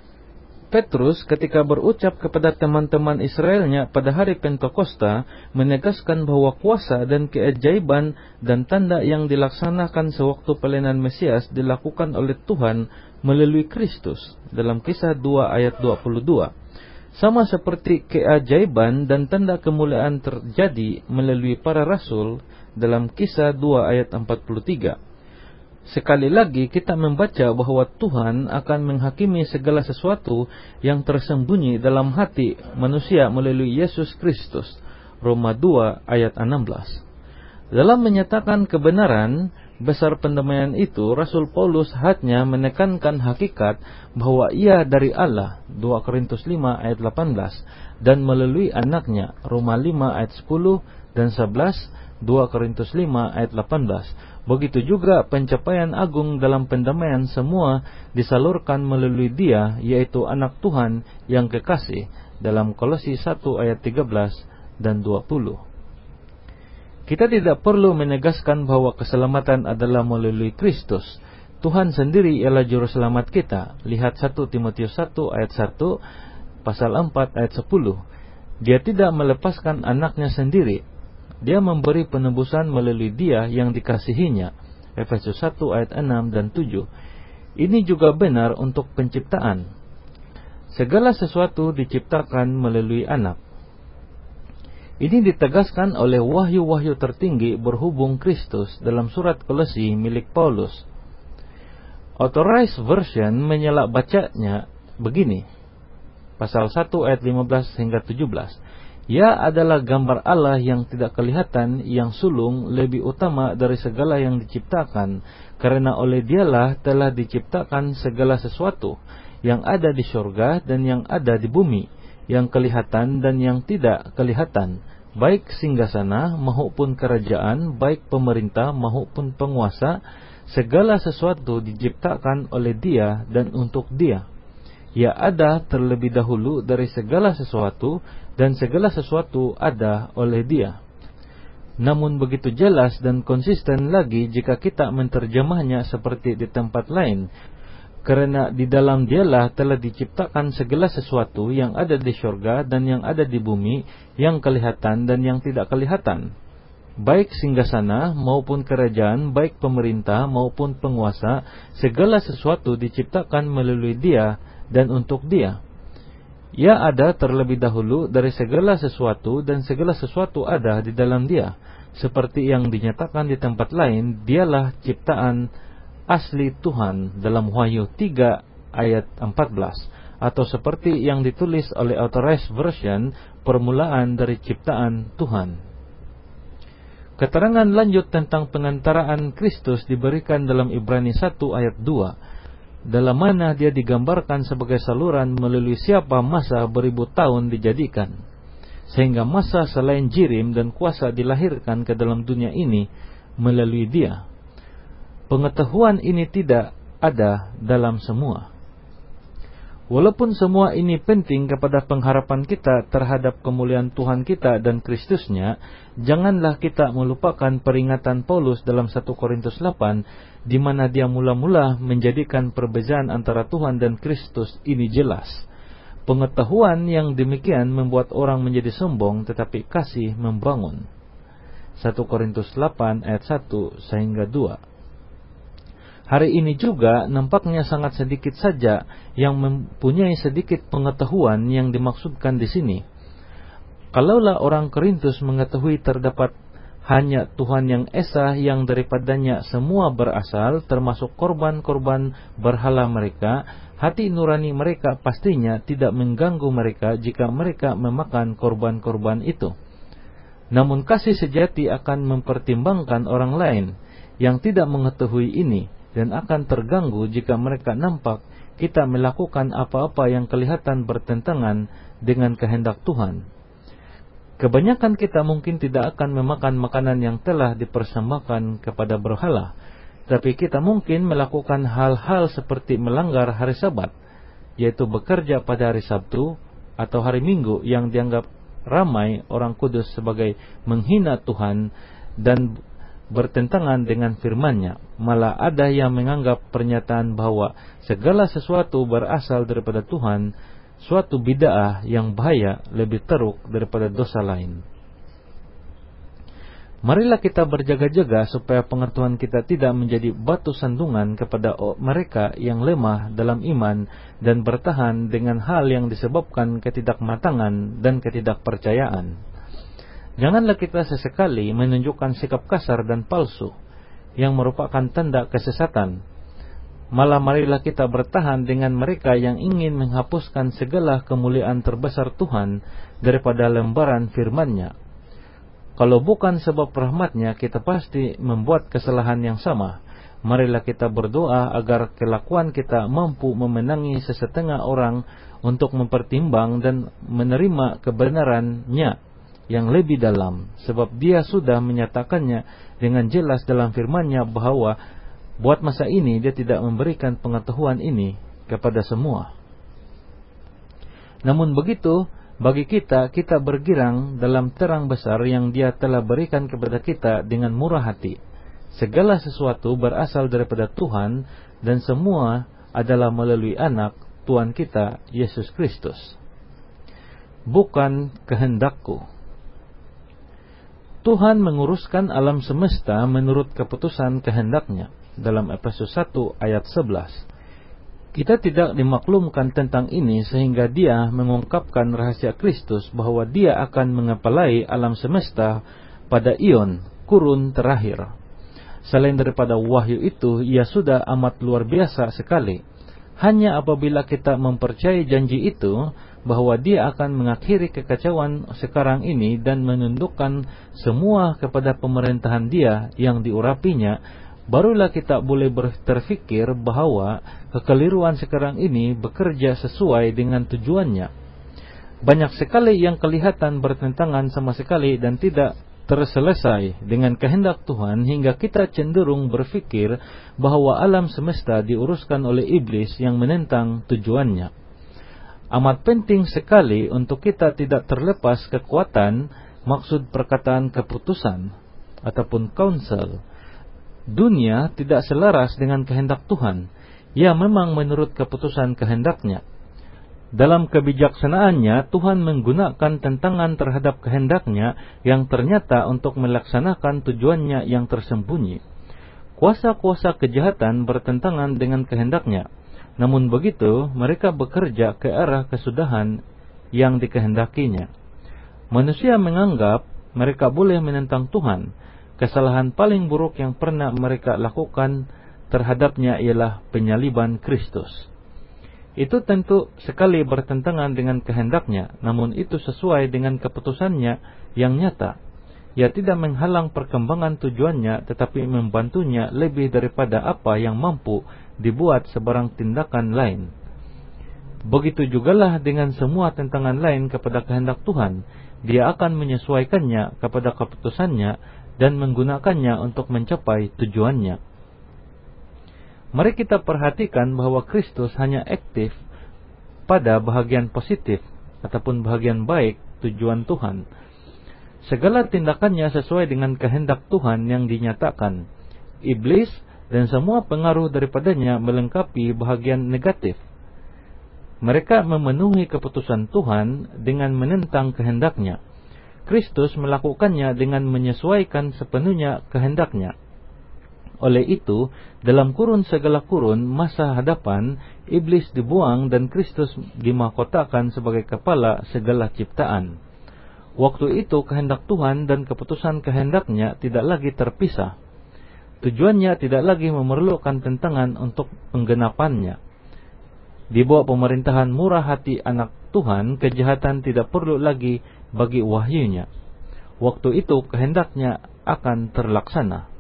Petrus ketika berucap kepada teman-teman Israelnya pada hari Pentakosta menegaskan bahwa kuasa dan keajaiban dan tanda yang dilaksanakan sewaktu pelayanan Mesias dilakukan oleh Tuhan melalui Kristus. Dalam Kisah dua ayat dua puluh dua. Sama seperti keajaiban dan tanda kemuliaan terjadi melalui para rasul dalam Kisah dua ayat empat puluh tiga. Sekali lagi kita membaca bahwa Tuhan akan menghakimi segala sesuatu yang tersembunyi dalam hati manusia melalui Yesus Kristus. Roma dua ayat enam belas. Dalam menyatakan kebenaran besar pendamaian itu, Rasul Paulus hanya menekankan hakikat bahwa ia dari Allah. dua Korintus lima ayat delapan belas. Dan melalui anaknya. Roma lima ayat sepuluh dan sebelas. dua Korintus lima ayat delapan belas. Begitu juga pencapaian agung dalam pendamaian semua disalurkan melalui Dia, yaitu Anak Tuhan yang kekasih, dalam Kolose satu ayat tiga belas dan dua puluh. Kita tidak perlu menegaskan bahwa keselamatan adalah melalui Kristus. Tuhan sendiri ialah juru selamat kita. Lihat satu Timotius satu ayat satu, pasal empat ayat sepuluh. Dia tidak melepaskan anaknya sendiri. Dia memberi penebusan melalui Dia yang dikasihinya. Efesus satu ayat enam dan tujuh. Ini juga benar untuk penciptaan. Segala sesuatu diciptakan melalui anak. Ini ditegaskan oleh wahyu-wahyu tertinggi berhubung Kristus dalam surat Kolose milik Paulus. Authorized Version menyelak bacanya begini. Pasal satu ayat lima belas hingga tujuh belas. Ia adalah gambar Allah yang tidak kelihatan, yang sulung, lebih utama dari segala yang diciptakan, karena oleh Dialah telah diciptakan segala sesuatu, yang ada di surga dan yang ada di bumi, yang kelihatan dan yang tidak kelihatan, baik singgasana maupun kerajaan, baik pemerintah maupun penguasa. Segala sesuatu diciptakan oleh Dia dan untuk Dia. Ia ada terlebih dahulu dari segala sesuatu, dan segala sesuatu ada oleh Dia. Namun begitu jelas dan konsisten lagi jika kita menerjemahnya seperti di tempat lain, karena di dalam Dialah telah diciptakan segala sesuatu yang ada di surga dan yang ada di bumi, yang kelihatan dan yang tidak kelihatan, baik singgasana maupun kerajaan, baik pemerintah maupun penguasa. Segala sesuatu diciptakan melalui Dia dan untuk Dia. Ia ada terlebih dahulu dari segala sesuatu, dan segala sesuatu ada di dalam Dia. Seperti yang dinyatakan di tempat lain, Dialah ciptaan asli Tuhan dalam Wahyu tiga ayat empat belas. Atau seperti yang ditulis oleh Authorized Version, permulaan dari ciptaan Tuhan. Keterangan lanjut tentang pengantaraan Kristus diberikan dalam Ibrani satu ayat dua. Dalam mana Dia digambarkan sebagai saluran melalui siapa masa beribu tahun dijadikan, sehingga masa selain jirim dan kuasa dilahirkan ke dalam dunia ini melalui Dia. Pengetahuan ini tidak ada dalam semua. Walaupun semua ini penting kepada pengharapan kita terhadap kemuliaan Tuhan kita dan Kristusnya, janganlah kita melupakan peringatan Paulus dalam satu Korintus delapan, di mana dia mula-mula menjadikan perbezaan antara Tuhan dan Kristus ini jelas. Pengetahuan yang demikian membuat orang menjadi sombong, tetapi kasih membangun. satu Korintus delapan ayat satu sehingga dua. Hari ini juga nampaknya sangat sedikit saja yang mempunyai sedikit pengetahuan yang dimaksudkan di sini. Kalaulah orang Korintus mengetahui terdapat hanya Tuhan yang esa yang daripadanya semua berasal, termasuk korban-korban berhala mereka, hati nurani mereka pastinya tidak mengganggu mereka jika mereka memakan korban-korban itu. Namun kasih sejati akan mempertimbangkan orang lain yang tidak mengetahui ini, dan akan terganggu jika mereka nampak kita melakukan apa-apa yang kelihatan bertentangan dengan kehendak Tuhan. Kebanyakan kita mungkin tidak akan memakan makanan yang telah dipersembahkan kepada berhala, tapi kita mungkin melakukan hal-hal seperti melanggar hari Sabat, yaitu bekerja pada hari Sabtu atau hari Minggu, yang dianggap ramai orang kudus sebagai menghina Tuhan dan bertentangan dengan firman-Nya. Malah ada yang menganggap pernyataan bahwa segala sesuatu berasal daripada Tuhan suatu bid'ah yang bahaya, lebih teruk daripada dosa lain. Marilah kita berjaga-jaga supaya pengetahuan kita tidak menjadi batu sandungan kepada mereka yang lemah dalam iman dan bertahan dengan hal yang disebabkan ketidakmatangan dan ketidakpercayaan. Janganlah kita sesekali menunjukkan sikap kasar dan palsu yang merupakan tanda kesesatan. Malah marilah kita bertahan dengan mereka yang ingin menghapuskan segala kemuliaan terbesar Tuhan daripada lembaran firman-Nya. Kalau bukan sebab rahmat-Nya, kita pasti membuat kesalahan yang sama. Marilah kita berdoa agar kelakuan kita mampu memenangi sesetengah orang untuk mempertimbang dan menerima kebenaran-Nya yang lebih dalam, sebab Dia sudah menyatakannya dengan jelas dalam firman-Nya bahwa buat masa ini Dia tidak memberikan pengetahuan ini kepada semua. Namun begitu, bagi kita, kita bergirang dalam terang besar yang Dia telah berikan kepada kita dengan murah hati. Segala sesuatu berasal daripada Tuhan, dan semua adalah melalui Anak Tuhan kita, Yesus Kristus. bukan kehendakku. Tuhan menguruskan alam semesta menurut keputusan kehendaknya. Dalam Efesus satu ayat sebelas. Kita tidak dimaklumkan tentang ini sehingga Dia mengungkapkan rahasia Kristus bahwa Dia akan mengepalai alam semesta pada ion, kurun terakhir. Selain daripada wahyu itu, Ia sudah amat luar biasa sekali. Hanya apabila kita mempercayai janji itu, bahwa Dia akan mengakhiri kekacauan sekarang ini dan menundukkan semua kepada pemerintahan Dia yang diurapinya, barulah kita boleh berpikir bahwa kekeliruan sekarang ini bekerja sesuai dengan tujuannya. Banyak sekali yang kelihatan bertentangan sama sekali dan tidak terselesai dengan kehendak Tuhan, hingga kita cenderung berpikir bahwa alam semesta diuruskan oleh iblis yang menentang tujuannya. Amat penting sekali untuk kita tidak terlepas kekuatan maksud perkataan keputusan ataupun counsel. Dunia tidak selaras dengan kehendak Tuhan. Ya, memang menurut keputusan kehendaknya. Dalam kebijaksanaannya, Tuhan menggunakan tentangan terhadap kehendaknya yang ternyata untuk melaksanakan tujuannya yang tersembunyi. Kuasa-kuasa kejahatan bertentangan dengan kehendaknya. Namun begitu, mereka bekerja ke arah kesudahan yang dikehendakinya. Manusia menganggap mereka boleh menentang Tuhan. Kesalahan paling buruk yang pernah mereka lakukan terhadapnya ialah penyaliban Kristus. Itu tentu sekali bertentangan dengan kehendaknya, namun itu sesuai dengan keputusannya yang nyata. Ia tidak menghalang perkembangan tujuannya, tetapi membantunya lebih daripada apa yang mampu dibuat sebarang tindakan lain. Begitu jugalah dengan semua tentangan lain kepada kehendak Tuhan. Dia akan menyesuaikannya kepada keputusannya dan menggunakannya untuk mencapai tujuannya. Mari kita perhatikan bahwa Kristus hanya aktif pada bahagian positif ataupun bahagian baik tujuan Tuhan. Segala tindakannya sesuai dengan kehendak Tuhan yang dinyatakan. Iblis dan semua pengaruh daripadanya melengkapi bahagian negatif. Mereka memenuhi keputusan Tuhan dengan menentang kehendaknya. Kristus melakukannya dengan menyesuaikan sepenuhnya kehendaknya. Oleh itu, dalam kurun segala kurun masa hadapan, iblis dibuang dan Kristus dimahkotakan sebagai kepala segala ciptaan. Waktu itu kehendak Tuhan dan keputusan kehendaknya tidak lagi terpisah. Tujuannya tidak lagi memerlukan tentangan untuk penggenapannya. Di bawah pemerintahan murah hati anak Tuhan, kejahatan tidak perlu lagi bagi wahyunya. Waktu itu kehendaknya akan terlaksana.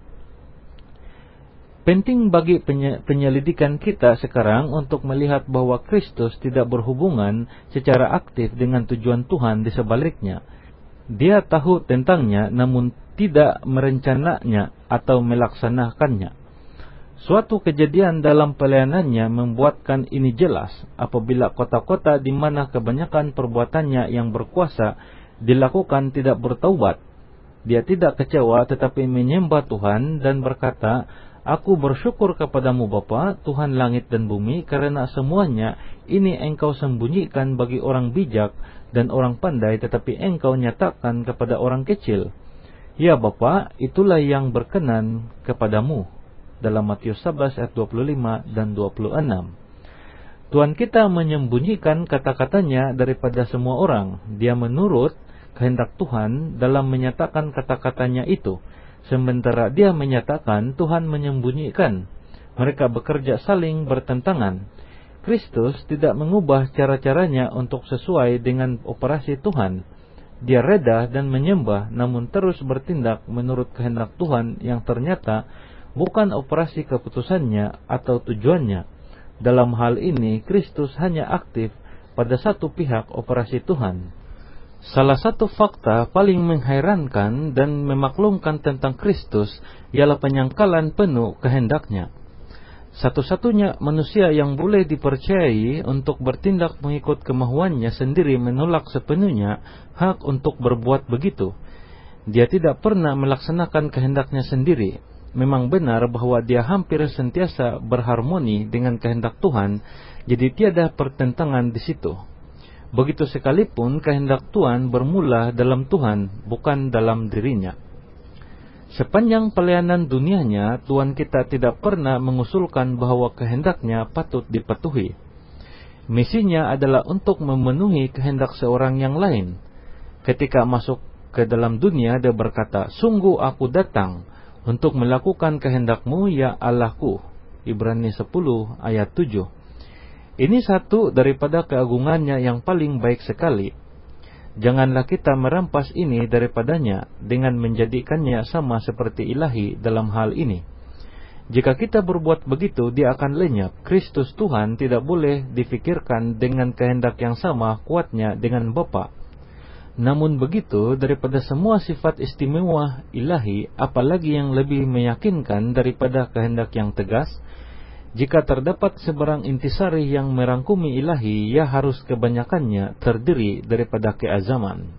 Penting bagi penyelidikan kita sekarang untuk melihat bahwa Kristus tidak berhubungan secara aktif dengan tujuan Tuhan di sebaliknya. Dia tahu tentangnya namun tidak merencananya atau melaksanakannya. Suatu kejadian dalam pelayanannya membuatkan ini jelas apabila kota-kota di mana kebanyakan perbuatannya yang berkuasa dilakukan tidak bertaubat. Dia tidak kecewa tetapi menyembah Tuhan dan berkata, "Aku bersyukur kepadamu Bapa, Tuhan langit dan bumi, karena semuanya ini engkau sembunyikan bagi orang bijak dan orang pandai, tetapi engkau nyatakan kepada orang kecil. Ya Bapa, itulah yang berkenan kepadamu." Dalam Matius sebelas ayat dua puluh lima dan dua puluh enam. Tuhan kita menyembunyikan kata-katanya daripada semua orang. Dia menurut kehendak Tuhan dalam menyatakan kata-katanya itu. Sementara dia menyatakan, Tuhan menyembunyikan. Mereka bekerja saling bertentangan. Kristus tidak mengubah cara-caranya untuk sesuai dengan operasi Tuhan. Dia reda dan menyembah, namun terus bertindak menurut kehendak Tuhan yang ternyata bukan operasi keputusannya atau tujuannya. Dalam hal ini, Kristus hanya aktif pada satu pihak operasi Tuhan. Salah satu fakta paling menghairankan dan memaklumkan tentang Kristus ialah penyangkalan penuh kehendaknya. Satu-satunya manusia yang boleh dipercayai untuk bertindak mengikut kemahuannya sendiri menolak sepenuhnya hak untuk berbuat begitu. Dia tidak pernah melaksanakan kehendaknya sendiri. Memang benar bahwa dia hampir sentiasa berharmoni dengan kehendak Tuhan, jadi tiada pertentangan di situ. Begitu sekalipun kehendak Tuhan bermula dalam Tuhan, bukan dalam dirinya. Sepanjang pelayanan dunianya, Tuhan kita tidak pernah mengusulkan bahwa kehendaknya patut dipatuhi. Misinya adalah untuk memenuhi kehendak seorang yang lain. Ketika masuk ke dalam dunia, dia berkata, "Sungguh aku datang untuk melakukan kehendak-Mu, ya Allahku." Ibrani sepuluh ayat tujuh. Ini satu daripada keagungannya yang paling baik sekali. Janganlah kita merampas ini daripadanya dengan menjadikannya sama seperti ilahi dalam hal ini. Jika kita berbuat begitu, dia akan lenyap. Kristus Tuhan tidak boleh difikirkan dengan kehendak yang sama kuatnya dengan Bapa. Namun begitu, daripada semua sifat istimewa ilahi, apalagi yang lebih meyakinkan daripada kehendak yang tegas, jika terdapat sebarang intisari yang merangkumi ilahi, ia harus kebanyakannya terdiri daripada keazaman.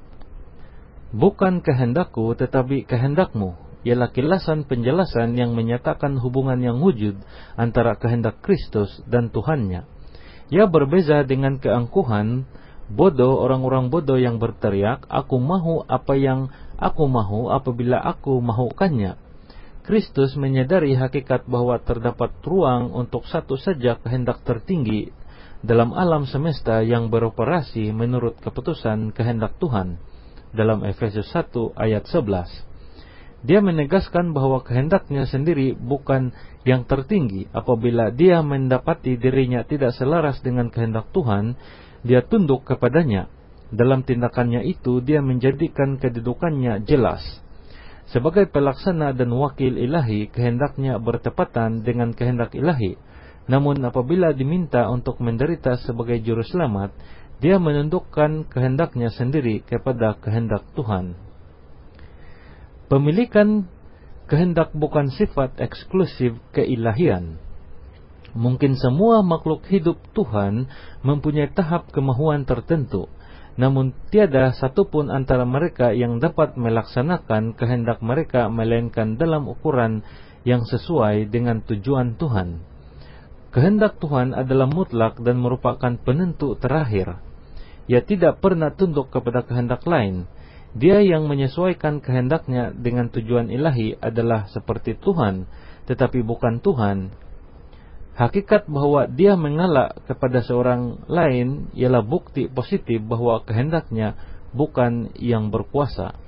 Bukan kehendakku, tetapi kehendak-Mu, ialah kilasan penjelasan yang menyatakan hubungan yang wujud antara kehendak Kristus dan Tuhannya. Ia berbeza dengan keangkuhan bodoh orang-orang bodoh yang berteriak, "Aku mahu apa yang aku mahu apabila aku mahukannya." Kristus menyadari hakikat bahwa terdapat ruang untuk satu saja kehendak tertinggi dalam alam semesta yang beroperasi menurut keputusan kehendak Tuhan. Dalam Efesus satu ayat sebelas. Dia menegaskan bahwa kehendaknya sendiri bukan yang tertinggi. Apabila dia mendapati dirinya tidak selaras dengan kehendak Tuhan, dia tunduk kepadanya. Dalam tindakannya itu, dia menjadikan kedudukannya jelas. Sebagai pelaksana dan wakil ilahi, kehendaknya bertepatan dengan kehendak ilahi. Namun apabila diminta untuk menderita sebagai juru selamat, dia menundukkan kehendaknya sendiri kepada kehendak Tuhan. Pemilikan kehendak bukan sifat eksklusif keilahian. Mungkin semua makhluk hidup Tuhan mempunyai tahap kemahuan tertentu. Namun tiada satupun antara mereka yang dapat melaksanakan kehendak mereka melainkan dalam ukuran yang sesuai dengan tujuan Tuhan. Kehendak Tuhan adalah mutlak dan merupakan penentu terakhir. Ia tidak pernah tunduk kepada kehendak lain. Dia yang menyesuaikan kehendaknya dengan tujuan ilahi adalah seperti Tuhan, tetapi bukan Tuhan. Hakikat bahwa dia mengalah kepada seorang lain ialah bukti positif bahwa kehendaknya bukan yang berkuasa.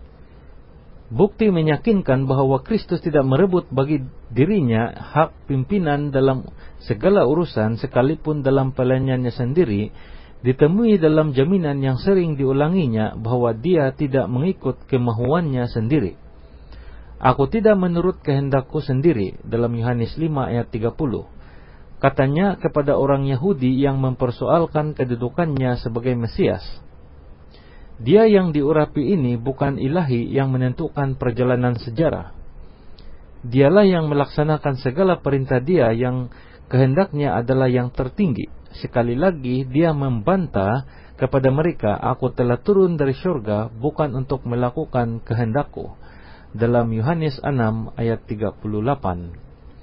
Bukti meyakinkan bahwa Kristus tidak merebut bagi dirinya hak pimpinan dalam segala urusan sekalipun dalam pelayanannya sendiri, ditemui dalam jaminan yang sering diulanginya bahwa dia tidak mengikut kemahuannya sendiri. "Aku tidak menurut kehendakku sendiri," dalam Yohanes lima ayat tiga puluh. Katanya kepada orang Yahudi yang mempersoalkan kedudukannya sebagai Mesias. Dia yang diurapi ini bukan ilahi yang menentukan perjalanan sejarah. Dialah yang melaksanakan segala perintah dia yang kehendaknya adalah yang tertinggi. Sekali lagi dia membantah kepada mereka, "Aku telah turun dari surga bukan untuk melakukan kehendakku." Dalam Yohanes enam ayat tiga puluh delapan.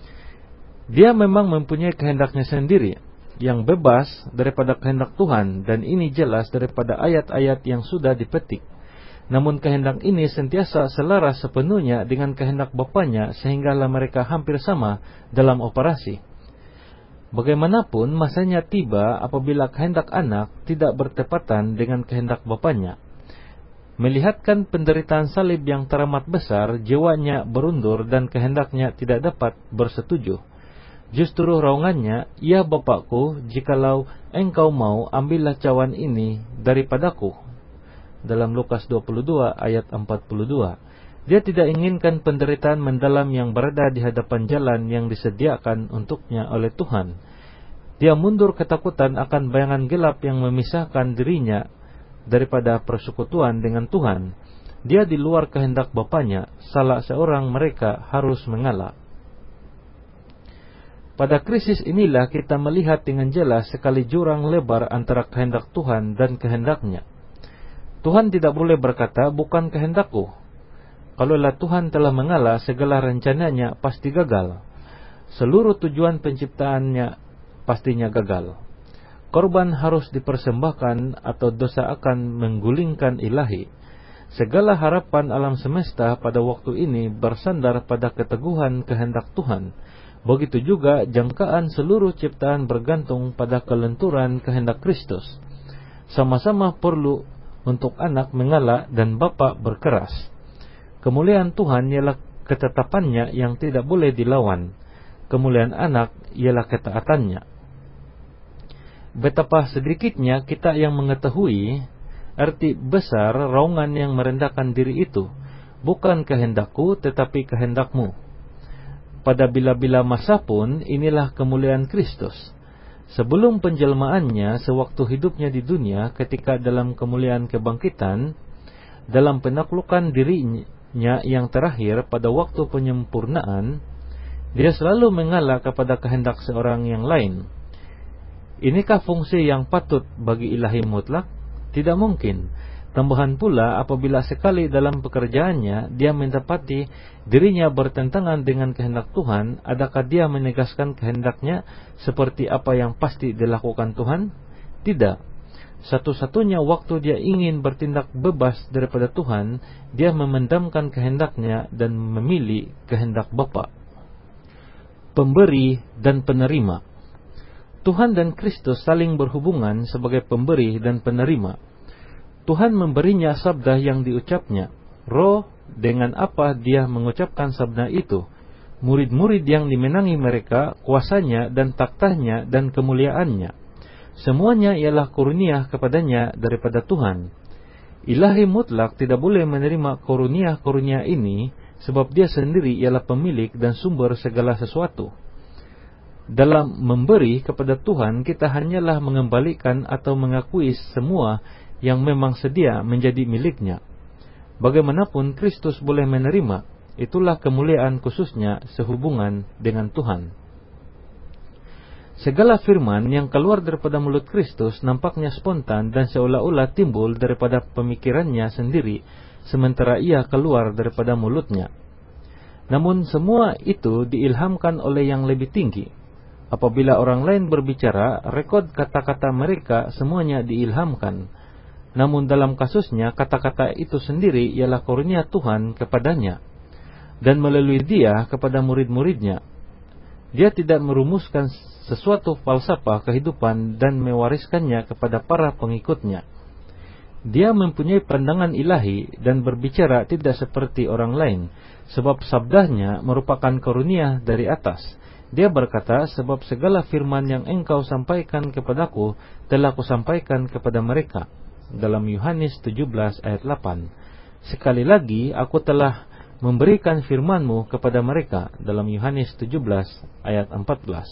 Dia memang mempunyai kehendaknya sendiri yang bebas daripada kehendak Tuhan, dan ini jelas daripada ayat-ayat yang sudah dipetik. Namun kehendak ini sentiasa selaras sepenuhnya dengan kehendak Bapanya, sehinggalah mereka hampir sama dalam operasi. Bagaimanapun masanya tiba apabila kehendak anak tidak bertepatan dengan kehendak Bapanya. Melihatkan penderitaan salib yang teramat besar, jiwanya berundur dan kehendaknya tidak dapat bersetuju. Justru raungannya, "Ya Bapakku, jikalau engkau mau, ambillah cawan ini daripadaku." Dalam Lukas dua puluh dua ayat empat puluh dua. Dia tidak inginkan penderitaan mendalam yang berada di hadapan jalan yang disediakan untuknya oleh Tuhan. Dia mundur ketakutan akan bayangan gelap yang memisahkan dirinya daripada persekutuan dengan Tuhan. Dia di luar kehendak Bapanya. Salah seorang mereka harus mengalah. Pada krisis inilah kita melihat dengan jelas sekali jurang lebar antara kehendak Tuhan dan kehendaknya. Tuhan tidak boleh berkata, "Bukan kehendakku." Kalaulah Tuhan telah mengalah, segala rencananya pasti gagal. Seluruh tujuan penciptaannya pastinya gagal. korban harus dipersembahkan atau dosa akan menggulingkan ilahi. Segala harapan alam semesta pada waktu ini bersandar pada keteguhan kehendak Tuhan. Begitu juga jangkaan seluruh ciptaan bergantung pada kelenturan kehendak Kristus. Sama-sama perlu untuk anak mengalah dan bapa berkeras. Kemuliaan Tuhan ialah ketetapannya yang tidak boleh dilawan. Kemuliaan anak ialah ketaatannya. Betapa sedikitnya kita yang mengetahui arti besar raungan yang merendahkan diri itu. Bukan kehendakku tetapi kehendakmu. Pada bila-bila masa pun inilah kemuliaan Kristus. Sebelum penjelmaannya sewaktu hidupnya di dunia, ketika dalam kemuliaan kebangkitan, dalam penaklukan dirinya yang terakhir pada waktu penyempurnaan, dia selalu mengalah kepada kehendak seorang yang lain. Inikah fungsi yang patut bagi ilahi mutlak? Tidak mungkin. Tambahan pula, apabila sekali dalam pekerjaannya dia mendapati dirinya bertentangan dengan kehendak Tuhan, adakah dia menegaskan kehendaknya seperti apa yang pasti dilakukan Tuhan? Tidak. Satu-satunya waktu dia ingin bertindak bebas daripada Tuhan, dia memendamkan kehendaknya dan memilih kehendak Bapa. Pemberi dan penerima. Tuhan dan Kristus saling berhubungan sebagai pemberi dan penerima. Tuhan memberinya sabda yang diucapnya. Roh dengan apa dia mengucapkan sabda itu. Murid-murid yang dimenangi mereka, kuasanya dan taktanya dan kemuliaannya. Semuanya ialah karunia kepadanya daripada Tuhan. Ilahi mutlak tidak boleh menerima karunia-karunia ini, sebab dia sendiri ialah pemilik dan sumber segala sesuatu. Dalam memberi kepada Tuhan, kita hanyalah mengembalikan atau mengakui semua yang memang sedia menjadi miliknya. Bagaimanapun Kristus boleh menerima, itulah kemuliaan khususnya sehubungan dengan Tuhan. Segala firman yang keluar daripada mulut Kristus nampaknya spontan dan seolah-olah timbul daripada pemikirannya sendiri, sementara ia keluar daripada mulutnya. Namun semua itu diilhamkan oleh yang lebih tinggi. Apabila orang lain berbicara, rekod kata-kata mereka semuanya diilhamkan. Namun dalam kasusnya, kata-kata itu sendiri ialah karunia Tuhan kepadanya, dan melalui dia kepada murid-muridnya. Dia tidak merumuskan sesuatu falsafah kehidupan dan mewariskannya kepada para pengikutnya. Dia mempunyai pandangan ilahi dan berbicara tidak seperti orang lain, sebab sabdanya merupakan karunia dari atas. Dia berkata, sebab segala firman yang engkau sampaikan kepadaku telah kusampaikan kepada mereka. Dalam Yohanes tujuh belas ayat delapan. Sekali lagi aku telah memberikan firman-Mu kepada mereka. Dalam Yohanes tujuh belas ayat empat belas.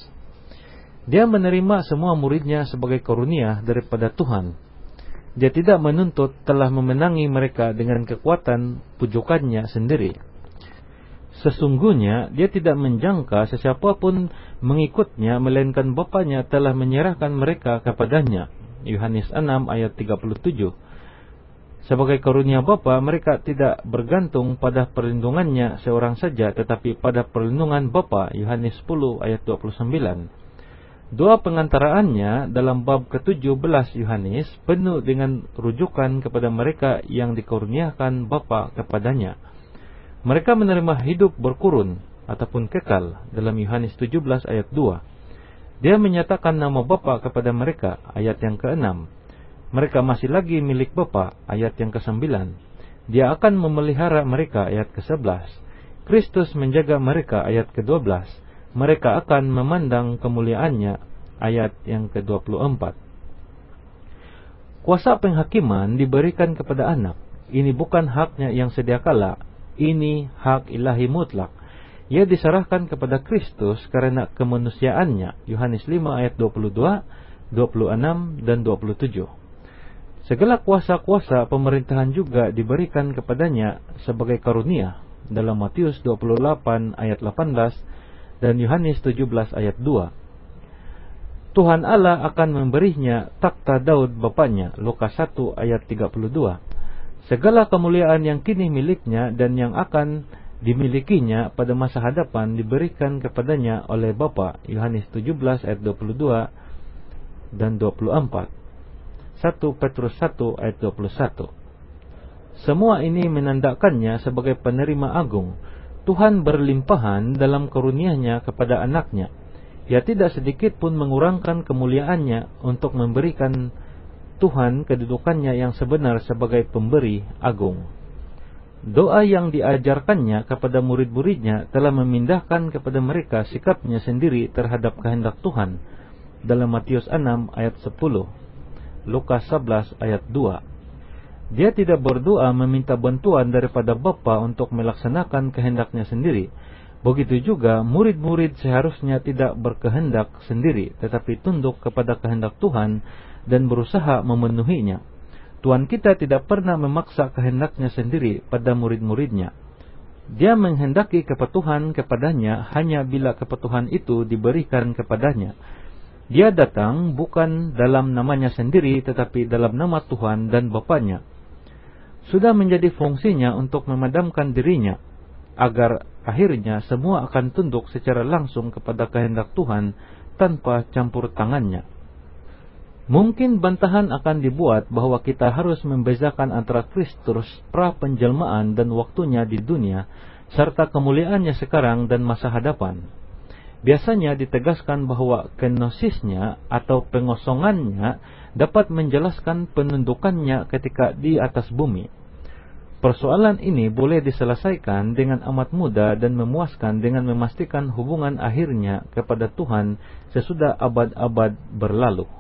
Dia menerima semua muridnya sebagai karunia daripada Tuhan. Dia tidak menuntut telah memenangi mereka dengan kekuatan pujukannya sendiri. Sesungguhnya dia tidak menjangka sesiapa pun mengikutnya, melainkan Bapanya telah menyerahkan mereka kepadanya. Yohanes enam ayat tiga puluh tujuh. Sebagai karunia Bapa, mereka tidak bergantung pada perlindungannya seorang saja, tetapi pada perlindungan Bapa. Yohanes sepuluh ayat dua puluh sembilan. Doa pengantaraannya dalam bab ketujuh belas Yohanes penuh dengan rujukan kepada mereka yang dikaruniakan Bapa kepadanya. Mereka menerima hidup berkurun ataupun kekal dalam Yohanes tujuh belas ayat dua. Dia menyatakan nama Bapa kepada mereka, ayat yang keenam. Mereka masih lagi milik Bapa, ayat yang kesembilan. Dia akan memelihara mereka, ayat kesebelas. Kristus menjaga mereka, ayat kedua belas. Mereka akan memandang kemuliaannya, ayat yang kedua puluh empat. Kuasa penghakiman diberikan kepada anak. Ini bukan haknya yang sedia kala, ini hak ilahi mutlak. Ia diserahkan kepada Kristus karena kemanusiaannya. Yohanes lima ayat dua puluh dua, dua puluh enam dan dua puluh tujuh. Segala kuasa-kuasa pemerintahan juga diberikan kepadanya sebagai karunia dalam Matius dua puluh delapan ayat delapan belas dan Yohanes tujuh belas ayat dua. Tuhan Allah akan memberinya takhta Daud bapanya. Lukas satu ayat tiga puluh dua. Segala kemuliaan yang kini miliknya dan yang akan dimilikinya pada masa hadapan diberikan kepadanya oleh Bapa. Yohanes tujuh belas ayat dua puluh dua dan dua puluh empat. satu Petrus satu ayat dua puluh satu. Semua ini menandakannya sebagai penerima agung. Tuhan berlimpahan dalam karunia-Nya kepada anaknya. Ia tidak sedikit pun mengurangkan kemuliaannya untuk memberikan Tuhan kedudukannya yang sebenar sebagai pemberi agung. Doa yang diajarkannya kepada murid-muridnya telah memindahkan kepada mereka sikapnya sendiri terhadap kehendak Tuhan. Dalam Matius enam ayat sepuluh, Lukas sebelas ayat dua. Dia tidak berdoa meminta bantuan daripada Bapa untuk melaksanakan kehendaknya sendiri. Begitu juga murid-murid seharusnya tidak berkehendak sendiri, tetapi tunduk kepada kehendak Tuhan dan berusaha memenuhinya. Tuhan kita tidak pernah memaksa kehendaknya sendiri pada murid-muridnya. Dia menghendaki kepatuhan kepadanya hanya bila kepatuhan itu diberikan kepadanya. Dia datang bukan dalam namanya sendiri, tetapi dalam nama Tuhan dan Bapanya. Sudah menjadi fungsinya untuk memadamkan dirinya, agar akhirnya semua akan tunduk secara langsung kepada kehendak Tuhan tanpa campur tangannya. Mungkin bantahan akan dibuat bahwa kita harus membezakan antara Kristus pra-penjelmaan dan waktunya di dunia, serta kemuliaannya sekarang dan masa hadapan. Biasanya ditegaskan bahwa kenosisnya atau pengosongannya dapat menjelaskan penundukannya ketika di atas bumi. Persoalan ini boleh diselesaikan dengan amat mudah dan memuaskan dengan memastikan hubungan akhirnya kepada Tuhan sesudah abad-abad berlalu.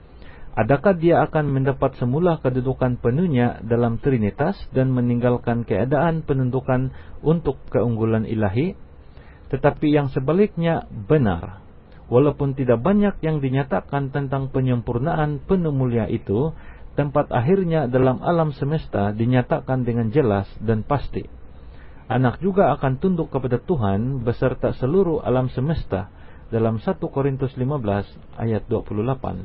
Adakah dia akan mendapat semula kedudukan penuhnya dalam Trinitas dan meninggalkan keadaan penundukan untuk keunggulan ilahi? Tetapi yang sebaliknya benar. Walaupun tidak banyak yang dinyatakan tentang penyempurnaan penuh mulia itu, tempat akhirnya dalam alam semesta dinyatakan dengan jelas dan pasti. Anak juga akan tunduk kepada Tuhan beserta seluruh alam semesta dalam satu Korintus lima belas ayat dua puluh delapan.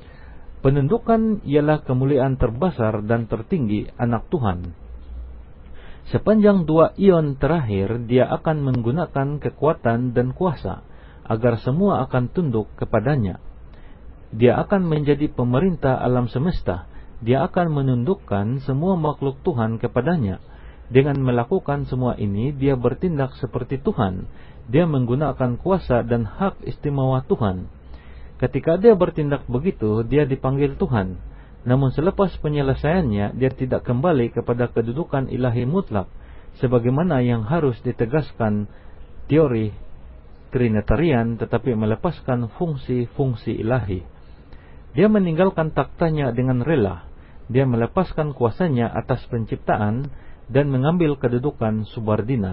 Penundukan ialah kemuliaan terbesar dan tertinggi anak Tuhan. Sepanjang dua ion terakhir, dia akan menggunakan kekuatan dan kuasa agar semua akan tunduk kepadanya. Dia akan menjadi pemerintah alam semesta. Dia akan menundukkan semua makhluk Tuhan kepadanya. Dengan melakukan semua ini, dia bertindak seperti Tuhan. Dia menggunakan kuasa dan hak istimewa Tuhan. Ketika dia bertindak begitu, dia dipanggil Tuhan. Namun selepas penyelesaiannya, dia tidak kembali kepada kedudukan ilahi mutlak, sebagaimana yang harus ditegaskan teori Trinitarian, tetapi melepaskan fungsi-fungsi ilahi. Dia meninggalkan taktanya dengan rela. Dia melepaskan kuasanya atas penciptaan dan mengambil kedudukan subordinat.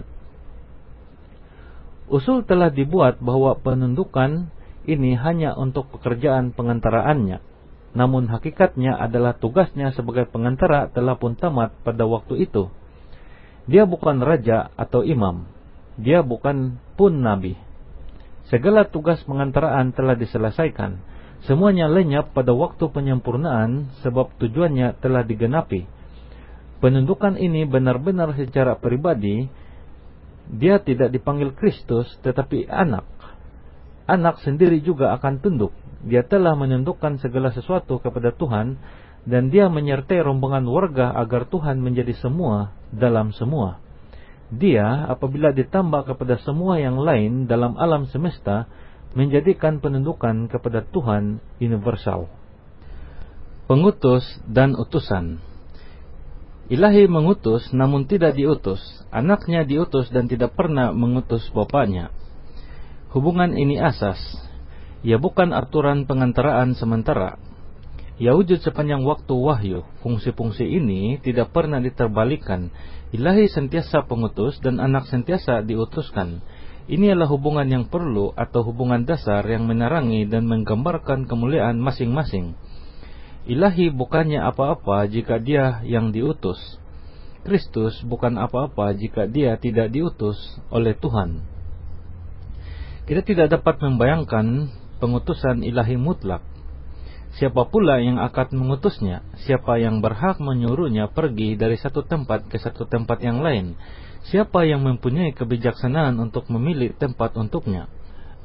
Usul telah dibuat bahwa penundukan ini hanya untuk pekerjaan pengantaraannya. Namun hakikatnya adalah tugasnya sebagai pengantara telah pun tamat pada waktu itu. Dia bukan raja atau imam. Dia bukan pun nabi. Segala tugas pengantaraan telah diselesaikan. Semuanya lenyap pada waktu penyempurnaan sebab tujuannya telah digenapi. Penundukan ini benar-benar secara pribadi. Dia tidak dipanggil Kristus tetapi anak. Anak sendiri juga akan tunduk. Dia telah menundukkan segala sesuatu kepada Tuhan, dan dia menyertai rombongan warga agar Tuhan menjadi semua dalam semua. Dia, apabila ditambah kepada semua yang lain dalam alam semesta, menjadikan penundukan kepada Tuhan universal. Pengutus dan utusan. Ilahi mengutus namun tidak diutus. Anaknya diutus dan tidak pernah mengutus bapaknya. Hubungan ini asas. Ia bukan aturan pengantaraan sementara. Ia wujud sepanjang waktu wahyu. Fungsi-fungsi ini tidak pernah diterbalikan. Ilahi sentiasa pengutus dan anak sentiasa diutuskan. Ini adalah hubungan yang perlu atau hubungan dasar yang menerangi dan menggambarkan kemuliaan masing-masing. Ilahi bukannya apa-apa jika dia yang diutus. Kristus bukan apa-apa jika dia tidak diutus oleh Tuhan. Kita tidak dapat membayangkan pengutusan ilahi mutlak. Siapa pula yang akan mengutusnya? Siapa yang berhak menyuruhnya pergi dari satu tempat ke satu tempat yang lain? Siapa yang mempunyai kebijaksanaan untuk memilih tempat untuknya?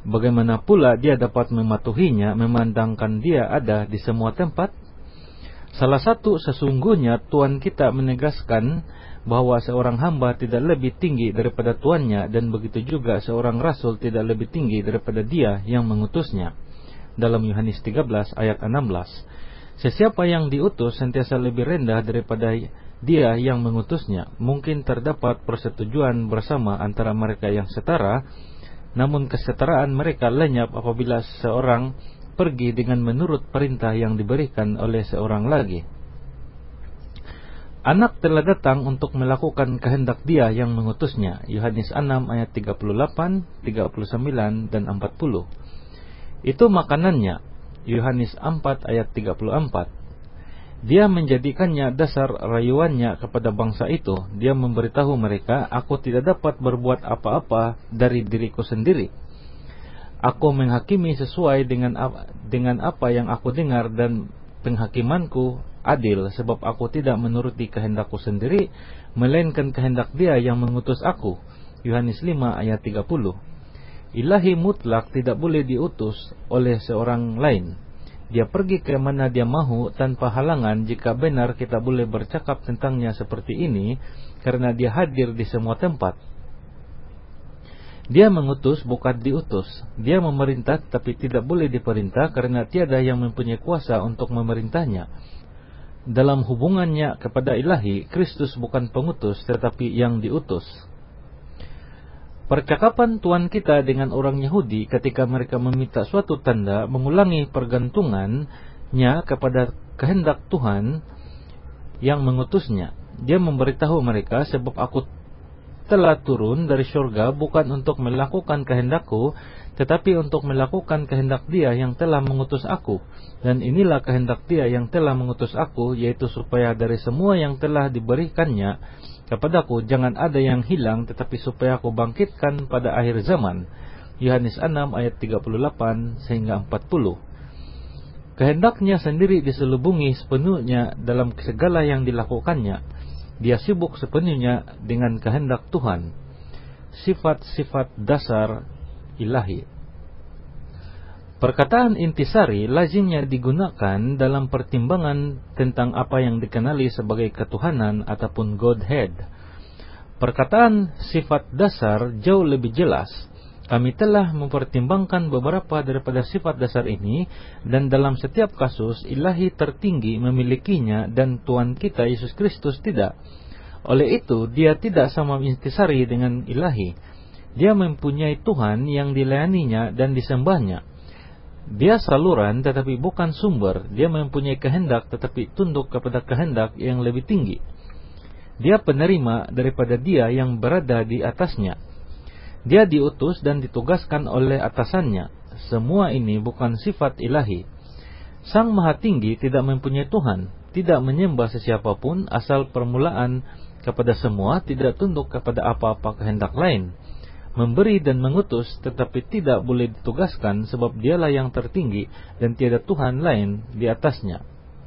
bagaimana pula dia dapat mematuhinya, memandangkan dia ada di semua tempat? Salah satu, sesungguhnya Tuhan kita menegaskan bahwa seorang hamba tidak lebih tinggi daripada tuannya, dan begitu juga seorang rasul tidak lebih tinggi daripada dia yang mengutusnya. Dalam Yohanes tiga belas ayat enam belas. Sesiapa yang diutus sentiasa lebih rendah daripada dia yang mengutusnya. Mungkin terdapat persetujuan bersama antara mereka yang setara, namun kesetaraan mereka lenyap apabila seorang pergi dengan menurut perintah yang diberikan oleh seorang lagi. Anak telah datang untuk melakukan kehendak dia yang mengutusnya. Yohanes enam ayat tiga puluh delapan, tiga puluh sembilan, dan empat puluh. Itu makanannya. Yohanes empat ayat tiga puluh empat. Dia menjadikannya dasar rayuannya kepada bangsa itu. Dia memberitahu mereka, aku tidak dapat berbuat apa-apa dari diriku sendiri. Aku menghakimi sesuai dengan dengan apa yang aku dengar, dan penghakimanku adil, sebab aku tidak menuruti kehendakku sendiri, melainkan kehendak dia yang mengutus aku. Yohanes lima ayat tiga puluh. Ilahi mutlak tidak boleh diutus oleh seorang lain. Dia pergi ke mana dia mahu tanpa halangan. Jika benar kita boleh bercakap tentangnya seperti ini, karena dia hadir di semua tempat. Dia mengutus, bukan diutus. Dia memerintah, tapi tidak boleh diperintah, karena tiada yang mempunyai kuasa untuk memerintahnya. Dalam hubungannya kepada ilahi, Kristus bukan pengutus, tetapi yang diutus. Percakapan Tuhan kita dengan orang Yahudi ketika mereka meminta suatu tanda mengulangi pergantungannya kepada kehendak Tuhan yang mengutusnya. Dia memberitahu mereka, sebab aku telah turun dari surga bukan untuk melakukan kehendakku, tetapi untuk melakukan kehendak dia yang telah mengutus aku. Dan inilah kehendak dia yang telah mengutus aku, yaitu supaya dari semua yang telah diberikannya kepadaku jangan ada yang hilang, tetapi supaya aku bangkitkan pada akhir zaman. Yohanes enam ayat tiga puluh delapan sehingga empat puluh. Kehendaknya sendiri diselubungi sepenuhnya dalam segala yang dilakukannya. Dia sibuk sepenuhnya dengan kehendak Tuhan. Sifat-sifat dasar ilahi. Perkataan intisari lazimnya digunakan dalam pertimbangan tentang apa yang dikenali sebagai ketuhanan ataupun Godhead. Perkataan sifat dasar jauh lebih jelas. Kami telah mempertimbangkan beberapa daripada sifat dasar ini, dan dalam setiap kasus ilahi tertinggi memilikinya dan Tuhan kita Yesus Kristus tidak. Oleh itu dia tidak sama intisari dengan ilahi. Dia mempunyai Tuhan yang dilayaninya dan disembahnya. Dia saluran tetapi bukan sumber. Dia mempunyai kehendak tetapi tunduk kepada kehendak yang lebih tinggi. Dia penerima daripada dia yang berada di atasnya. Dia diutus dan ditugaskan oleh atasannya. Semua ini bukan sifat ilahi. Sang Maha Tinggi tidak mempunyai Tuhan, tidak menyembah sesiapapun, asal permulaan kepada semua, tidak tunduk kepada apa-apa kehendak lain. Memberi dan mengutus tetapi tidak boleh ditugaskan, sebab dialah yang tertinggi dan tiada Tuhan lain di atasnya.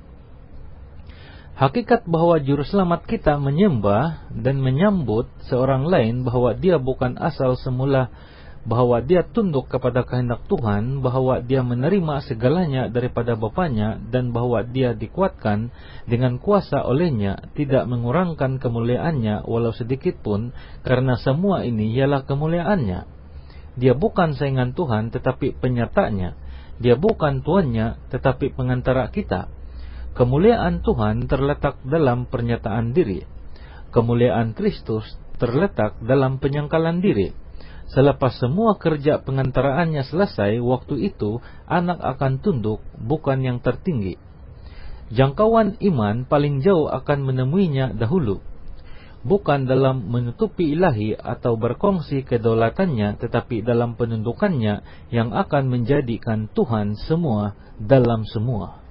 Hakikat bahwa juru selamat kita menyembah dan menyambut seorang lain, bahwa dia bukan asal semula, bahwa dia tunduk kepada kehendak Tuhan, bahwa dia menerima segalanya daripada Bapanya, dan bahwa dia dikuatkan dengan kuasa olehnya, tidak mengurangkan kemuliaannya walau sedikit pun, karena semua ini ialah kemuliaannya. Dia bukan saingan Tuhan tetapi penyertanya. Dia bukan tuannya tetapi pengantara kita. Kemuliaan Tuhan terletak dalam pernyataan diri. Kemuliaan Kristus terletak dalam penyangkalan diri. Selepas semua kerja pengantaraannya selesai, waktu itu anak akan tunduk, bukan yang tertinggi. Jangkauan iman paling jauh akan menemuinya dahulu. Bukan dalam menutupi ilahi atau berkongsi kedaulatannya, tetapi dalam penundukannya yang akan menjadikan Tuhan semua dalam semua.